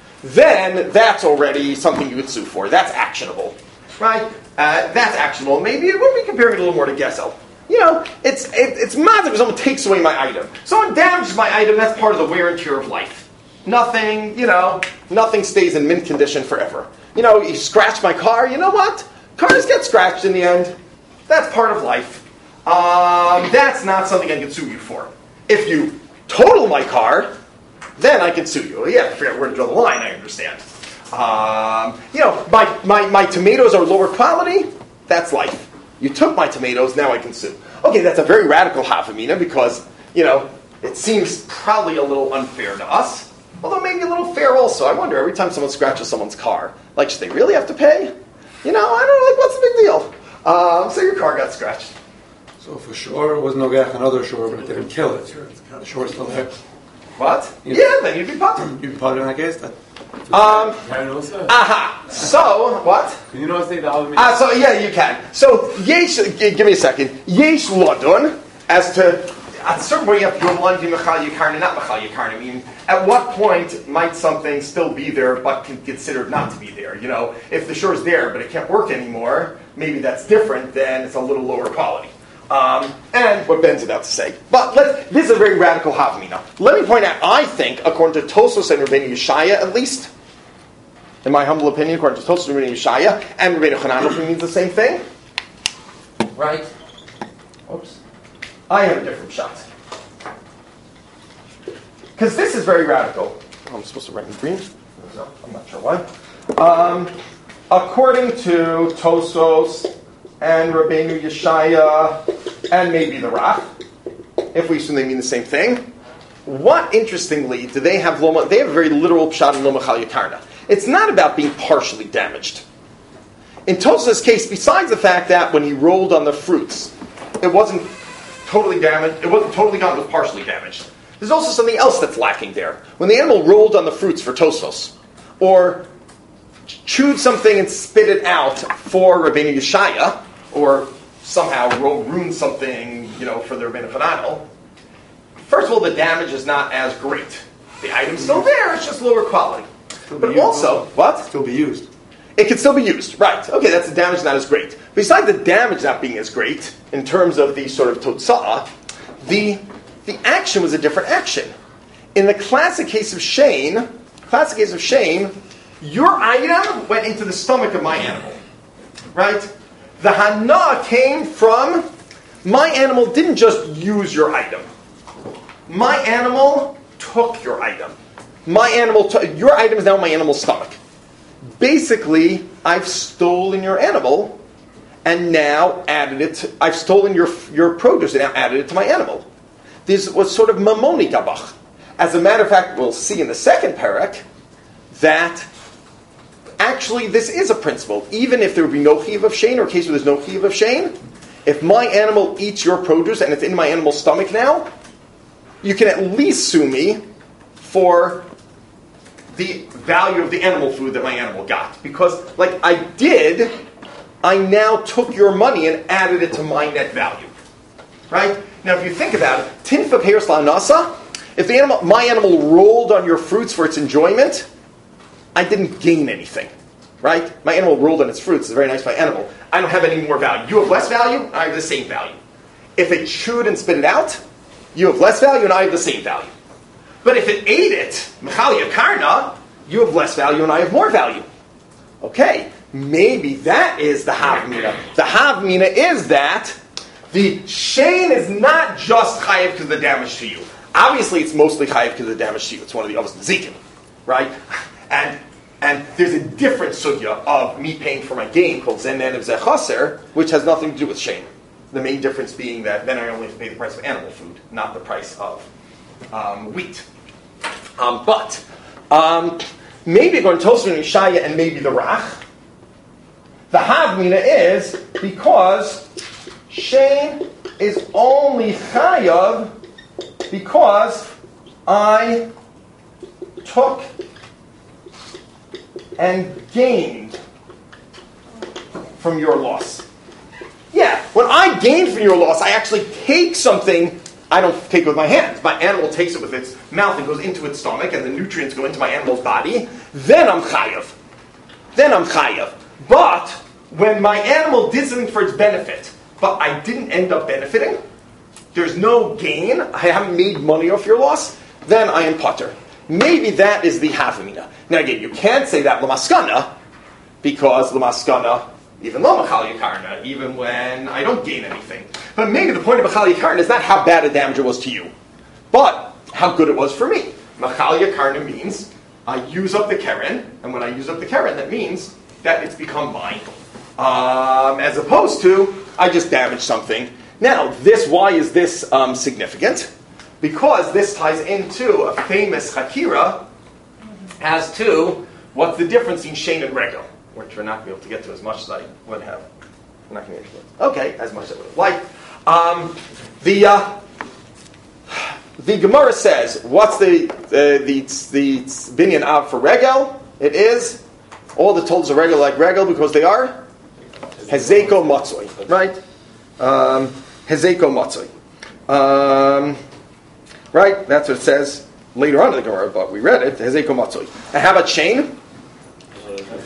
then that's already something you would sue for. That's actionable, right? Uh, that's actionable. Maybe it would be comparing it a little more to Gesel. You know, it's it, it's mazik when someone takes away my item. Someone damages my item, that's part of the wear and tear of life. Nothing, you know, nothing stays in mint condition forever. You know, you scratch my car, you know what? Cars get scratched in the end. That's part of life. Um, that's not something I can sue you for. If you total my car, then I can sue you. Yeah, I figure out where to draw the line, I understand. Um, you know, my, my, my tomatoes are lower quality, that's life. You took my tomatoes, now I can sue. Okay, that's a very radical Havamina because, you know, it seems probably a little unfair to us. Although maybe a little fair also. I wonder, every time someone scratches someone's car, like, should they really have to pay? You know, I don't know, like, what's the big deal? Um, so your car got scratched. So for sure, it was Nogach another shore, but it didn't kill it. The shore's still there. What? You yeah, then you'd be potter. You'd be potter in that case? That, Um, Can you also? aha. So, what? Can you not say the Havamina? Ah, so yeah, you can. So, yesh, g- give me a second. Yesh ladun, as to, at a certain point you have to go along to Machal Yakarna, not Machal Yakarna. I mean, at what point might something still be there but can considered not to be there? You know, if the shore's there but it can't work anymore, maybe that's different, then it's a little lower quality. Um, and what Ben's about to say. But let, this is a very radical Havamina. Let me point out, I think, according to Tosfos and Rabbeinu Yeshaya at least, in my humble opinion, according to Tosfos and Rabbeinu Yeshaya, and Rabbeinu Chananel means the same thing. Right? Oops. I have a different shot. Because this is very radical. Oh, I'm supposed to write in green? No, I'm not sure why. Um, according to Tosfos and Rabbeinu Yeshaya, and maybe the Raf, if we assume they mean the same thing, what, interestingly, do they have Loma? They have a very literal pshat in Loma Chal Yakarna. It's not about being partially damaged. In Tosfos' case, besides the fact that when he rolled on the fruits, it wasn't totally damaged, it wasn't totally gone, it was partially damaged. There's also something else that's lacking there. When the animal rolled on the fruits for Tosfos, or chewed something and spit it out for Rabbeinu Yeshaya, or somehow ruined something, you know, for the Rabbeinu Chananel, first of all, the damage is not as great. The item's still there, it's just lower quality. But also, what? Still be used. It can still be used, right. Okay, that's the damage not as great. Besides the damage not being as great, in terms of the sort of totzah, the, the action was a different action. In the classic case of Shane, classic case of Shane, your item went into the stomach of my animal, right? The hana came from, my animal didn't just use your item. My animal took your item. My animal, t- your item is now in my animal's stomach. Basically, I've stolen your animal and now added it to, I've stolen your your produce and now added it to my animal. This was sort of mamoni gabach. As a matter of fact, we'll see in the second parak that actually this is a principle. Even if there would be no chiyuv of shein, or a case where there's no chiyuv of shein, if my animal eats your produce and it's in my animal's stomach now, you can at least sue me for the value of the animal food that my animal got. Because, like I did, I now took your money and added it to my net value. Right? Now, if you think about it, tinfa peiros la'anasa, if the animal, my animal rolled on your fruits for its enjoyment, I didn't gain anything. Right? My animal rolled on its fruits. It's very nice by animal. I don't have any more value. You have less value, I have the same value. If it chewed and spit it out, you have less value and I have the same value. But if it ate it, Michal Yakarna, you have less value and I have more value. Okay, maybe that is the Havmina. The Havmina is that the Shein is not just Chayiv because of the damage to you. Obviously, it's mostly Chayiv because of the damage to you. It's one of the Avos Nezikim, right? And and there's a different sugya of me paying for my gain called Zen Nenev Zeh Chaser, which has nothing to do with Shein. The main difference being that then I only have to pay the price of animal food, not the price of um, wheat. Um, but um, maybe going to Tosfos and Yeshaya and maybe the Rach, the Havmina is because Shein is only Chayav because I took and gained from your loss. Yeah, when I gain from your loss, I actually take something. I don't take it with my hands. My animal takes it with its mouth and goes into its stomach, and the nutrients go into my animal's body. Then I'm chayav. Then I'm chayav. But when my animal did something for its benefit, but I didn't end up benefiting, there's no gain, I haven't made money off your loss, then I am patur. Maybe that is the Havamina. Now again, you can't say that l'maskana, because l'maskana, even lo machal yakarna, even when I don't gain anything. But maybe the point of machal yakarna is not how bad a damage it was to you, but how good it was for me. Machal yakarna means I use up the keren, and when I use up the keren, that means that it's become mine. Um, as opposed to, I just damaged something. Now, this, why is this um, significant? Because this ties into a famous Hakira as to what's the difference in Shein and Regel, which we're not going to be able to get to as much as I would have. We're not going to get to it. Okay, as much as I would have liked. Um, the uh, the Gemara says, what's the uh, the the binyan av for Regel? It is all the tolls are Regel like Regel because they are Hezeko Matzoi, right? Um, Hezeko Matzoi. Um, right? That's what it says later on in the Gemara, but we read it. Hezeko Matzoi. And how about Shein?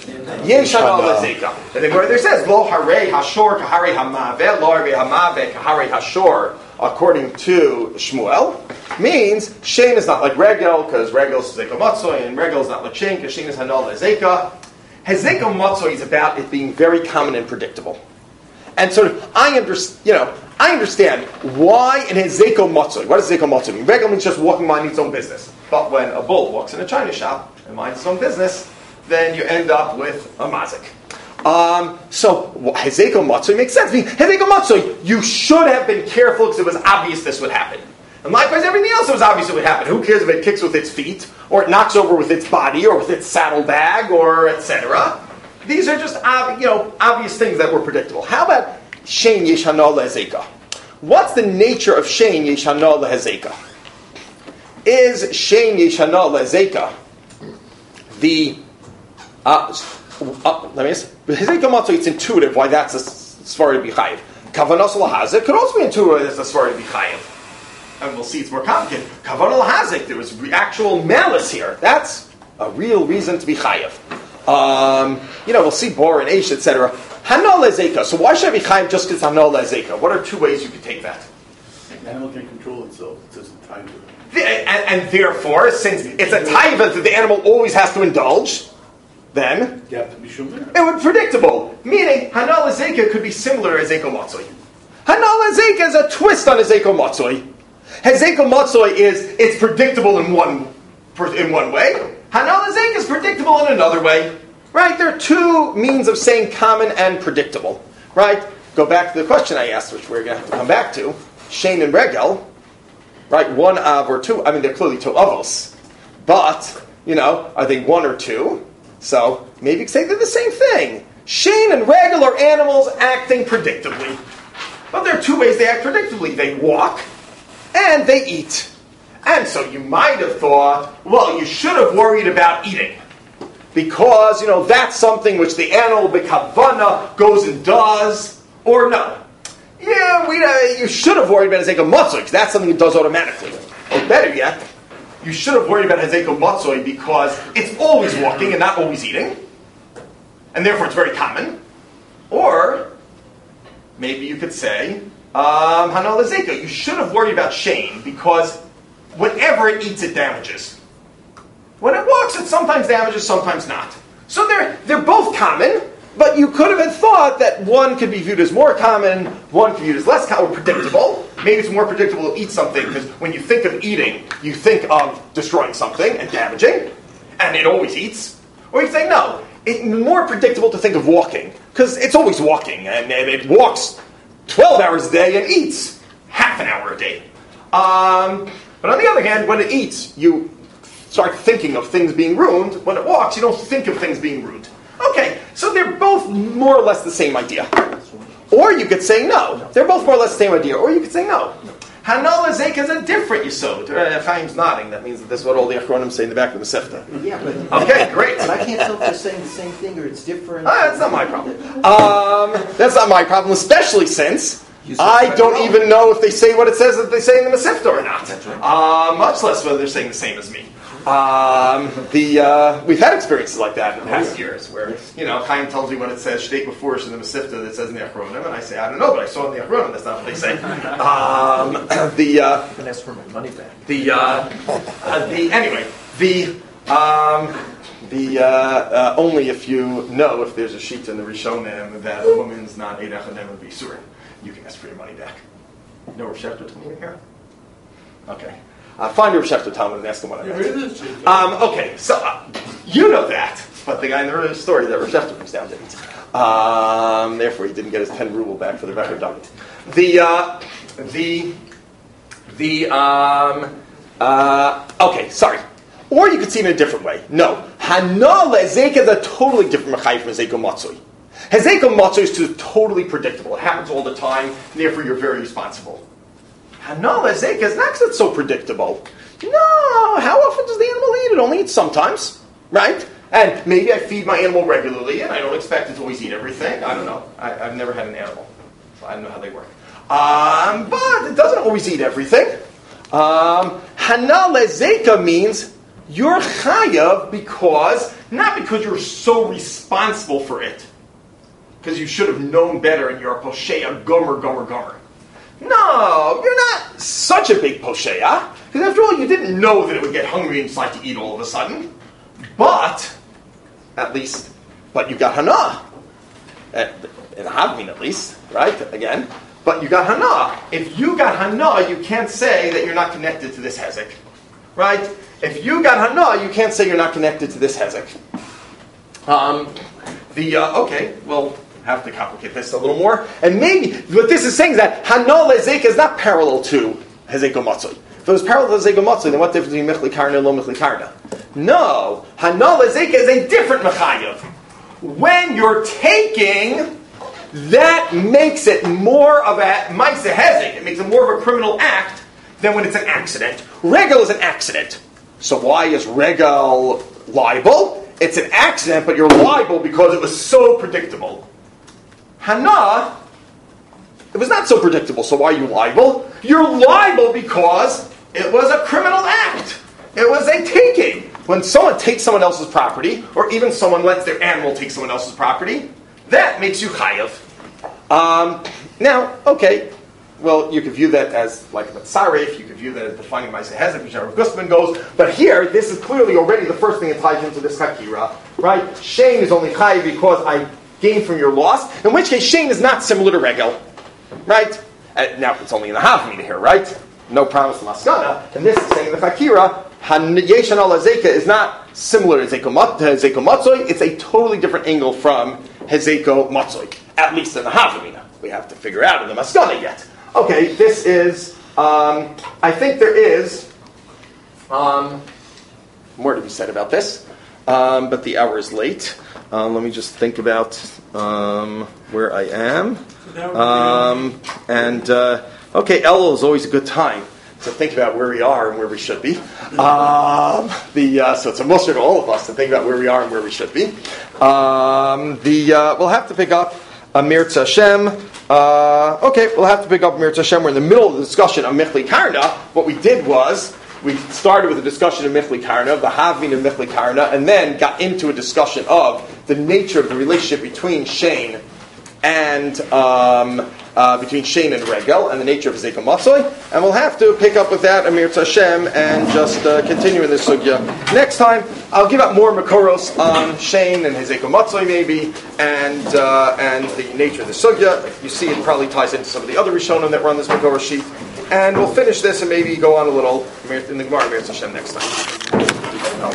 Yesh hana lezeka. And the Gemara there says, Lo harei hashor kahare hamaveh, lo harei hamaveh kahare hashor, according to Shmuel, means Shane is not like Regel, because Regel is Zeka Matzoi, and Regel is not like Shane, because Shane is hana lezeka. Hezeka Matzoi is about it being very common and predictable. And sort of, I understand, you know, I understand why in Hezeko Matzoi. What does Hezeko Matzoi mean? Regel means just walking minding its own business. But when a bull walks in a china shop and minds its own business, then you end up with a mazik. Um, so Hezeko Matzoi makes sense. I mean, Hezeko Matzoi, you should have been careful because it was obvious this would happen. And likewise, everything else it was obvious it would happen. Who cares if it kicks with its feet, or it knocks over with its body, or with its saddlebag, or et cetera. These are just ob- you know obvious things that were predictable. How about Shein Yesh Hana Lehezeka? What's the nature of Shein Yesh Hana Lehezeka? Is Shein Yesh Hana Lehezeka the uh, uh, let me ask, Hezeka Matzoi, it's intuitive why that's a Svar to be chayiv. Kavanos Lahazek could also be intuitive as a Svar to be chayiv. And we'll see it's more complicated. Kavanah Lahazek, there was re- actual malice here. That's a real reason to be chayiv. Um, you know, we'll see Bor and Aish, et cetera. Hana lezeka. So why should I be chayiv just because Hana lezeka? What are two ways you could take that? The animal can control itself. It doesn't tie to it. The, and, and therefore, since it's a taiva that the animal always has to indulge, then you have to be shumer. It would be predictable. Meaning, Hana lezeka could be similar to Hezeko Matzoi. Hana lezeka is a twist on Hezeko Matzoi. Hezeko Matzoi is it's predictable in one in one way. Hana lezeka is predictable in another way. Right? There are two means of saying common and predictable. Right? Go back to the question I asked, which we're going to have to come back to. Shane and Regel. Right? One av or two. I mean, they're clearly two avos. But, you know, are they one or two? So, maybe you could say they're the same thing. Shane and Regel are animals acting predictably. But there are two ways they act predictably. They walk, and they eat. And so you might have thought, well, you should have worried about eating. Because, you know, that's something which the animal, b'kavana, goes and does. Or no. Yeah, we, uh, you should have worried about Hezeko Matzoi, because that's something it does automatically. Or better yet, you should have worried about Hezeko Matzoi because it's always walking and not always eating. And therefore it's very common. Or, maybe you could say, um, Hana lezeka, you should have worried about Shane because whenever it eats, it damages. When it walks, it sometimes damages, sometimes not. So they're they're both common, but you could have thought that one could be viewed as more common, one could be viewed as less common, or predictable. Maybe it's more predictable to eat something because when you think of eating, you think of destroying something and damaging, and it always eats. Or you think, no, it's more predictable to think of walking because it's always walking, and, and it walks twelve hours a day and eats half an hour a day. Um, but on the other hand, when it eats, you start thinking of things being ruined. When it walks, you don't think of things being ruined. Okay, so they're both more or less the same idea. Or you could say no. They're both more or less the same idea. Or you could say no. Hana lezeka is a different yisod. Uh, Chaim's nodding. That means that this is what all the Achronim say in the back of the Masechta. Yeah, but okay, great. But I can't tell if they're saying the same thing or it's different. Uh, that's not my problem. Um, that's not my problem, especially since I don't even know if they say what it says that they say in the Masechta or not. Uh, much less whether they're saying the same as me. Um, the uh, we've had experiences like that in the past years, where you know Chaim tells me what it says Shteit Mefurish in the Masechta that it says in the Achronim, and I say I don't know, but I saw it in the Achronim. That's not what they say. Um, the uh, and ask for my money back. The uh, uh, the anyway the um, the uh, uh, only if you know if there's a sheet in the Rishonim that a woman's not Eid Achanem would be Surin, you can ask for your money back. You know Rav Shechter told me here? Okay. Uh, find Rav Shechter Talmud and ask him what I meant. Um, okay, so uh, you know that, but the guy in the story that Rav Shechter brings down didn't. Um, therefore, he didn't get his ten ruble back for the record document. The uh, the the um, uh, okay, sorry. Or you could see it in a different way. No, Hana lezeka is a totally different mechai from Hezeko Matzoi. Hezeko Matzoi is too totally predictable. It happens all the time, and therefore you're very responsible. Hana lezeka is not because it's so predictable. No, how often does the animal eat? It only eats sometimes, right? And maybe I feed my animal regularly, and I don't expect it to always eat everything. I don't know. I, I've never had an animal, so I don't know how they work. Um, but it doesn't always eat everything. Um, Hana lezeka means you're chayav because not because you're so responsible for it, because you should have known better and you're a posheya gomer gomer gomer. No, you're not such a big posheya, because after all, you didn't know that it would get hungry and decide to eat all of a sudden. But, at least, but you got hana. In Havmin at least, right? Again. But you got hana. If you got hana, you can't say that you're not connected to this hezek. Right? If you got hana, you can't say you're not connected to this hezek. Um, the, uh, okay, we'll have to complicate this a little more. And maybe, what this is saying is that hana lezeka is not parallel to hezeko matzoi. If it was parallel to hezeko matzoi, then what difference between michli karna and lo michli karna? No. Hana lezeka is a different mechayev. When you're taking, that makes it more of a ma'aseh hezek. It makes it more of a criminal act than when it's an accident. Regal is an accident. So why is regal liable? It's an accident, but you're liable because it was so predictable. Hana, it was not so predictable, so why are you liable? You're liable because it was a criminal act. It was a taking. When someone takes someone else's property, or even someone lets their animal take someone else's property, that makes you chayav. Um, now, okay, well, you could view that as like a tzaref, you could view that as defining ma'aseh hezek, which Rav Gustman goes, but here, this is clearly already the first thing that ties into this hakira, right? Shane is only chayav because I gained from your loss, in which case Shane is not similar to regel, right? And now, it's only in the havmina here, right? No promise of maskana, and this is saying the hakira, Yeshan al Hezeka is not similar to Hezeko Matzoi, it's a totally different angle from Hezeko Matzoi, at least in the Havamina. We have to figure out in the Maskana yet. Okay, this is, um, I think there is um, more to be said about this, um, but the hour is late. Um, let me just think about um, where I am. Um, and, uh, okay, Elul is always a good time to think about where we are and where we should be. Um, the uh, so it's a muster to all of us to think about where we are and where we should be. Um, the uh, we'll have to pick up Amir Hashem. Uh, okay, we'll have to pick up Amir Hashem. We're in the middle of the discussion of Michli Karna. What we did was we started with a discussion of Michli Karna, of the Havmin of Michli Karna, and then got into a discussion of the nature of the relationship between Shane and um, uh, between Shane and Regel, and the nature of Hezeko Matzoi, and we'll have to pick up with that Amir Hashem and just uh, continue in this sugya. Next time, I'll give out more makoros on Shane and Hezeko Matzoi maybe, and uh, and the nature of the sugya. You see, it probably ties into some of the other Rishonim that were on this makoros sheet, and we'll finish this and maybe go on a little in the Gemara Amir Hashem next time.